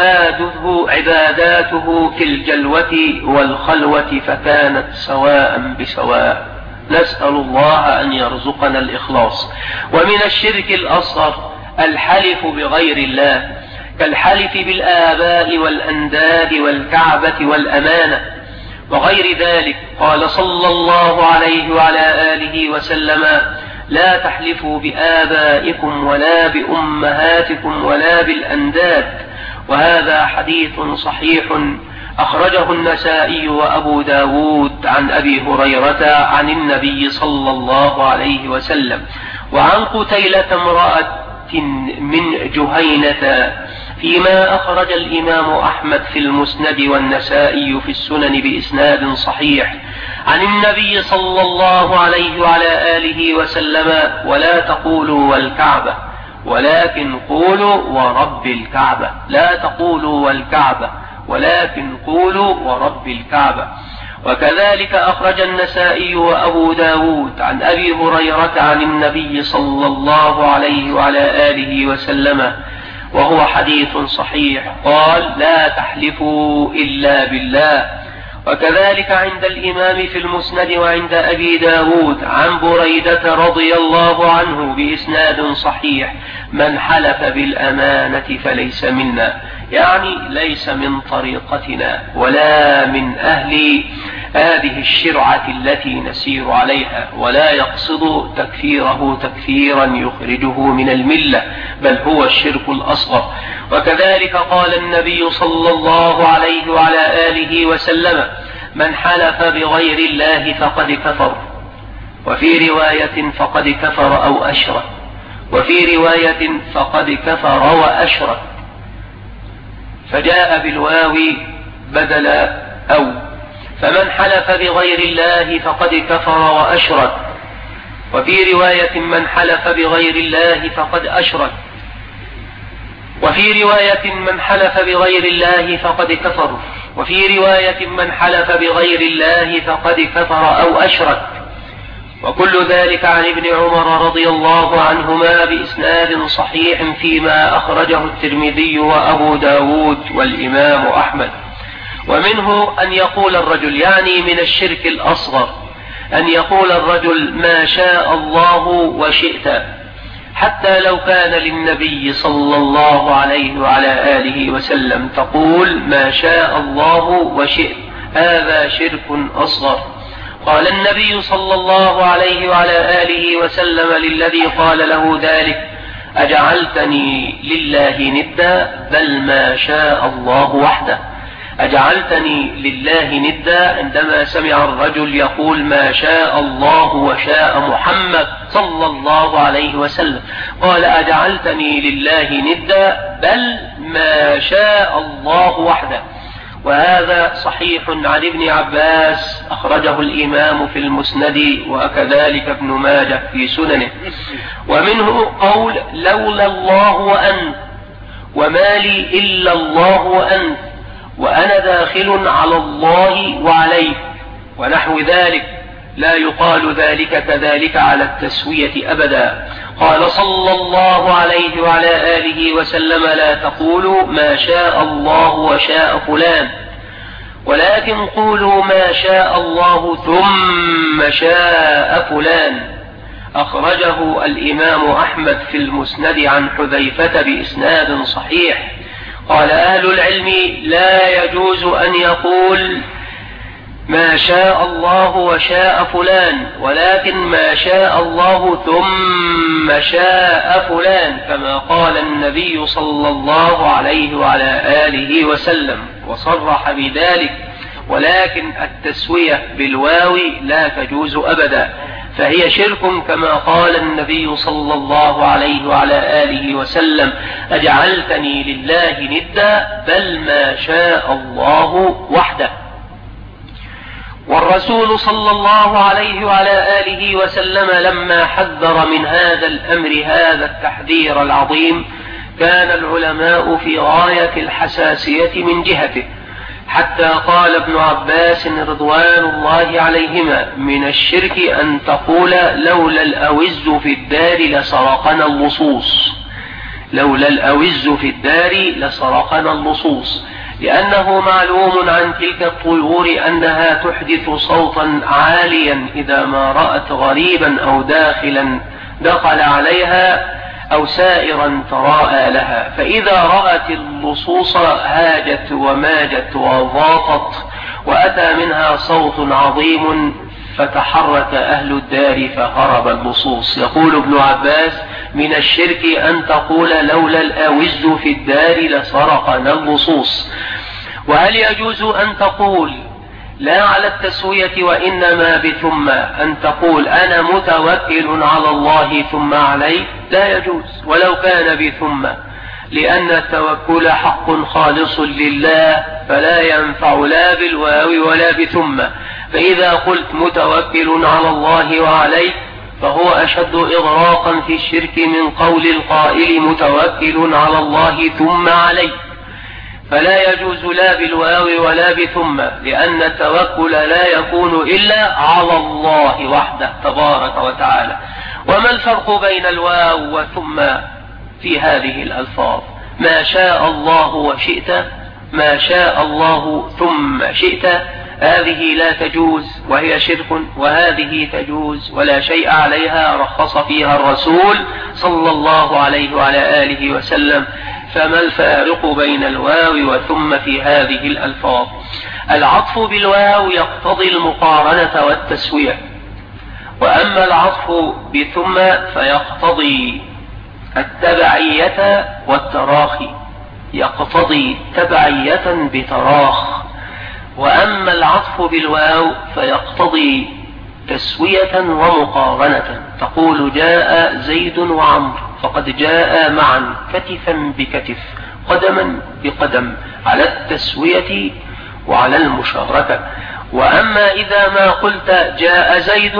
عباداته في الجلوة والخلوة فكانت سواء بسواء. نسأل الله أن يرزقنا الإخلاص. ومن الشرك الأصغر الحلف بغير الله، كالحلف بالآباء والأنداد والكعبة والأمانة وغير ذلك. قال صلى الله عليه وعلى آله وسلم: لا تحلفوا بآبائكم ولا بأمهاتكم ولا بالأنداد. وهذا حديث صحيح أخرجه النسائي وأبو داود عن أبي هريرة عن النبي صلى الله عليه وسلم. وعن قتيلة امرأة من جهينة فيما أخرج الإمام أحمد في المسند والنسائي في السنن بإسناد صحيح عن النبي صلى الله عليه وعلى آله وسلم: ولا تقولوا والكعبة ولكن قولوا ورب الكعبة. لا تقولوا والكعبة ولكن قولوا ورب الكعبة. وكذلك أخرج النسائي وأبو داود عن أبي هريرة عن النبي صلى الله عليه وعلى آله وسلم وهو حديث صحيح قال: لا تحلفوا إلا بالله. وكذلك عند الإمام في المسند وعند أبي داود عن بريدة رضي الله عنه بإسناد صحيح: من حلف بالأمانة فليس منا، يعني ليس من طريقتنا ولا من أهل هذه الشرعة التي نسير عليها، ولا يقصد تكفيره تكفيرا يخرجه من الملة، بل هو الشرك الأصغر. وكذلك قال النبي صلى الله عليه وعلى آله وسلم: من حلف بغير الله فقد كفر. وفي رواية فقد كفر أو أشرك. وفي رواية فقد كفر وأشرك، فجاء بالواو بدل أو. فمن حلف بغير الله فقد كفر وأشرك. وفي رواية من حلف بغير الله فقد أشرك. وفي رواية من حلف بغير الله فقد كفر. وفي رواية من حلف بغير الله فقد كفر أو أشرك. وكل ذلك عن ابن عمر رضي الله عنهما بإسناد صحيح فيما أخرجه الترمذي وأبو داود والإمام أحمد. ومنه أن يقول الرجل، يعني من الشرك الأصغر، أن يقول الرجل: ما شاء الله وشئت، حتى لو كان للنبي صلى الله عليه وعلى آله وسلم تقول ما شاء الله وشئت. هذا شرك أصغر. قال النبي صلى الله عليه وعلى آله وسلم للذي قال له ذلك: أجعلتني لله ندا؟ بل ما شاء الله وحده. أجعلتني لله ندا عندما سمع الرجل يقول ما شاء الله وشاء محمد صلى الله عليه وسلم، قال أجعلتني لله ندا بل ما شاء الله وحده. وهذا صحيح عن ابن عباس أخرجه الإمام في المسند وكذلك ابن ماجه في سننه. ومنه قول لولا الله وأنت وما لي إلا الله وأنت وأنا داخل على الله وعليه ونحو ذلك، لا يقال ذلك كذلك على التسوية أبدا. قال صلى الله عليه وعلى آله وسلم لا تقولوا ما شاء الله وشاء فلان، ولكن قولوا ما شاء الله ثم شاء فلان. أخرجه الإمام أحمد في المسند عن حذيفة بإسناد صحيح. قال أهل العلم لا يجوز أن يقول ما شاء الله وشاء فلان، ولكن ما شاء الله ثم شاء فلان، كما قال النبي صلى الله عليه وعلى آله وسلم وصرح بذلك. ولكن التسوية بالواو لا تجوز أبدا، فهي شرك كما قال النبي صلى الله عليه وعلى آله وسلم أجعلتني لله ندا بل ما شاء الله وحده. والرسول صلى الله عليه وعلى آله وسلم لما حذر من هذا الأمر هذا التحذير العظيم كان العلماء في غاية الحساسية من جهته، حتى قال ابن عباس رضوان الله عليهما من الشرك أن تقول لولا الأوز في الدار لسرقنا اللصوص، لولا الأوز في الدار لسرقنا اللصوص، لأنه معلوم عن تلك الطيور أنها تحدث صوتا عاليا إذا ما رأت غريبا أو دخل عليها أو سائرا تراءى لها، فإذا رأت اللصوص هاجت وماجت وضاقت وأتى منها صوت عظيم فتحرك أهل الدار فهرب اللصوص. يقول ابن عباس من الشرك أن تقول لولا الأوز في الدار لسرقنا اللصوص. وهل يجوز أن تقول لا على التسوية وإنما بثم، أن تقول أنا متوكل على الله ثم عليه؟ لا يجوز ولو كان بثم، لأن التوكل حق خالص لله فلا ينفع لا بالواو ولا بثم. فإذا قلت متوكل على الله وعليه فهو أشد إغراقا في الشرك من قول القائل متوكل على الله ثم عليه، فلا يجوز لا بالواو ولا بثم، لأن التوكل لا يكون إلا على الله وحده تبارك وتعالى. وما الفرق بين الواو وثم في هذه الألفاظ؟ ما شاء الله وشئت، ما شاء الله ثم شئت، هذه لا تجوز وهي شرك، وهذه تجوز ولا شيء عليها، رخص فيها الرسول صلى الله عليه وعلى آله وسلم. فما الفارق بين الواو وثم في هذه الألفاظ؟ العطف بالواو يقتضي المقارنة والتسوية، وأما العطف بثم فيقتضي التبعية والتراخي، يقتضي تبعية بتراخ. وأما العطف بالواو فيقتضي تسوية ومقارنة، تقول جاء زيد وعمر فقد جاء معا كتفا بكتف قدما بقدم على التسوية وعلى المشاركة. وأما إذا ما قلت جاء زيد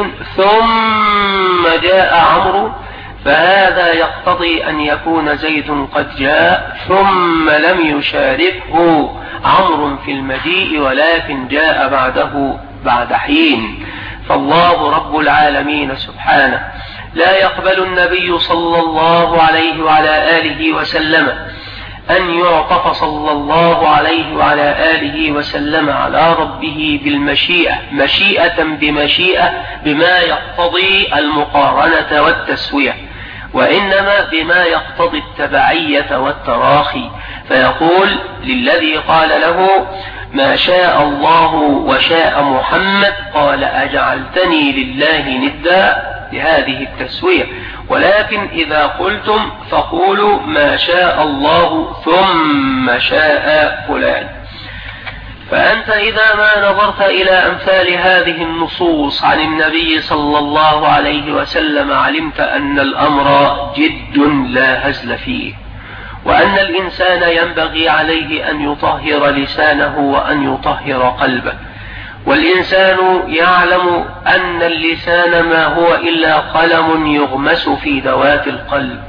ثم جاء عمرو فهذا يقتضي أن يكون زيد قد جاء ثم لم يشاركه عمرو في المجيء ولكن جاء بعده بعد حين. فالله رب العالمين سبحانه لا يقبل النبي صلى الله عليه وعلى آله وسلم أن يعطف صلى الله عليه وعلى آله وسلم على ربه بالمشيئة، مشيئة بمشيئة بما يقتضي المقارنة والتسوية، وإنما بما يقتضي التبعية والتراخي. فيقول للذي قال له ما شاء الله وشاء محمد قال أجعلتني لله ندا بهذه التسوية. ولكن إذا قلتم فقولوا ما شاء الله ثم شاء فلان. فأنت إذا ما نظرت إلى أمثال هذه النصوص عن النبي صلى الله عليه وسلم علمت أن الأمر جد لا هزل فيه، وأن الإنسان ينبغي عليه أن يطهر لسانه وأن يطهر قلبه. والإنسان يعلم أن اللسان ما هو إلا قلم يغمس في ذوات القلب.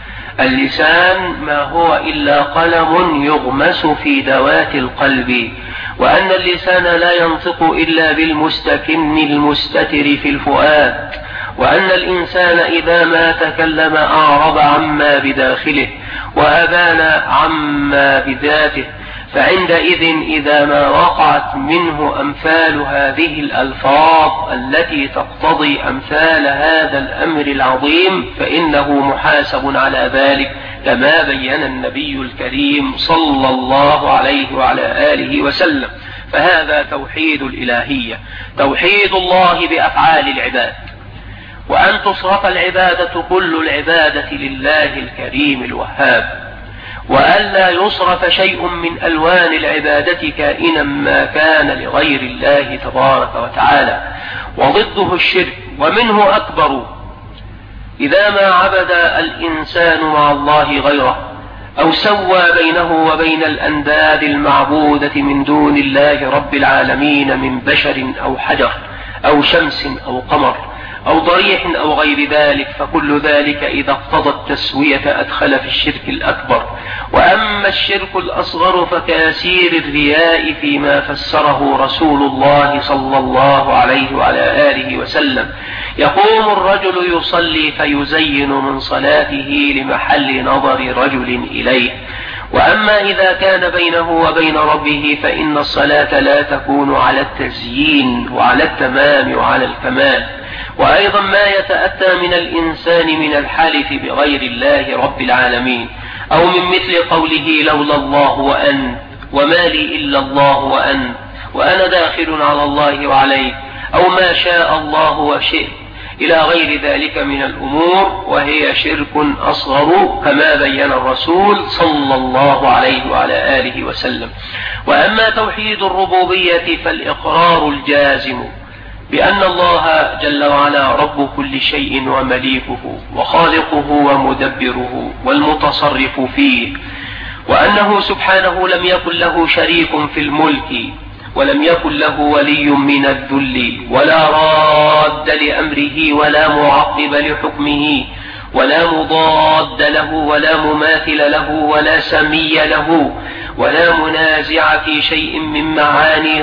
اللسان ما هو إلا قلم يغمس في ذوات القلب، وأن اللسان لا ينطق إلا بالمستكن المستتر في الفؤاد، وأن الإنسان إذا ما تكلم أعرض عما بداخله وأبان عما بذاته. فعندئذ إذا ما وقعت منه أمثال هذه الألفاظ التي تقتضي أمثال هذا الأمر العظيم فإنه محاسب على ذلك، كما بين النبي الكريم صلى الله عليه وعلى آله وسلم. فهذا توحيد الإلهية، توحيد الله بأفعال العباد، وأن تصرف العبادة كل العبادة لله الكريم الوهاب، وألا يصرف شيء من ألوان العبادة كائنا ما كان لغير الله تبارك وتعالى، وضده الشرك، ومنه أكبر إذا ما عبد الإنسان مع الله غيره أو سوى بينه وبين الأنداد المعبودة من دون الله رب العالمين من بشر أو حجر أو شمس أو قمر أو ضريح أو غير ذلك، فكل ذلك إذا اقتضى التسوية أدخل في الشرك الأكبر. وأما الشرك الأصغر فكيسير الرياء فيما فسره رسول الله صلى الله عليه وعلى آله وسلم: يقوم الرجل يصلي فيزين من صلاته لمحل نظر رجل إليه. وأما إذا كان بينه وبين ربه فإن الصلاة لا تكون على التزيين وعلى التمام وعلى الكمال. وأيضا ما يتأتى من الإنسان من الحلف بغير الله رب العالمين، أو من مثل قوله: لولا الله وأنت، وما لي إلا الله وأنت، وأنا داخل على الله وعليك، أو ما شاء الله وشئت، إلى غير ذلك من الأمور، وهي شرك أصغر كما بين الرسول صلى الله عليه وعلى آله وسلم. وأما توحيد الربوبية فالإقرار الجازم بأن الله جل وعلا رب كل شيء ومليكه وخالقه ومدبره والمتصرف فيه، وأنه سبحانه لم يكن له شريك في الملك، ولم يكن له ولي من الذل، ولا راد لأمره، ولا معقب لحكمه، ولا مضاد له، ولا مماثل له، ولا سمي له، ولا منازع في شيء من معاني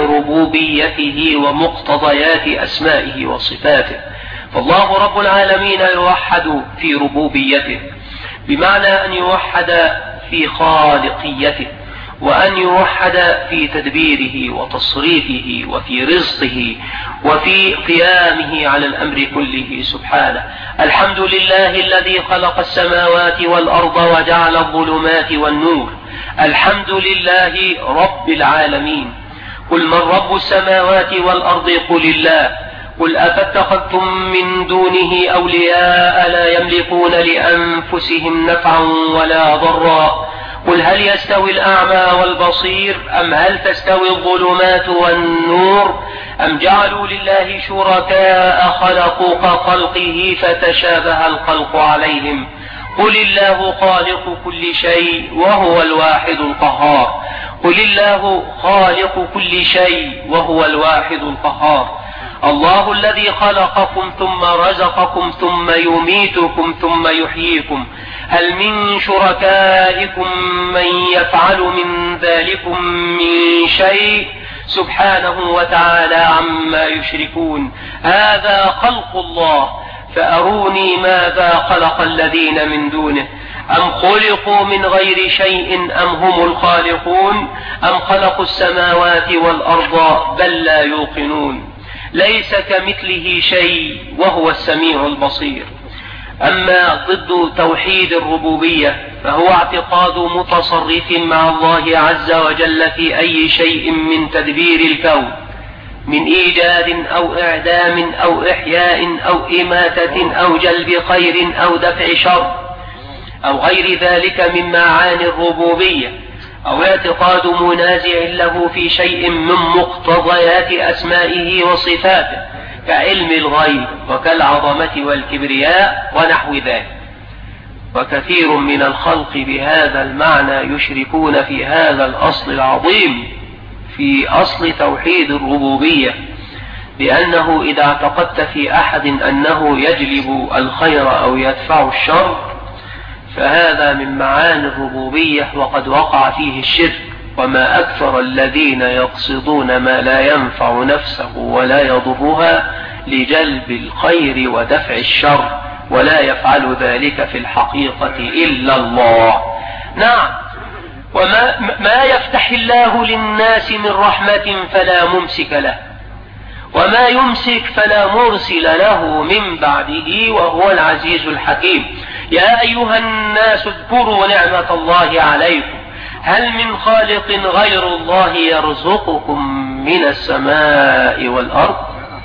ربوبيته ومقتضيات أسمائه وصفاته. فالله رب العالمين يوحد في ربوبيته، بمعنى أن يوحد في خالقيته، وأن يوحد في تدبيره وتصريفه وفي رزقه وفي قيامه على الأمر كله سبحانه. الحمد لله الذي خلق السماوات والأرض وجعل الظلمات والنور. الحمد لله رب العالمين. قل من رب السماوات والأرض؟ قل الله. قل أفاتخذتم من دونه أولياء لا يملكون لأنفسهم نفعا ولا ضرا؟ قل هل يستوي الأعمى والبصير؟ أم هل تستوي الظلمات والنور؟ أم جعلوا لله شركاء خلقوا كخلقه فتشابه الخلق عليهم؟ قل الله خالق كل شيء وهو الواحد القهار. قل الله خالق كل شيء وهو الواحد القهار. الله الذي خلقكم ثم رزقكم ثم يميتكم ثم يحييكم. هل من شركائكم من يفعل من ذلكم من شيء؟ سبحانه وتعالى عما يشركون. هذا خلق الله، فأروني ماذا خلق الذين من دونه. أم خلقوا من غير شيء أم هم الخالقون؟ أم خلقوا السماوات والأرض بل لا يوقنون. ليس كمثله شيء وهو السميع البصير. أما ضد توحيد الربوبية فهو اعتقاد متصرف مع الله عز وجل في أي شيء من تدبير الكون، من إيجاد أو إعدام أو إحياء أو إماتة أو جلب خير أو دفع شر أو غير ذلك من معاني الربوبية، أو اعتقاد منازع له في شيء من مقتضيات أسمائه وصفاته كعلم الغيب وكالعظمة والكبرياء ونحو ذلك. وكثير من الخلق بهذا المعنى يشركون في هذا الأصل العظيم في أصل توحيد الربوبية، لأنه إذا اعتقدت في أحد أنه يجلب الخير أو يدفع الشر فهذا من معاني الربوبية، وقد وقع فيه الشرك. وما أكثر الذين يقصدون ما لا ينفع نفسه ولا يضرها لجلب الخير ودفع الشر، ولا يفعل ذلك في الحقيقة إلا الله. نعم، وما يفتح الله للناس من رحمة فلا ممسك له، وما يمسك فلا مرسل له من بعده، وهو العزيز الحكيم. يا أيها الناس اذكروا نعمة الله عليكم، هل من خالق غير الله يرزقكم من السماء والأرض؟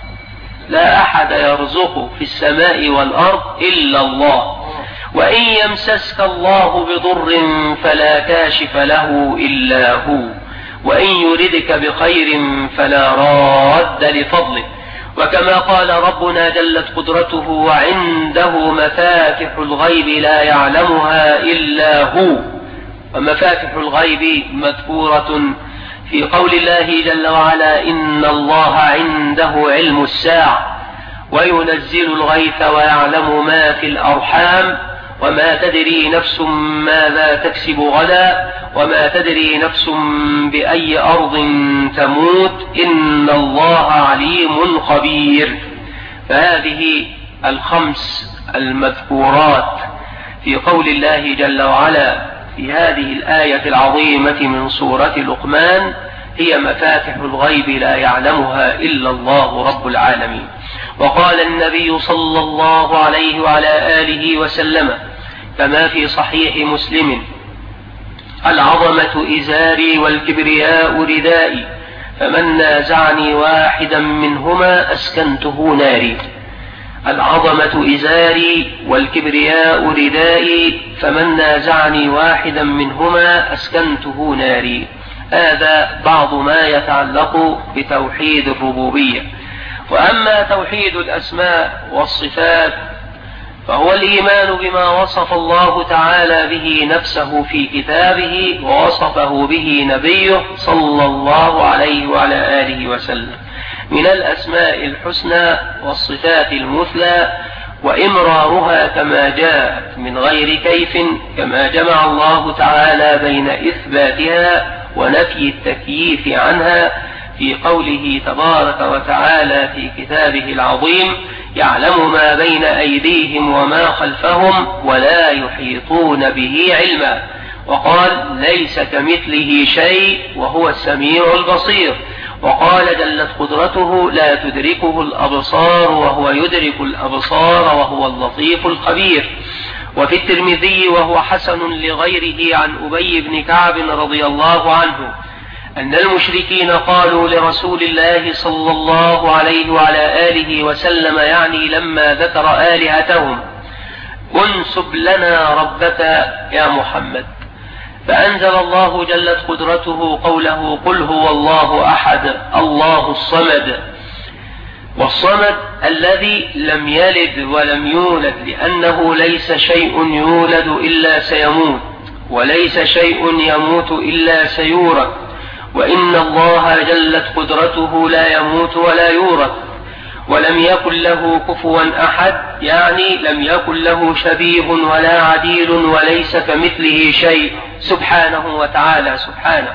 لا أحد يرزق في السماء والأرض إلا الله. وإن يمسسك الله بضر فلا كاشف له إلا هو، وإن يردك بخير فلا راد لفضله. وكما قال ربنا جلت قدرته وعنده مفاتح الغيب لا يعلمها إلا هو. ومفاتح الغيب مذكورة في قول الله جل وعلا إن الله عنده علم الساعة وينزل الغيث ويعلم ما في الأرحام وما تدري نفس ماذا تكسب غدا وما تدري نفس بأي أرض تموت إن الله عليم خبير. فهذه الخمس المذكورات في قول الله جل وعلا في هذه الآية العظيمة من سورة لقمان هي مفاتح الغيب لا يعلمها إلا الله رب العالمين. وقال النبي صلى الله عليه وعلى آله وسلم كما في صحيح مسلم العظمة إزاري والكبرياء ردائي فمن نازعني واحدا منهما أسكنته ناري. العظمة إزاري والكبرياء ردائي فمن نازعني واحدا منهما أسكنته ناري. هذا بعض ما يتعلق بتوحيد الربوبية. وأما توحيد الأسماء والصفات فهو الإيمان بما وصف الله تعالى به نفسه في كتابه ووصفه به نبيه صلى الله عليه وعلى آله وسلم من الأسماء الحسنى والصفات المثلى، وإمرارها كما جاءت من غير كيف، كما جمع الله تعالى بين إثباتها ونفي التكييف عنها في قوله تبارك وتعالى في كتابه العظيم يعلم ما بين أيديهم وما خلفهم ولا يحيطون به علما. وقال ليس كمثله شيء وهو السميع البصير. وقال جلت قدرته لا تدركه الأبصار وهو يدرك الأبصار وهو اللطيف الخبير. وفي الترمذي وهو حسن لغيره عن أبي بن كعب رضي الله عنه أن المشركين قالوا لرسول الله صلى الله عليه وعلى آله وسلم يعني لما ذكر آلهتهم انسب لنا ربك يا محمد، فأنزل الله جلت قدرته قوله قل هو الله أحد الله الصمد. والصمد الذي لم يلد ولم يولد، لأنه ليس شيء يولد إلا سيموت وليس شيء يموت إلا سيورث، وإن الله جلت قدرته لا يموت ولا يورث. ولم يكن له كفوا أحد، يعني لم يكن له شبيه ولا عديل وليس كمثله شيء سبحانه وتعالى سبحانه.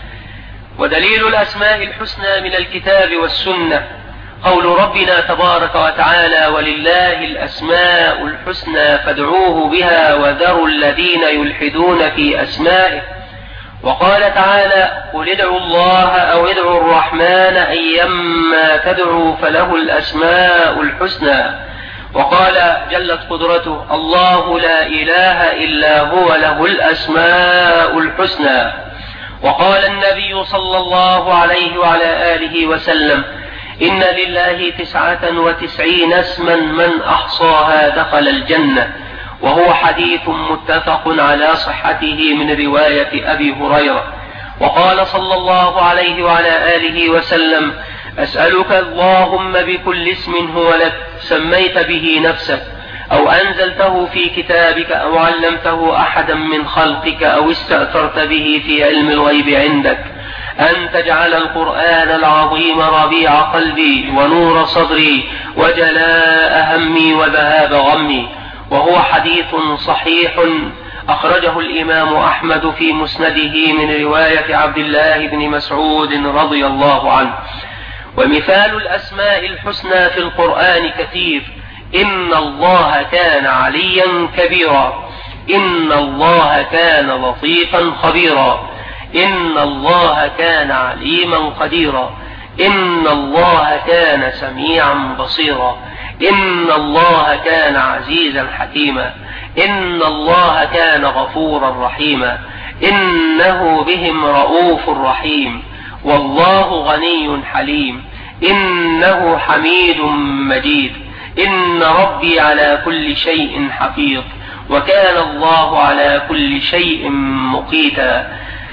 ودليل الأسماء الحسنى من الكتاب والسنة قول ربنا تبارك وتعالى ولله الأسماء الحسنى فادعوه بها وذروا الذين يلحدون في أسمائه. وقال تعالى قل ادعوا الله أو ادعوا الرحمن أيما تدعوا فله الأسماء الحسنى. وقال جلت قدرته الله لا إله إلا هو له الأسماء الحسنى. وقال النبي صلى الله عليه وعلى آله وسلم إن لله 99 اسما من أحصاها دخل الجنة. وهو حديث متفق على صحته من رواية أبي هريرة. وقال صلى الله عليه وعلى آله وسلم: أسألك اللهم بكل اسم هو لك سميت به نفسك أو أنزلته في كتابك أو علمته أحدا من خلقك أو استأثرت به في علم الغيب عندك أن تجعل القرآن العظيم ربيع قلبي ونور صدري وجلاء همي وذهاب غمي. وهو حديث صحيح أخرجه الإمام أحمد في مسنده من رواية عبد الله بن مسعود رضي الله عنه. ومثال الأسماء الحسنى في القرآن كثير: إن الله كان عليا كبيرا، إن الله كان لطيفا خبيرا، إن الله كان عليما قديرا، إن الله كان سميعا بصيرا، إن الله كان عزيزا حكيما، إن الله كان غفورا رحيما، إنه بهم رؤوف رحيم، والله غني حليم، إنه حميد مجيد، إن ربي على كل شيء حفيظ، وكان الله على كل شيء مقيتا،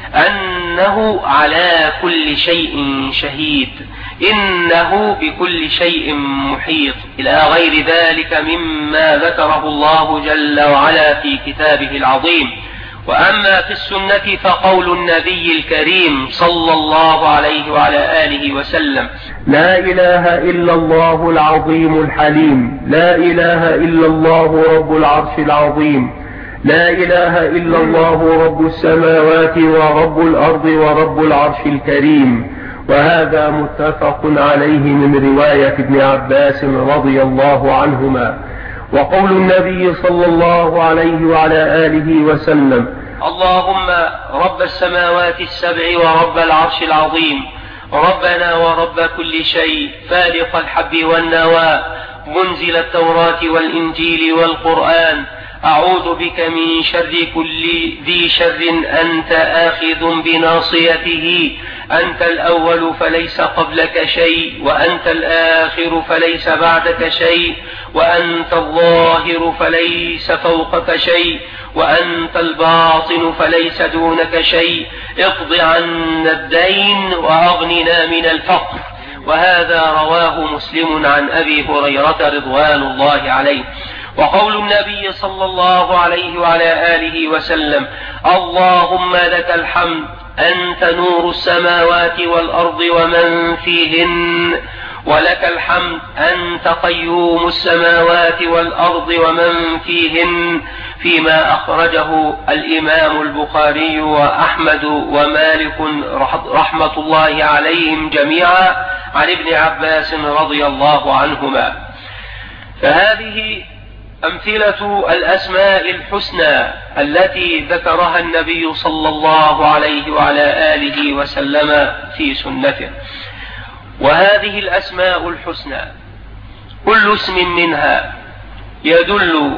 أنه على كل شيء شهيد، إنه بكل شيء محيط، إلى غير ذلك مما ذكره الله جل وعلا في كتابه العظيم. وأما في السنة فقول النبي الكريم صلى الله عليه وعلى آله وسلم: لا إله إلا الله العظيم الحليم، لا إله إلا الله رب العرش العظيم، لا إله إلا الله رب السماوات ورب الأرض ورب العرش الكريم. وهذا متفق عليه من رواية ابن عباس رضي الله عنهما. وقول النبي صلى الله عليه وعلى آله وسلم: اللهم رب السماوات السبع ورب العرش العظيم، ربنا ورب كل شيء، فالق الحب والنوى، منزل التوراة والإنجيل والقرآن، أعوذ بك من شر كل ذي شر أنت آخذ بناصيته، أنت الأول فليس قبلك شيء، وأنت الآخر فليس بعدك شيء، وأنت الظاهر فليس فوقك شيء، وأنت الباطن فليس دونك شيء، اقض عنا الدين وأغننا من الفقر. وهذا رواه مسلم عن أبي هريرة رضوان الله عليه. وقول النبي صلى الله عليه وعلى آله وسلم: اللهم لك الحمد أنت نور السماوات والأرض ومن فيهن، ولك الحمد أنت قيوم السماوات والأرض ومن فيهن، فيما أخرجه الإمام البخاري وأحمد ومالك رحمة الله عليهم جميعا عن ابن عباس رضي الله عنهما. فهذه أمثلة الأسماء الحسنى التي ذكرها النبي صلى الله عليه وعلى آله وسلم في سنته. وهذه الأسماء الحسنى كل اسم منها يدل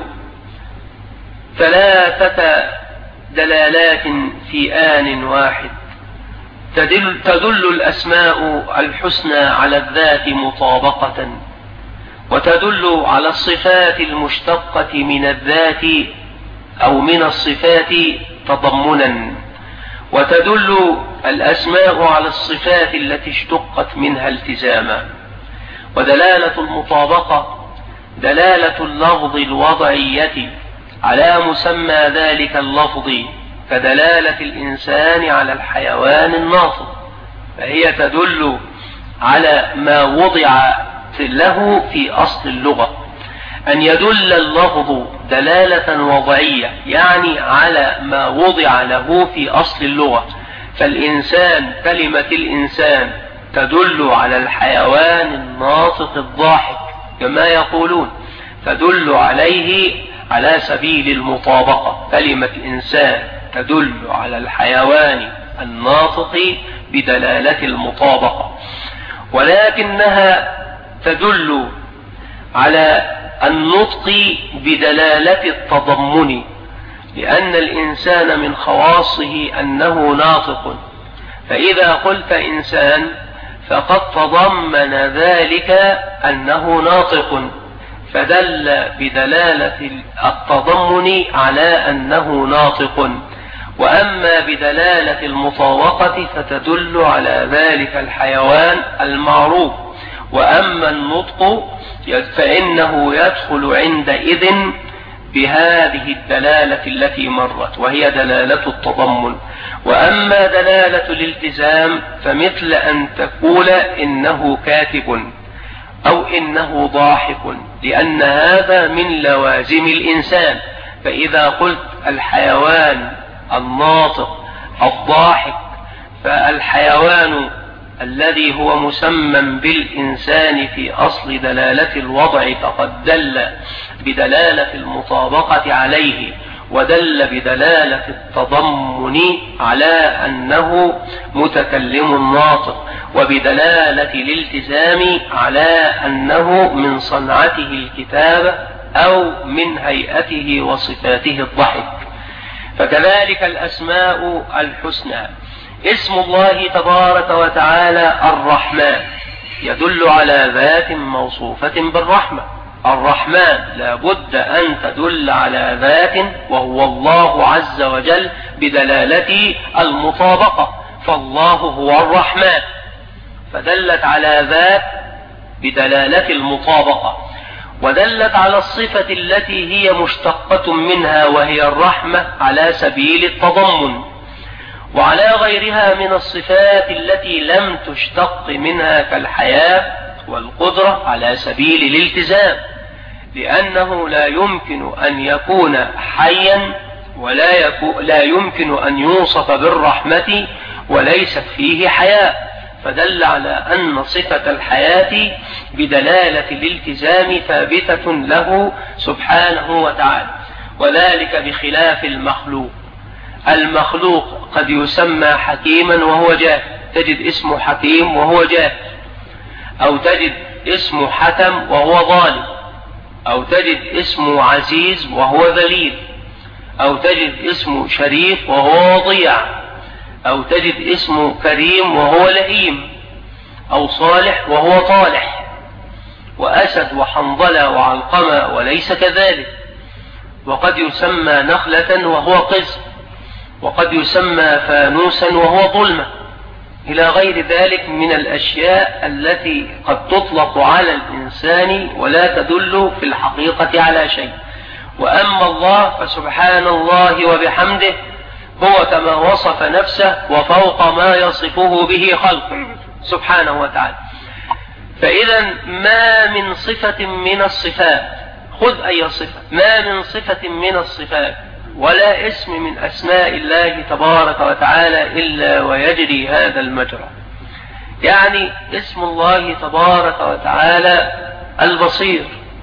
3 دلالات في آن واحد. تدل الأسماء الحسنى على الذات مطابقة، وتدل على الصفات المشتقة من الذات أو من الصفات تضمنا، وتدل الأسماء على الصفات التي اشتقت منها التزاما. ودلالة المطابقة دلالة اللفظ الوضعية على مسمى ذلك اللفظ، كدلالة الإنسان على الحيوان الناطق، فهي تدل على ما وضع له في أصل اللغة. أن يدل اللفظ دلالة وضعية يعني على ما وضع له في أصل اللغة، فالإنسان كلمة الإنسان تدل على الحيوان الناطق الضاحك كما يقولون، تدل عليه على سبيل المطابقة. كلمة إنسان تدل على الحيوان الناطق بدلالة المطابقة، ولكنها تدل على النطق بدلالة التضمن، لأن الإنسان من خواصه أنه ناطق، فإذا قلت إنسان فقد تضمن ذلك أنه ناطق، فدل بدلالة التضمن على أنه ناطق، وأما بدلالة المطابقة فتدل على ذلك الحيوان المعروف. وأما النطق فإنه يدخل عندئذ بهذه الدلالة التي مرت وهي دلالة التضمن. وأما دلالة الالتزام فمثل أن تقول إنه كاتب أو إنه ضاحك، لأن هذا من لوازم الإنسان. فإذا قلت الحيوان الناطق الضاحك، فالحيوان الذي هو مسمى بالإنسان في أصل دلالة الوضع فقد دل بدلالة المطابقة عليه، ودل بدلالة التضمن على أنه متكلم ناطق، وبدلالة الالتزام على أنه من صنعته الكتابة أو من هيئته وصفاته الضحك. فكذلك الأسماء الحسنى، اسم الله تبارك وتعالى الرحمن يدل على ذات موصوفة بالرحمة. الرحمن لا بد أن تدل على ذات وهو الله عز وجل بدلالة المطابقة، فالله هو الرحمن، فدلت على ذات بدلالة المطابقة، ودلت على الصفة التي هي مشتقة منها وهي الرحمة على سبيل التضمن، وعلى غيرها من الصفات التي لم تشتق منها كالحياة والقدرة على سبيل الالتزام، لأنه لا يمكن أن يكون حيا ولا يمكن أن يوصف بالرحمة وليست فيه حياة، فدل على أن صفة الحياة بدلالة الالتزام ثابتة له سبحانه وتعالى، وذلك بخلاف المخلوق. المخلوق قد يسمى حكيما وهو جاهل، تجد اسمه حكيم وهو جاهل، أو تجد اسمه حكم وهو ظالم، أو تجد اسمه عزيز وهو ذليل، أو تجد اسمه شريف وهو وضيع، أو تجد اسمه كريم وهو لئيم، أو صالح وهو طالح، وأسد وحنظلة وعلقمة وليس كذلك. وقد يسمى نخلة وهو قزم، وقد يسمى فانوسا وهو ظلمة، إلى غير ذلك من الأشياء التي قد تطلق على الإنسان ولا تدل في الحقيقة على شيء. وأما الله فسبحان الله وبحمده هو كما وصف نفسه وفوق ما يصفه به خلقه سبحانه وتعالى. فإذا ما من صفة من الصفات، خذ أي صفة، ما من صفة من الصفات ولا اسم من أسماء الله تبارك وتعالى إلا ويجري هذا المجرى. يعني اسم الله تبارك وتعالى البصير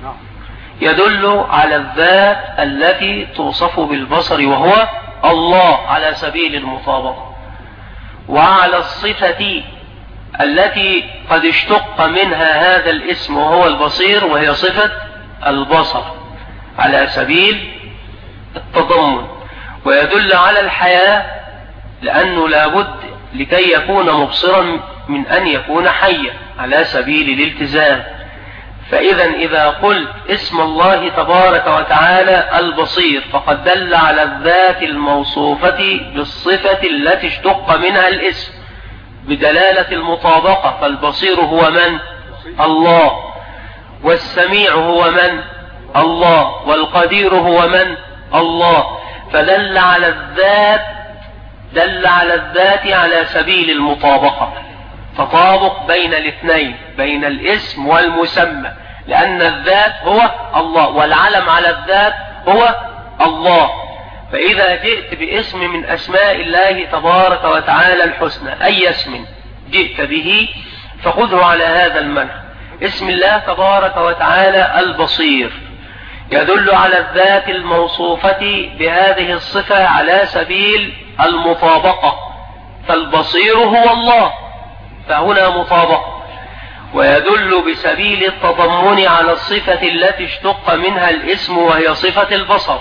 يدل على الذات التي توصف بالبصر وهو الله على سبيل المطابقة، وعلى الصفة التي قد اشتق منها هذا الاسم وهو البصير وهي صفة البصر على سبيل التضمن. ويدل على الحياة لأنه لابد لكي يكون مبصرا من أن يكون حيا على سبيل الالتزام. فإذا إذا قلت اسم الله تبارك وتعالى البصير فقد دل على الذات الموصوفة بالصفة التي اشتق منها الاسم بدلالة المطابقة، فالبصير هو من؟ الله. والسميع هو من؟ الله. والقدير هو من؟ الله. فدل على الذات، دل على الذات على سبيل المطابقة، تطابق بين الاثنين، بين الاسم والمسمى، لأن الذات هو الله والعلم على الذات هو الله. فإذا جئت باسم من أسماء الله تبارك وتعالى الحسنى، أي اسم جئت به فخذه على هذا المنهج. اسم الله تبارك وتعالى البصير يدل على الذات الموصوفة بهذه الصفة على سبيل المطابقة، فالبصير هو الله، فهنا مطابقة. ويدل بسبيل التضمن على الصفة التي اشتق منها الاسم وهي صفة البصر،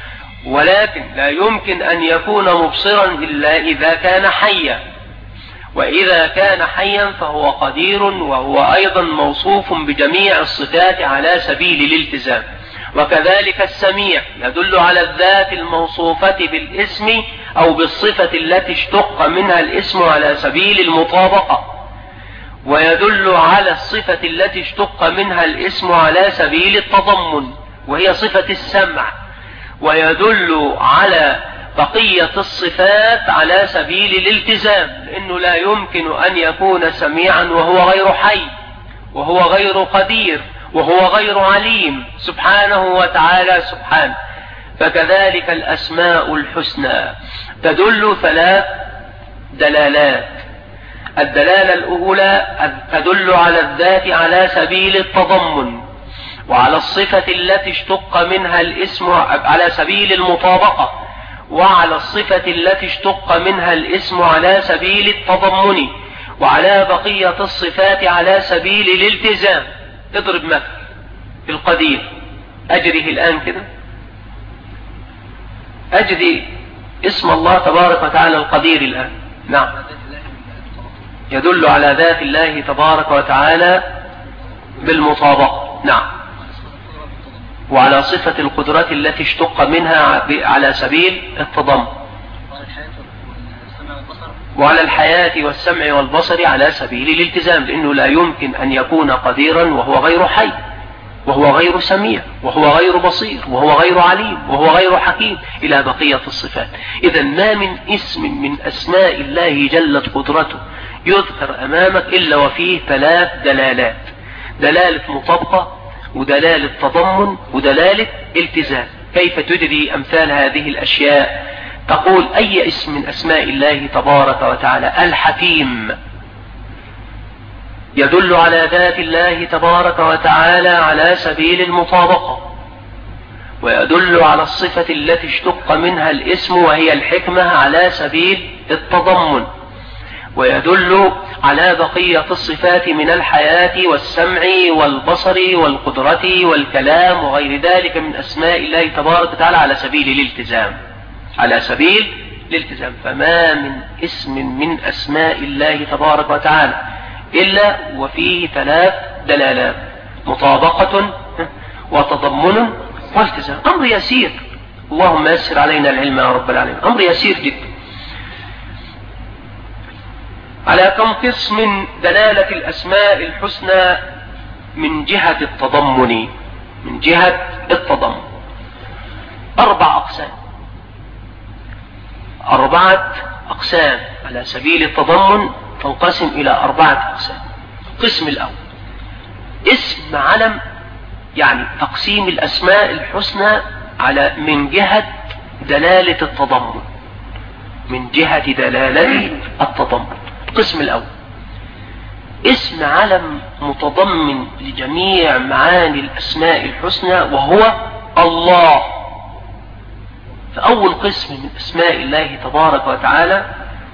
ولكن لا يمكن أن يكون مبصرا إلا إذا كان حيا، وإذا كان حيا فهو قدير، وهو أيضا موصوف بجميع الصفات على سبيل الالتزام. وكذلك السميع يدل على الذات الموصوفة بالاسم أو بالصفة التي اشتق منها الاسم على سبيل المطابقة، ويدل على الصفة التي اشتق منها الاسم على سبيل التضمن وهي صفة السمع، ويدل على بقية الصفات على سبيل الالتزام، لأنه لا يمكن أن يكون سميعا وهو غير حي وهو غير قدير وهو غير عليم سبحانه وتعالى سبحانه. فكذلك الأسماء الحسنى تدل 3 دلالات. الدلالة الأولى تدل على الذات على سبيل التضمن، وعلى الصفة التي اشتق منها الاسم على سبيل المطابقة، وعلى الصفة التي اشتق منها الاسم على سبيل التضمن، وعلى بقية الصفات على سبيل الالتزام. اضرب مثل القدير، أجره الآن كده، أجري اسم الله تبارك وتعالى القدير الآن. نعم، يدل على ذات الله تبارك وتعالى بالمطابقة. نعم، وعلى صفة القدرة التي اشتق منها على سبيل التضمن، وعلى الحياة والسمع والبصر على سبيل الالتزام، لأنه لا يمكن أن يكون قديرا وهو غير حي وهو غير سميع وهو غير بصير وهو غير عليم وهو غير حكيم إلى بقية الصفات. إذا ما من اسم من أسماء الله جلت قدرته يذكر أمامك إلا وفيه 3 دلالات: دلالة مطابقة، ودلالة تضمن، ودلالة التزام. كيف تجري أمثال هذه الأشياء؟ تقول أي اسم من أسماء الله تبارك وتعالى. الحكيم يدل على ذات الله تبارك وتعالى على سبيل المطابقة، ويدل على الصفة التي اشتق منها الاسم وهي الحكمة على سبيل التضمن، ويدل على بقية الصفات من الحياة والسمع والبصر والقدرة والكلام وغير ذلك من أسماء الله تبارك وتعالى على سبيل الالتزام، على سبيل الالتزام. فما من اسم من أسماء الله تبارك وتعالى إلا وفيه 3 دلالات: مطابقة وتضمن والتزام. أمر يسير، اللهم يسر علينا العلم يا رب العالمين، أمر يسير جدا. على كم قسم دلالة الأسماء الحسنى من جهة التضمن؟ من جهة التضمن 4 أقسام، 4 أقسام على سبيل التضمن تنقسم إلى 4 أقسام. القسم الأول اسم علم، يعني تقسيم الأسماء الحسنى على من جهة دلالة التضمن، من جهة دلالة التضمن. القسم الأول اسم علم متضمن لجميع معاني الأسماء الحسنى وهو الله. فأول قسم من أسماء الله تبارك وتعالى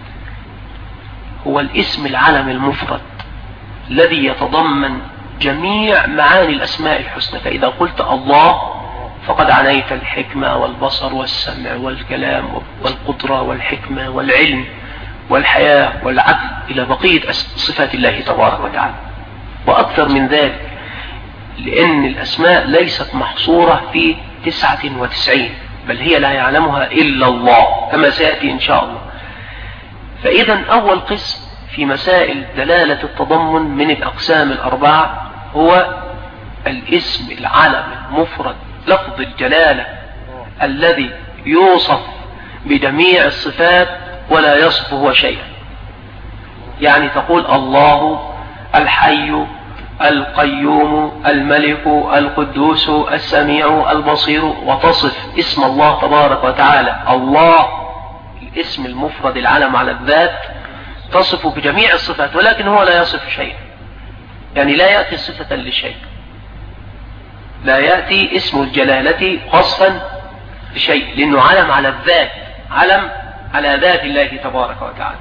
هو الاسم العلم المفرد الذي يتضمن جميع معاني الأسماء الحسنى. فإذا قلت الله فقد عنيت الحكمة والبصر والسمع والكلام والقدرة والحكمة والعلم والحياة والعدل إلى بقية صفات الله تبارك وتعالى وأكثر من ذلك، لأن الأسماء ليست محصورة في 99 بل هي لا يعلمها إلا الله كما سيأتي إن شاء الله. فإذا أول قسم في مسائل دلالة التضمن من الأقسام 4 هو الاسم العلم المفرد لفظ الجلالة الذي يوصف بجميع الصفات ولا يصفه شيئا. يعني تقول الله الحي القيوم الملك القدوس السميع البصير، وتصف اسم الله تبارك وتعالى الله الاسم المفرد العلم على الذات تصف بجميع الصفات، ولكن هو لا يصف شيئا. يعني لا يأتي صفة لشيء، لا يأتي اسم الجلالة وصفا لشيء، لأنه علم على الذات، علم على ذات الله تبارك وتعالى.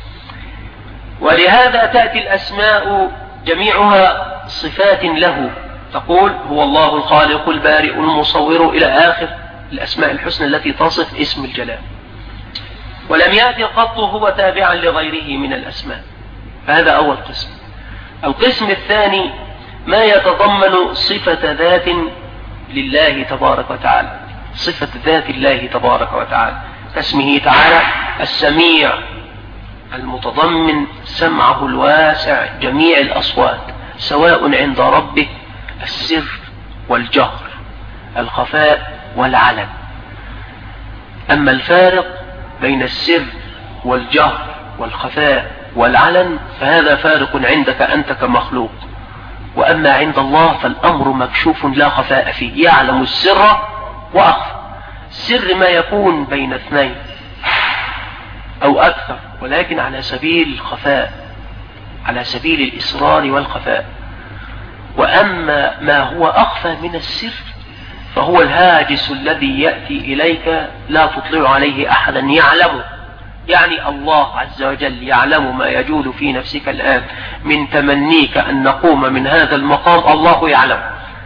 ولهذا تأتي الأسماء جميعها صفات له، تقول هو الله الخالق البارئ المصور إلى آخر الأسماء الحسنى التي تصف اسم الجلال. ولم يأتي قط هو تابعا لغيره من الأسماء. فهذا أول قسم. القسم الثاني ما يتضمن صفة ذات لله تبارك وتعالى، صفة ذات الله تبارك وتعالى، كاسمه تعالى السميع المتضمن سمعه الواسع جميع الأصوات، سواء عند ربك السر والجهر، الخفاء والعلن. أما الفارق بين السر والجهر والخفاء والعلن فهذا فارق عندك أنت كمخلوق، وأما عند الله فالأمر مكشوف لا خفاء فيه، يعلم السر وأخفى. السر ما يكون بين اثنين أو أكثر، ولكن على سبيل الخفاء، على سبيل الإسرار والخفاء. وأما ما هو أخفى من السر فهو الهاجس الذي يأتي إليك لا تطلع عليه أحدا يعلمه، يعني الله عز وجل يعلم ما يجول في نفسك الآن من تمنيك أن نقوم من هذا المقام، الله يعلم،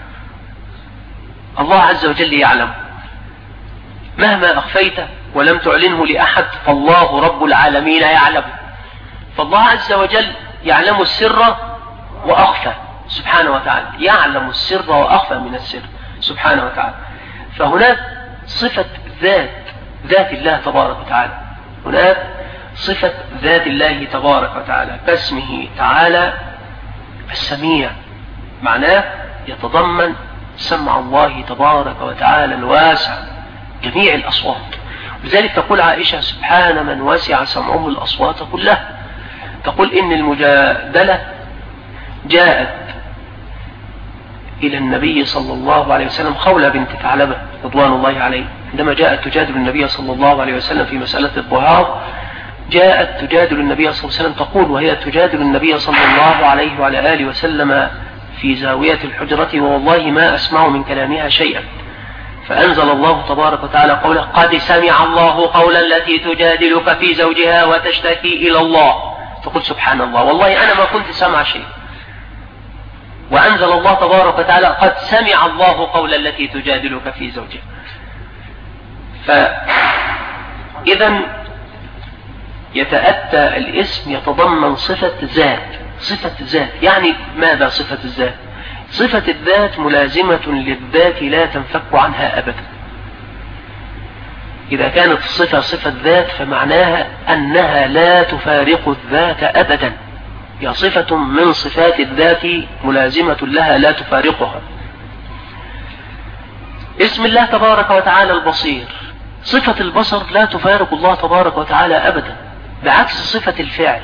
الله عز وجل يعلم مهما أخفيته ولم تعلنه لأحد، فالله رب العالمين يعلم. فالله عز وجل يعلم السر وأخفى سبحانه وتعالى، يعلم السر وأخفى من السر سبحانه وتعالى. فهناك صفة ذات الله تبارك وتعالى، هناك صفة ذات الله تبارك وتعالى كاسمه تعالى السميع، معناه يتضمن سمع الله تبارك وتعالى الواسع جميع الأصوات. لذلك تقول عائشة سبحان من وسع سمعه الأصوات كلها. تقول إن المجادلة جاءت إلى النبي صلى الله عليه وسلم، خولة بنت ثعلبة رضوان الله عليه عندما جاءت تجادل النبي صلى الله عليه وسلم في مسألة الظهار، جاءت تجادل النبي صلى الله عليه وسلم تقول، وهي تجادل النبي صلى الله عليه وعلى آله وسلم في زاوية الحجرة، ووالله ما أسمع من كلامها شيئا. فأنزل الله تبارك وتعالى قوله قد سمع الله قولا التي تجادلك في زوجها وتشتكي إلى الله. تقول سبحان الله، والله أنا ما كنت سمع شيء. وأنزل الله تبارك وتعالى قد سمع الله قولا التي تجادلك في زوجها. فإذا يتأتى الاسم يتضمن صفة ذات. يعني ماذا صفة الذات؟ صفة الذات ملازمة للذات لا تنفك عنها أبدا. إذا كانت الصفة صفة ذات فمعناها أنها لا تفارق الذات أبدا، هي صفة من صفات الذات ملازمة لها لا تفارقها. اسم الله تبارك وتعالى البصير، صفة البصر لا تفارق الله تبارك وتعالى أبدا، بعكس صفة الفعل.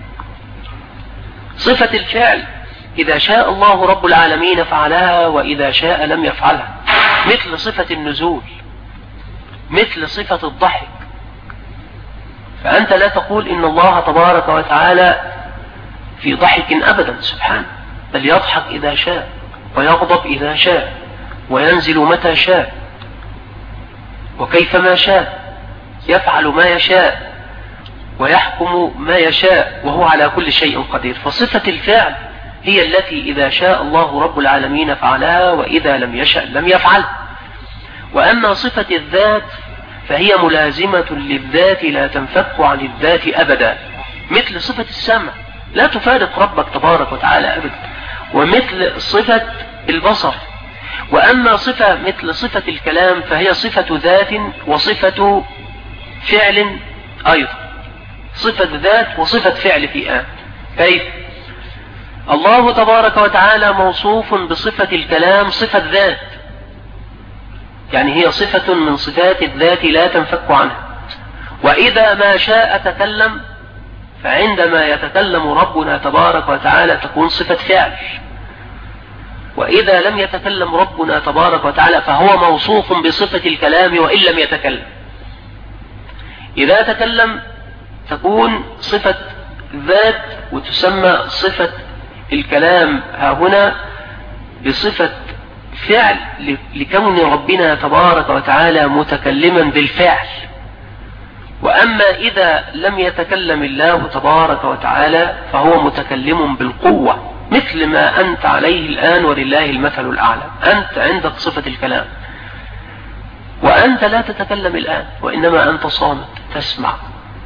صفة الفعل إذا شاء الله رب العالمين فعلها، وإذا شاء لم يفعلها، مثل صفة النزول، مثل صفة الضحك. فأنت لا تقول إن الله تبارك وتعالى في ضحك أبدا سبحانه، بل يضحك إذا شاء، ويغضب إذا شاء، وينزل متى شاء، وكيفما شاء، يفعل ما يشاء، ويحكم ما يشاء، وهو على كل شيء قدير. فصفة الفعل هي التي إذا شاء الله رب العالمين فعلها، وإذا لم يشاء لم يفعل. وأما صفة الذات فهي ملازمة للذات لا تنفك عن الذات أبدا، مثل صفة السمع لا تفارق ربك تبارك وتعالى أبدا، ومثل صفة البصر. وأما صفة مثل صفة الكلام فهي صفة ذات وصفة فعل أيضا، صفة ذات وصفة فعل في آن. كيف؟ الله تبارك وتعالى موصوف بصفة الكلام صفة ذات، يعني هي صفة من صفات الذات لا تنفك عنها. وإذا ما شاء تكلم، فعندما يتكلم ربنا تبارك وتعالى تكون صفة فعل. وإذا لم يتكلم ربنا تبارك وتعالى فهو موصوف بصفة الكلام وإن لم يتكلم. إذا تكلم تكون صفة ذات وتسمى صفة الكلام ها هنا بصفة فعل، لكون ربنا تبارك وتعالى متكلما بالفعل. وأما إذا لم يتكلم الله تبارك وتعالى فهو متكلم بالقوة، مثل ما أنت عليه الآن ولله المثل الأعلى. أنت عندك صفة الكلام، وأنت لا تتكلم الآن، وإنما أنت صامت تسمع،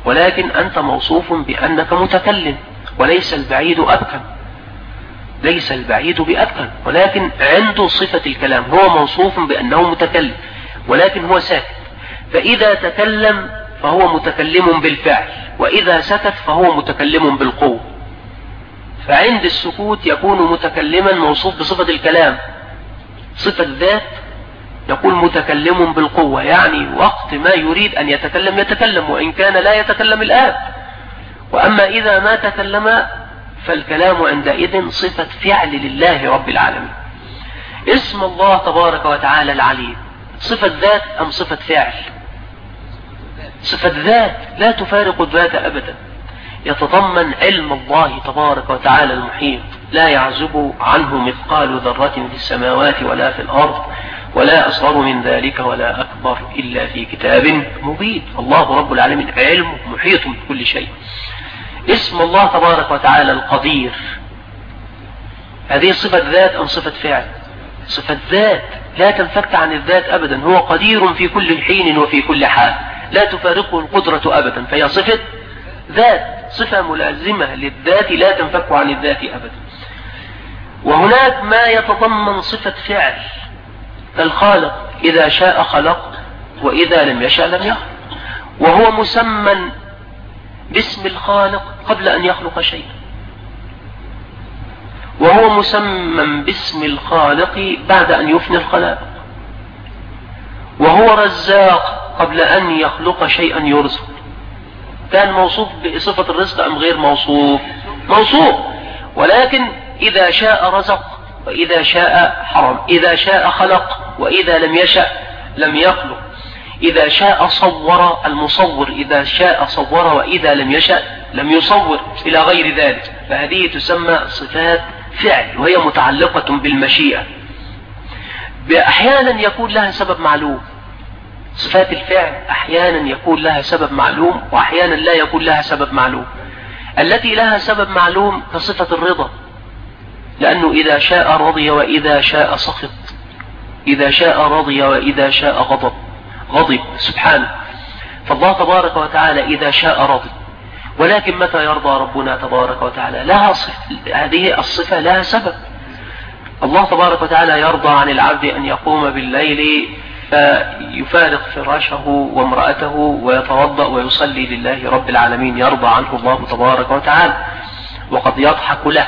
ولكن أنت موصوف بأنك متكلم، وليس البعيد أبكم، ليس البعيد بأبكم، ولكن عنده صفة الكلام، هو موصوف بأنه متكلم ولكن هو ساكت. فإذا تكلم فهو متكلم بالفعل، وإذا سكت فهو متكلم بالقوة. فعند السكوت يكون متكلما موصوف بصفة الكلام، صفة ذات يقول متكلم بالقوة، يعني وقت ما يريد أن يتكلم يتكلم، وإن كان لا يتكلم الآن. وأما إذا ما تكلم فالكلام عندئذ صفة فعل لله رب العالمين. اسم الله تبارك وتعالى العليم صفة ذات أم صفة فعل؟ صفة ذات لا تفارق الذات أبدا، يتضمن علم الله تبارك وتعالى المحيط، لا يعزب عنه مثقال ذرة في السماوات ولا في الأرض، ولا أصغر من ذلك ولا أكبر إلا في كتاب مبين. الله رب العالمين علم محيط بكل شيء. اسم الله تبارك وتعالى القدير، هذه صفة ذات أم صفة فعل؟ صفة ذات لا تنفك عن الذات أبدا، هو قدير في كل حين وفي كل حال، لا تفارقه القدرة أبدا، فهي صفة ذات، صفة ملازمة للذات لا تنفك عن الذات أبدا. وهناك ما يتضمن صفة فعل، الخالق إذا شاء خلق وإذا لم يشاء لم يخلق، وهو مسمى باسم الخالق قبل أن يخلق شيئا، وهو مسمى باسم الخالق بعد أن يفني الخلائق، وهو رزاق قبل أن يخلق شيئا يرزق. كان موصوف بصفة الرزق أم غير موصوف؟ موصوف، ولكن إذا شاء رزق وإذا شاء حرم، إذا شاء خلق وإذا لم يشأ لم يخلق، إذا شاء صور المصور، إذا شاء صور وإذا لم يشأ لم يصور، إلى غير ذلك. فهذه تسمى صفات فعل، وهي متعلقة بالمشيئة. أحيانا يكون لها سبب معلوم، صفات الفعل أحيانا يكون لها سبب معلوم وأحيانا لا يكون لها سبب معلوم. التي لها سبب معلوم كصفة الرضا، لأنه إذا شاء رضي وإذا شاء سخط، إذا شاء رضي وإذا شاء غضب سبحانه. فالله تبارك وتعالى إذا شاء رضي، ولكن متى يرضى ربنا تبارك وتعالى؟ لها هذه الصفة لها سبب. الله تبارك وتعالى يرضى عن العبد أن يقوم بالليل فيفارق فراشه وامرأته ويتوضأ ويصلي لله رب العالمين، يرضى عنه الله تبارك وتعالى، وقد يضحك له.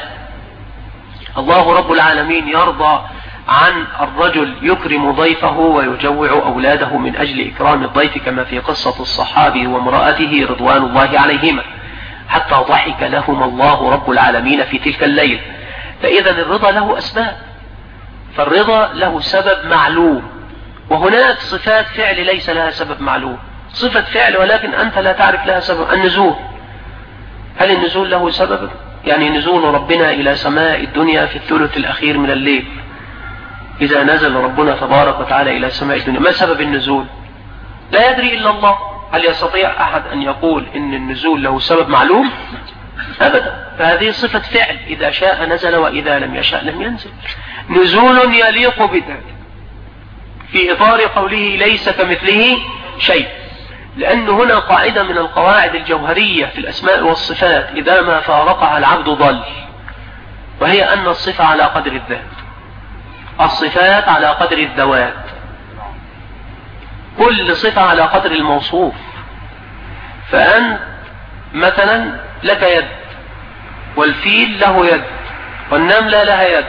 الله رب العالمين يرضى عن الرجل يكرم ضيفه ويجوع أولاده من أجل إكرام الضيف، كما في قصة الصحابي وامرأته رضوان الله عليهما، حتى ضحك لهم الله رب العالمين في تلك الليل. فإذا الرضا له أسباب، فالرضا له سبب معلوم. وهناك صفات فعل ليس لها سبب معلوم، صفة فعل ولكن أنت لا تعرف لها سبب. النزول، هل النزول له سبب؟ يعني نزول ربنا إلى سماء الدنيا في الثلث الأخير من الليل، إذا نزل ربنا تبارك وتعالى إلى سماء الدنيا، ما سبب النزول؟ لا يدري إلا الله. هل يستطيع أحد أن يقول إن النزول له سبب معلوم؟ أبدا. فهذه صفة فعل، إذا شاء نزل وإذا لم يشاء لم ينزل. نزول يليق بذلك في إطار قوله ليس كمثله شيء، لأن هنا قاعدة من القواعد الجوهرية في الأسماء والصفات إذا ما فارقها العبد ضل، وهي أن الصفة على قدر الذات، الصفات على قدر الذوات، كل صفة على قدر الموصوف. فأنت مثلا لك يد، والفيل له يد، والنملة لها يد،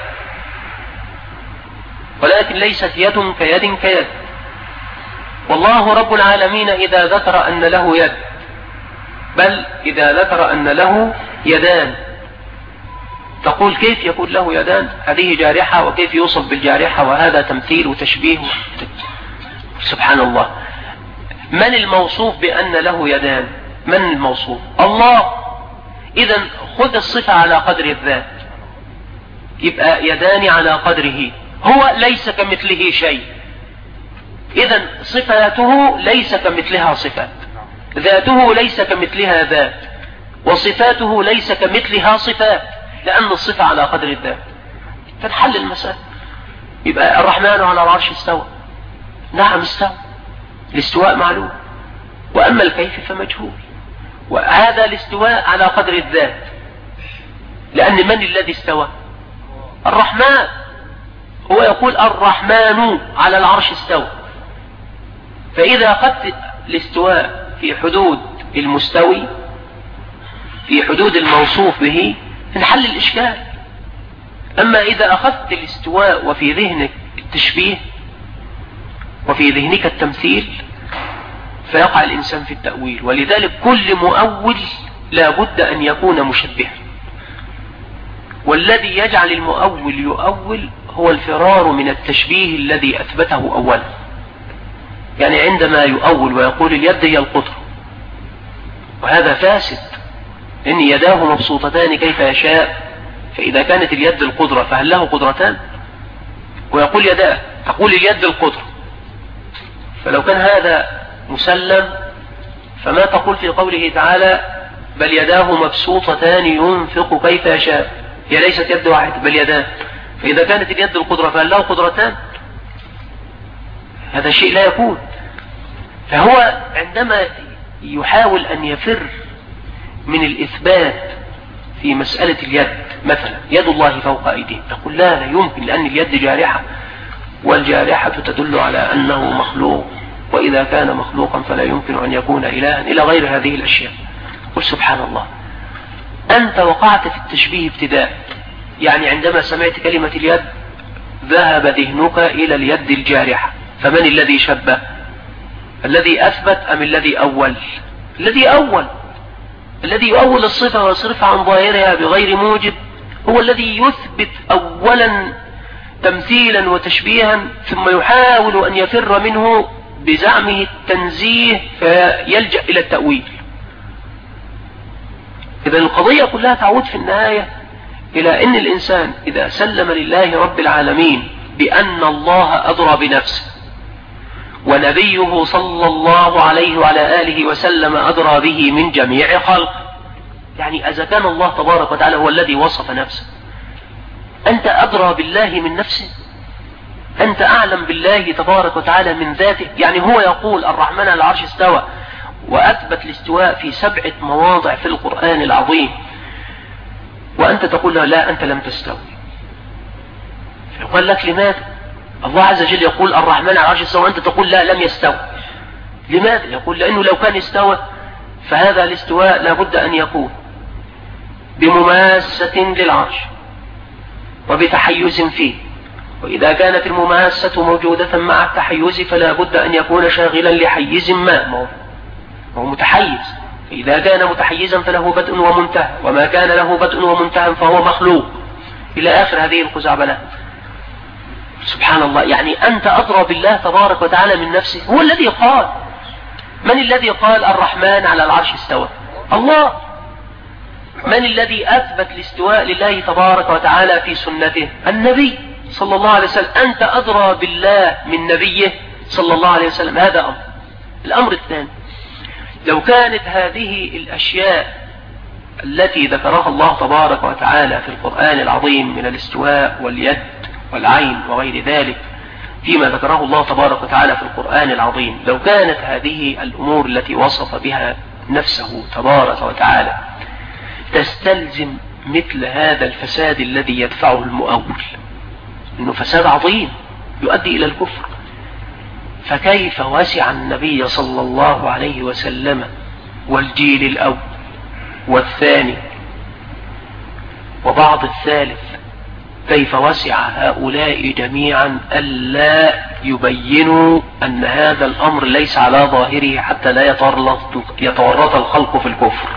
ولكن ليست يد كيد. والله رب العالمين إذا ذكر أن له يد، بل إذا ذكر أن له يدان، تقول كيف يكون له يدان؟ هذه جارحة، وكيف يوصف بالجارحة؟ وهذا تمثيل وتشبيه. سبحان الله. من الموصوف بأن له يدان؟ من الموصوف؟ الله. إذا خذ الصفة على قدر الذات، يبقى يدان على قدره، هو ليس كمثله شيء. إذا صفاته ليس كمثلها صفات، ذاته ليس كمثلها ذات، وصفاته ليس كمثلها صفات، لأن الصفة على قدر الذات. فتحل المسألة. يبقى الرحمن على العرش استوى، نعم استوى، الاستواء معلوم، وأما الكيف فمجهول. وهذا الاستواء على قدر الذات، لأن من الذي استوى؟ الرحمن. هو يقول الرحمن على العرش استوى. فإذا أخذت الاستواء في حدود المستوي، في حدود الموصوف به، انحل الإشكال. أما إذا أخذت الاستواء وفي ذهنك التشبيه وفي ذهنك التمثيل فيقع الإنسان في التأويل. ولذلك كل مؤول لا بد أن يكون مشبها، والذي يجعل المؤول يؤول هو الفرار من التشبيه الذي أثبته أولا. يعني عندما يؤول ويقول اليد هي القدرة، وهذا فاسد، إن يداه مبسوطتان كيف يشاء، فإذا كانت اليد القدرة فهل له قدرتان؟ ويقول يداه، تقول اليد القدرة، فلو كان هذا مسلم فما تقول في قوله تعالى بل يداه مبسوطتان ينفق كيف يشاء؟ هي ليست يد واحدة بل يدان. فإذا كانت اليد القدرة فهل له قدرتان؟ هذا شيء لا يكون. فهو عندما يحاول أن يفر من الإثبات في مسألة اليد، مثلا يد الله فوق أيديه، تقول لا يمكن، لأن اليد جارحة، والجارحة تدل على أنه مخلوق، وإذا كان مخلوقا فلا يمكن أن يكون إلها، إلى غير هذه الأشياء. قل سبحان الله، أنت وقعت في التشبيه ابتداء. يعني عندما سمعت كلمة اليد ذهب ذهنك إلى اليد الجارحة، فمن الذي شبه؟ الذي أثبت أم الذي أول؟ الذي أول. الذي يؤول الصفة ويصرفها عن ظاهرها بغير موجب هو الذي يثبت أولا تمثيلا وتشبيها، ثم يحاول أن يفر منه بزعمه التنزيه فيلجأ إلى التأويل. إذا القضية كلها تعود في النهاية إلى أن الإنسان إذا سلم لله رب العالمين بأن الله أدرى بنفسه، ونبيه صلى الله عليه وعلى آله وسلم أدرى به من جميع خلقه، يعني إذا كان الله تبارك وتعالى هو الذي وصف نفسه، أنت أدرى بالله من نفسه؟ أنت أعلم بالله تبارك وتعالى من ذاته؟ يعني هو يقول الرحمن على العرش استوى، وأثبت الاستواء في 7 مواضع في القرآن العظيم، وأنت تقول له لا أنت لم تستوي. فيقول لك لماذا؟ الله عز وجل يقول الرحمن على العرش استوى، وأنت تقول لا لم يستوي. لماذا؟ يقول لأنه لو كان استوى فهذا الاستواء لابد أن يكون بمماسة للعرش وبتحيز فيه، وإذا كانت المماسة موجودة مع التحيز فلا بد أن يكون شاغلا لحيز ما، هو متحيز. إذا كان متحيزا فله بدء ومنتهى، وما كان له بدء ومنتهى فهو مخلوق، إلى آخر هذه الخزعبلات. سبحان الله، يعني أنت أدرى بالله تبارك وتعالى من نفسه. هو الذي قال، من الذي قال الرحمن على العرش استوى؟ الله. من الذي أثبت الاستواء لله تبارك وتعالى في سنته؟ النبي صلى الله عليه وسلم. أنت أدرى بالله من نبيه صلى الله عليه وسلم. هذا أمر. الأمر الثاني، لو كانت هذه الأشياء التي ذكرها الله تبارك وتعالى في القرآن العظيم من الاستواء واليد والعين وغير ذلك فيما ذكره الله تبارك وتعالى في القرآن العظيم، لو كانت هذه الأمور التي وصف بها نفسه تبارك وتعالى تستلزم مثل هذا الفساد الذي يدفعه المؤول، إنه فساد عظيم يؤدي إلى الكفر، فكيف وسع النبي صلى الله عليه وسلم والجيل الأول والثاني وبعض الثالث، كيف وسع هؤلاء جميعا ألا يبينوا أن هذا الأمر ليس على ظاهره حتى لا يتورط الخلق في الكفر؟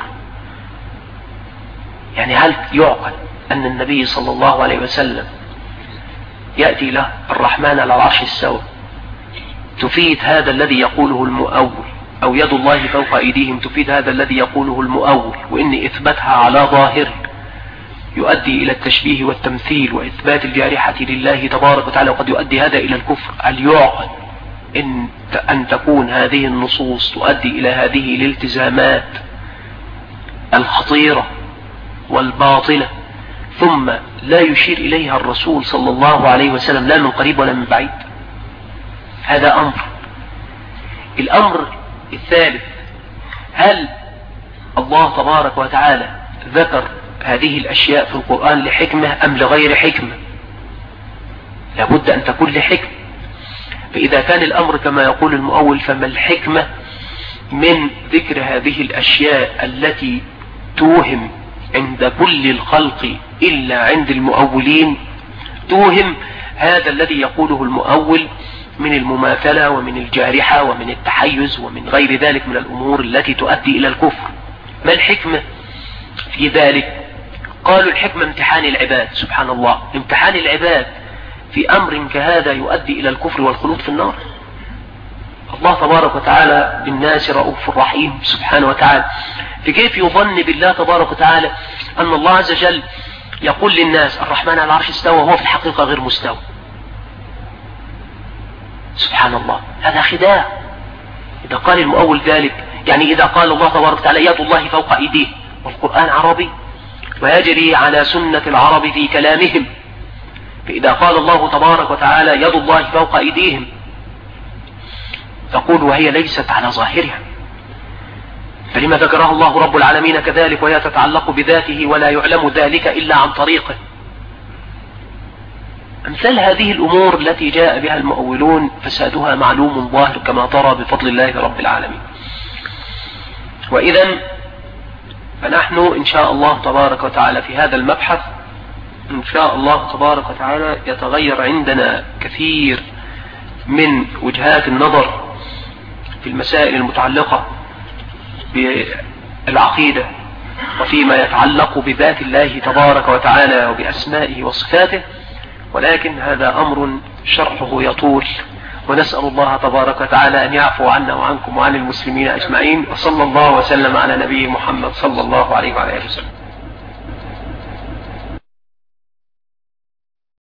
يعني هل يعقل أن النبي صلى الله عليه وسلم يأتي له الرحمن على العرش استوى تفيد هذا الذي يقوله المؤول، أو يد الله فوق أيديهم تفيد هذا الذي يقوله المؤول، وإن إثباتها على ظاهر يؤدي إلى التشبيه والتمثيل وإثبات الجارحة لله تبارك وتعالى، وقد يؤدي هذا إلى الكفر؟ هل يعقل أن تكون هذه النصوص تؤدي إلى هذه الالتزامات الخطيرة والباطلة ثم لا يشير إليها الرسول صلى الله عليه وسلم لا من قريب ولا من بعيد؟ هذا أمر. الأمر الثالث، هل الله تبارك وتعالى ذكر هذه الأشياء في القرآن لحكمة أم لغير حكمة؟ لابد أن تكون لحكمة. فإذا كان الأمر كما يقول المؤول، فما الحكمة من ذكر هذه الأشياء التي توهم عند كل الخلق إلا عند المؤولين؟ توهم هذا الذي يقوله المؤول من المماثلة ومن الجارحة ومن التحيز ومن غير ذلك من الأمور التي تؤدي إلى الكفر. ما الحكمة في ذلك؟ قالوا الحكمة امتحان العباد. سبحان الله، امتحان العباد في أمر كهذا يؤدي إلى الكفر والخلود في النار. الله تبارك وتعالى بالناس رؤوف رحيم سبحانه وتعالى. فكيف يظن بالله تبارك وتعالى أن الله عز وجل يقول للناس الرحمن على العرش استوى وهو في الحقيقة غير مستوى؟ سبحان الله، هذا خداع. إذا قال المؤول ذلك، يعني إذا قال الله تبارك وتعالى يد الله فوق أيديه، والقرآن عربي ويجري على سنة العرب في كلامهم، فإذا قال الله تبارك وتعالى يد الله فوق أيديهم، تقول وهي ليست على ظاهرها، فلما ذكرها الله رب العالمين كذلك وهي تتعلق بذاته ولا يعلم ذلك إلا عن طريقه؟ أمثال هذه الأمور التي جاء بها المؤولون فسادها معلوم ظاهر كما ترى بفضل الله رب العالمين. وإذا فنحن إن شاء الله تبارك وتعالى في هذا المبحث إن شاء الله تبارك وتعالى يتغير عندنا كثير من وجهات النظر في المسائل المتعلقة بالعقيدة وفيما يتعلق بذات الله تبارك وتعالى وبأسمائه وصفاته، ولكن هذا أمر شرحه يطول، ونسأل الله تبارك وتعالى أن يعفو عنا وعنكم وعن المسلمين أجمعين، وصلى الله وسلم على نبي محمد صلى الله عليه وعلى آله وسلم.